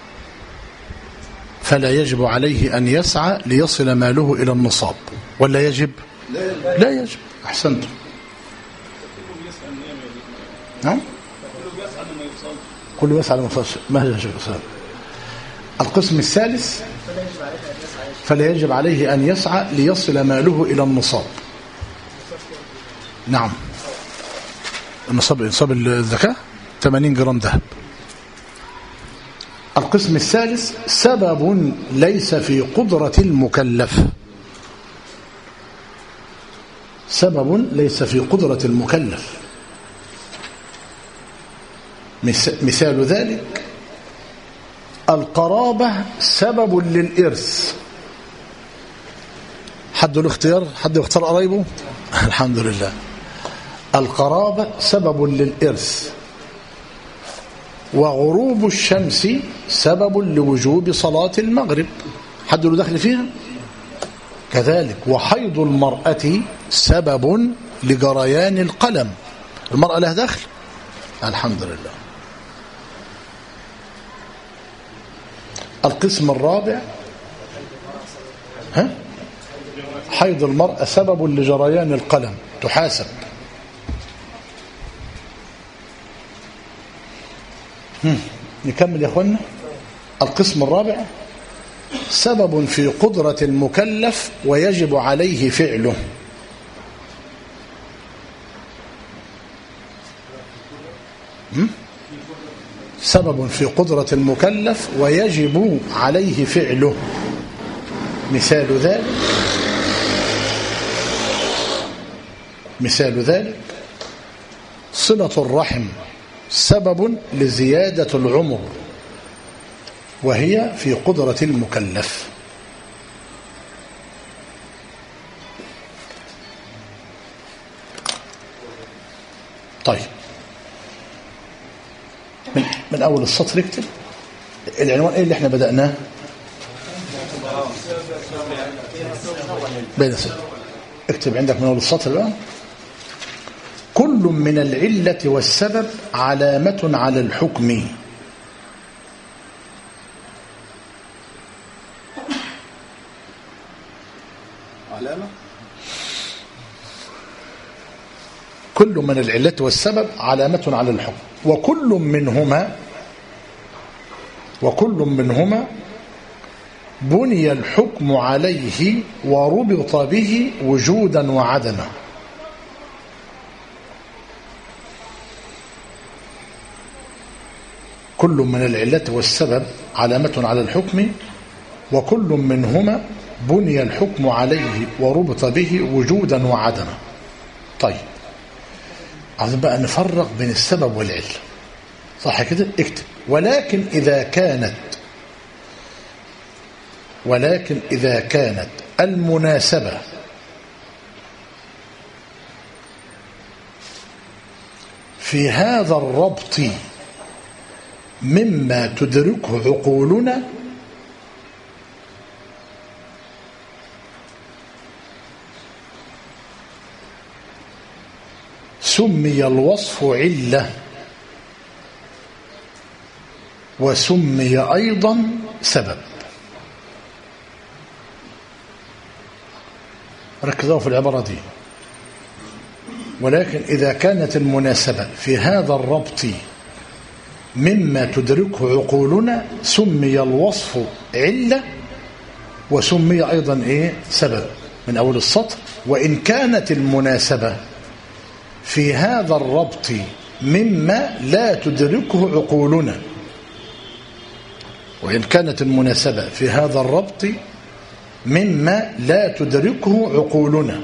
فلا يجب عليه أن يسعى ليصل ماله إلى النصاب. ولا يجب؟ لا يجب. أحسنتم. نعم؟ كله يسعى لما يوصل. ما هي شيء سهل. القسم الثالث فلا يجب عليه أن يسعى ليصل ماله إلى النصاب. نعم. نصاب الزكاة 80 جرام ذهب. القسم الثالث سبب ليس في قدرة المكلف. سبب ليس في قدرة المكلف. مثال ذلك القرابة سبب للإرث. حد الاختيار؟ حد يختار قرايبه؟ الحمد لله. القرابة سبب للإرث، وغروب الشمس سبب لوجوب صلاة المغرب. حد له دخل فيها؟ كذلك وحيض المرأة سبب لجريان القلم. المرأة لها دخل؟ الحمد لله. القسم الرابع حيض المرأة سبب لجريان القلم، تحاسب. نكمل يا اخوانا. القسم الرابع سبب في قدرة المكلف ويجب عليه فعله. سبب في قدرة المكلف ويجب عليه فعله. مثال ذلك صلة الرحم سبب لزيادة العمر وهي في قدرة المكلف. طيب من أول السطر اكتب العنوان ايه اللي احنا بدأناه بين سطر. اكتب عندك من أول السطر بقى. كل من العلة والسبب علامة على الحكم.
علامة.
كل من العلة والسبب علامة على الحكم، وكل منهما بني الحكم عليه وربط به وجودا وعدما. كل من العلة والسبب علامة على الحكم، وكل منهما بني الحكم عليه وربط به وجودا وعدما. طيب عايزين بقى نفرق بين السبب والعلة، صح كده؟ اكتب ولكن إذا كانت المناسبة في هذا الربط مما تدركه عقولنا سمي الوصف علة وسمي أيضا سبب. ركزوا في العبارة دي. ولكن إذا كانت المناسبة في هذا الربط مما تدركه عقولنا سمي الوصف علة وسمي أيضا سبب من أول السطر. وإن كانت المناسبة في هذا الربط مما لا تدركه عقولنا، وإن كانت المناسبة في هذا الربط مما لا تدركه عقولنا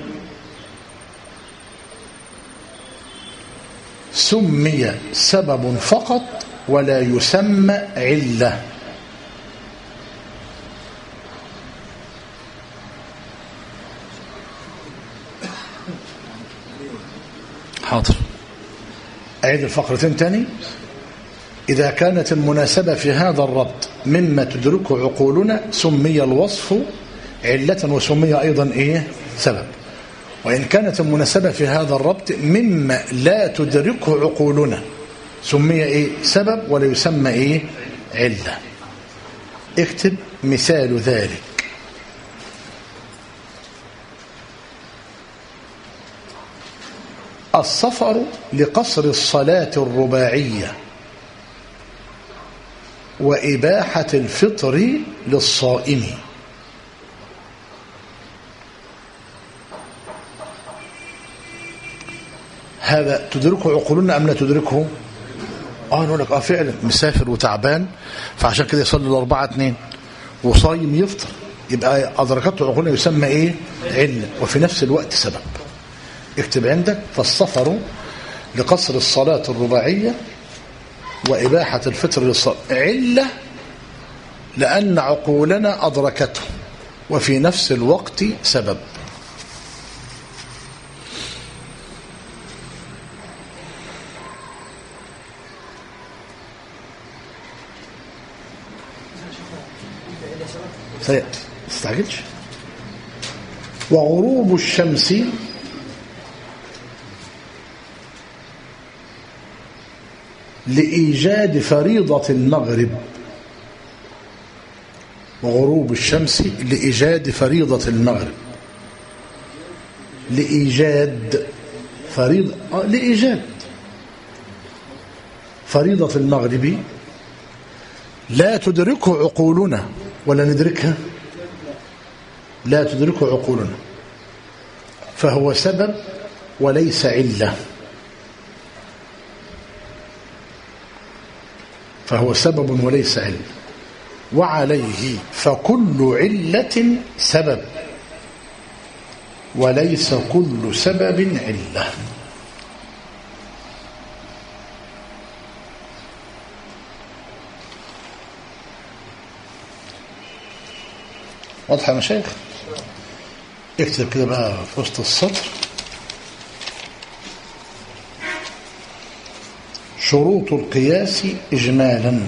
سمي سبب فقط ولا يسمى علة. حاضر، أعيد الفقرتين تاني. إذا كانت المناسبة في هذا الربط مما تدركه عقولنا سمي الوصف علة وسمي أيضا سبب. وإن كانت المناسبة في هذا الربط مما لا تدركه عقولنا سمي سبب ولا يسمى علة. اكتب مثال ذلك: السفر لقصر الصلاة الرباعية وإباحة الفطر للصائم. هذا تدركه عقولنا أم لا تدركه؟ نقول لك فعلا مسافر وتعبان فعشان كده يصلي 4-2 وصايم يفطر، يبقى أدركته عقولنا يسمى علة وفي نفس الوقت سبب. اكتب عندك: فالسفر لقصر الصلاة الرباعية وإباحة الفطر للصائم علة لأن عقولنا أدركته وفي نفس الوقت سبب. سيأتي، استعجلش. وغروب الشمس لإيجاد فريضة المغرب. وغروب الشمس لإيجاد فريضة المغرب. لإيجاد فريضة لإيجاد فريضة المغرب لا تدركه عقولنا ولا ندركها، لا تدركه عقولنا، فهو سبب وليس علة. فهو سبب وليس علة. وعليه فكل علة سبب وليس كل سبب علة. واضحة يا مشايخ؟ اكتب كده بقى في وسط السطر: شروط القياس إجمالا.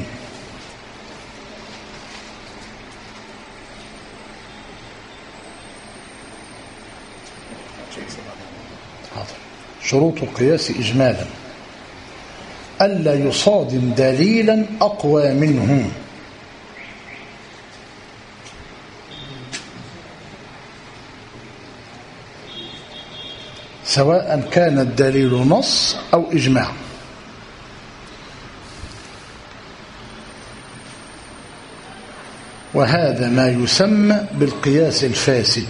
شروط القياس إجمالا: ألا يصادم دليلا أقوى منه، سواء كان الدليل نص أو إجماع. وهذا ما يسمى بالقياس الفاسد.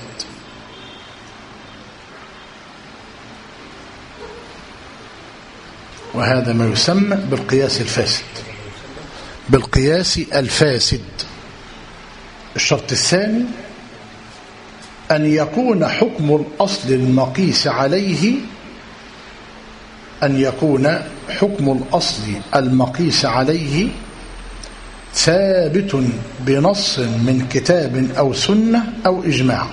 وهذا ما يسمى بالقياس الفاسد. بالقياس الفاسد. الشرط الثاني أن يكون حكم الأصل المقيس عليه ثابت بنص من كتاب أو سنة أو إجماع.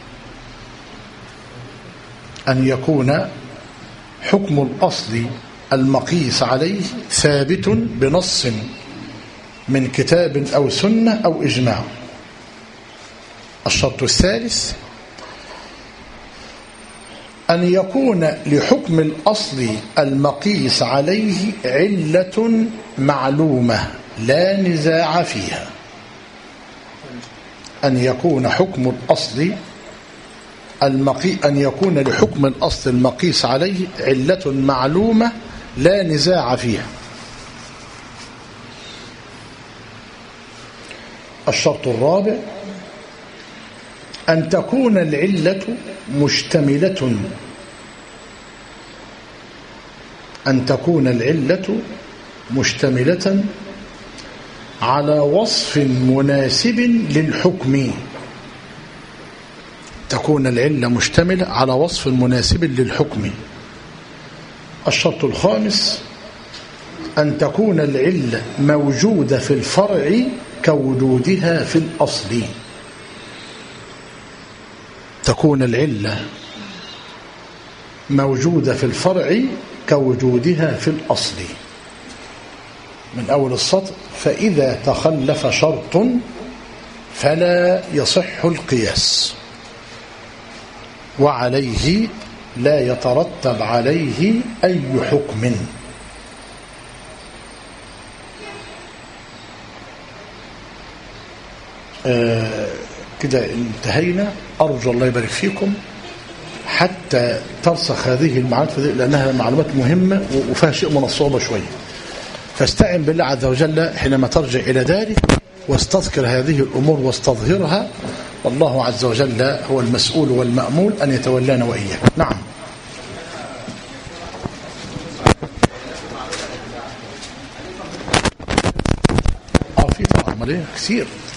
أن يكون حكم الأصل المقيس عليه ثابت بنص من كتاب أو سنة أو إجماع. الشرط الثالث أن يكون لحكم الأصل المقيس عليه علة معلومة لا نزاع فيها. أن يكون حكم الأصل أن يكون لحكم الأصل المقيس عليه علة معلومة لا نزاع فيها. الشرط الرابع أن تكون العلة مشتملة على وصف مناسب للحكم. تكون العلة مشتملة على وصف مناسب للحكم. الشرط الخامس أن تكون العلة موجودة في الفرع كوجودها في الأصل. تكون العلة موجودة في الفرع كوجودها في الأصل. من أول السطر: فإذا تخلف شرط فلا يصح القياس، وعليه لا يترتب عليه أي حكم. كده انتهينا. أرجو الله يبارك فيكم حتى ترسخ هذه المعلومات، لأنها معلومات مهمة وفيها شيء من الصعوبة شوية. فاستعن بالله عز وجل حينما ترجع إلى دارك واستذكر هذه الأمور واستظهرها، والله عز وجل هو المسؤول والمأمول أن يتولانا وإياك. نعم. في طبعا كثير.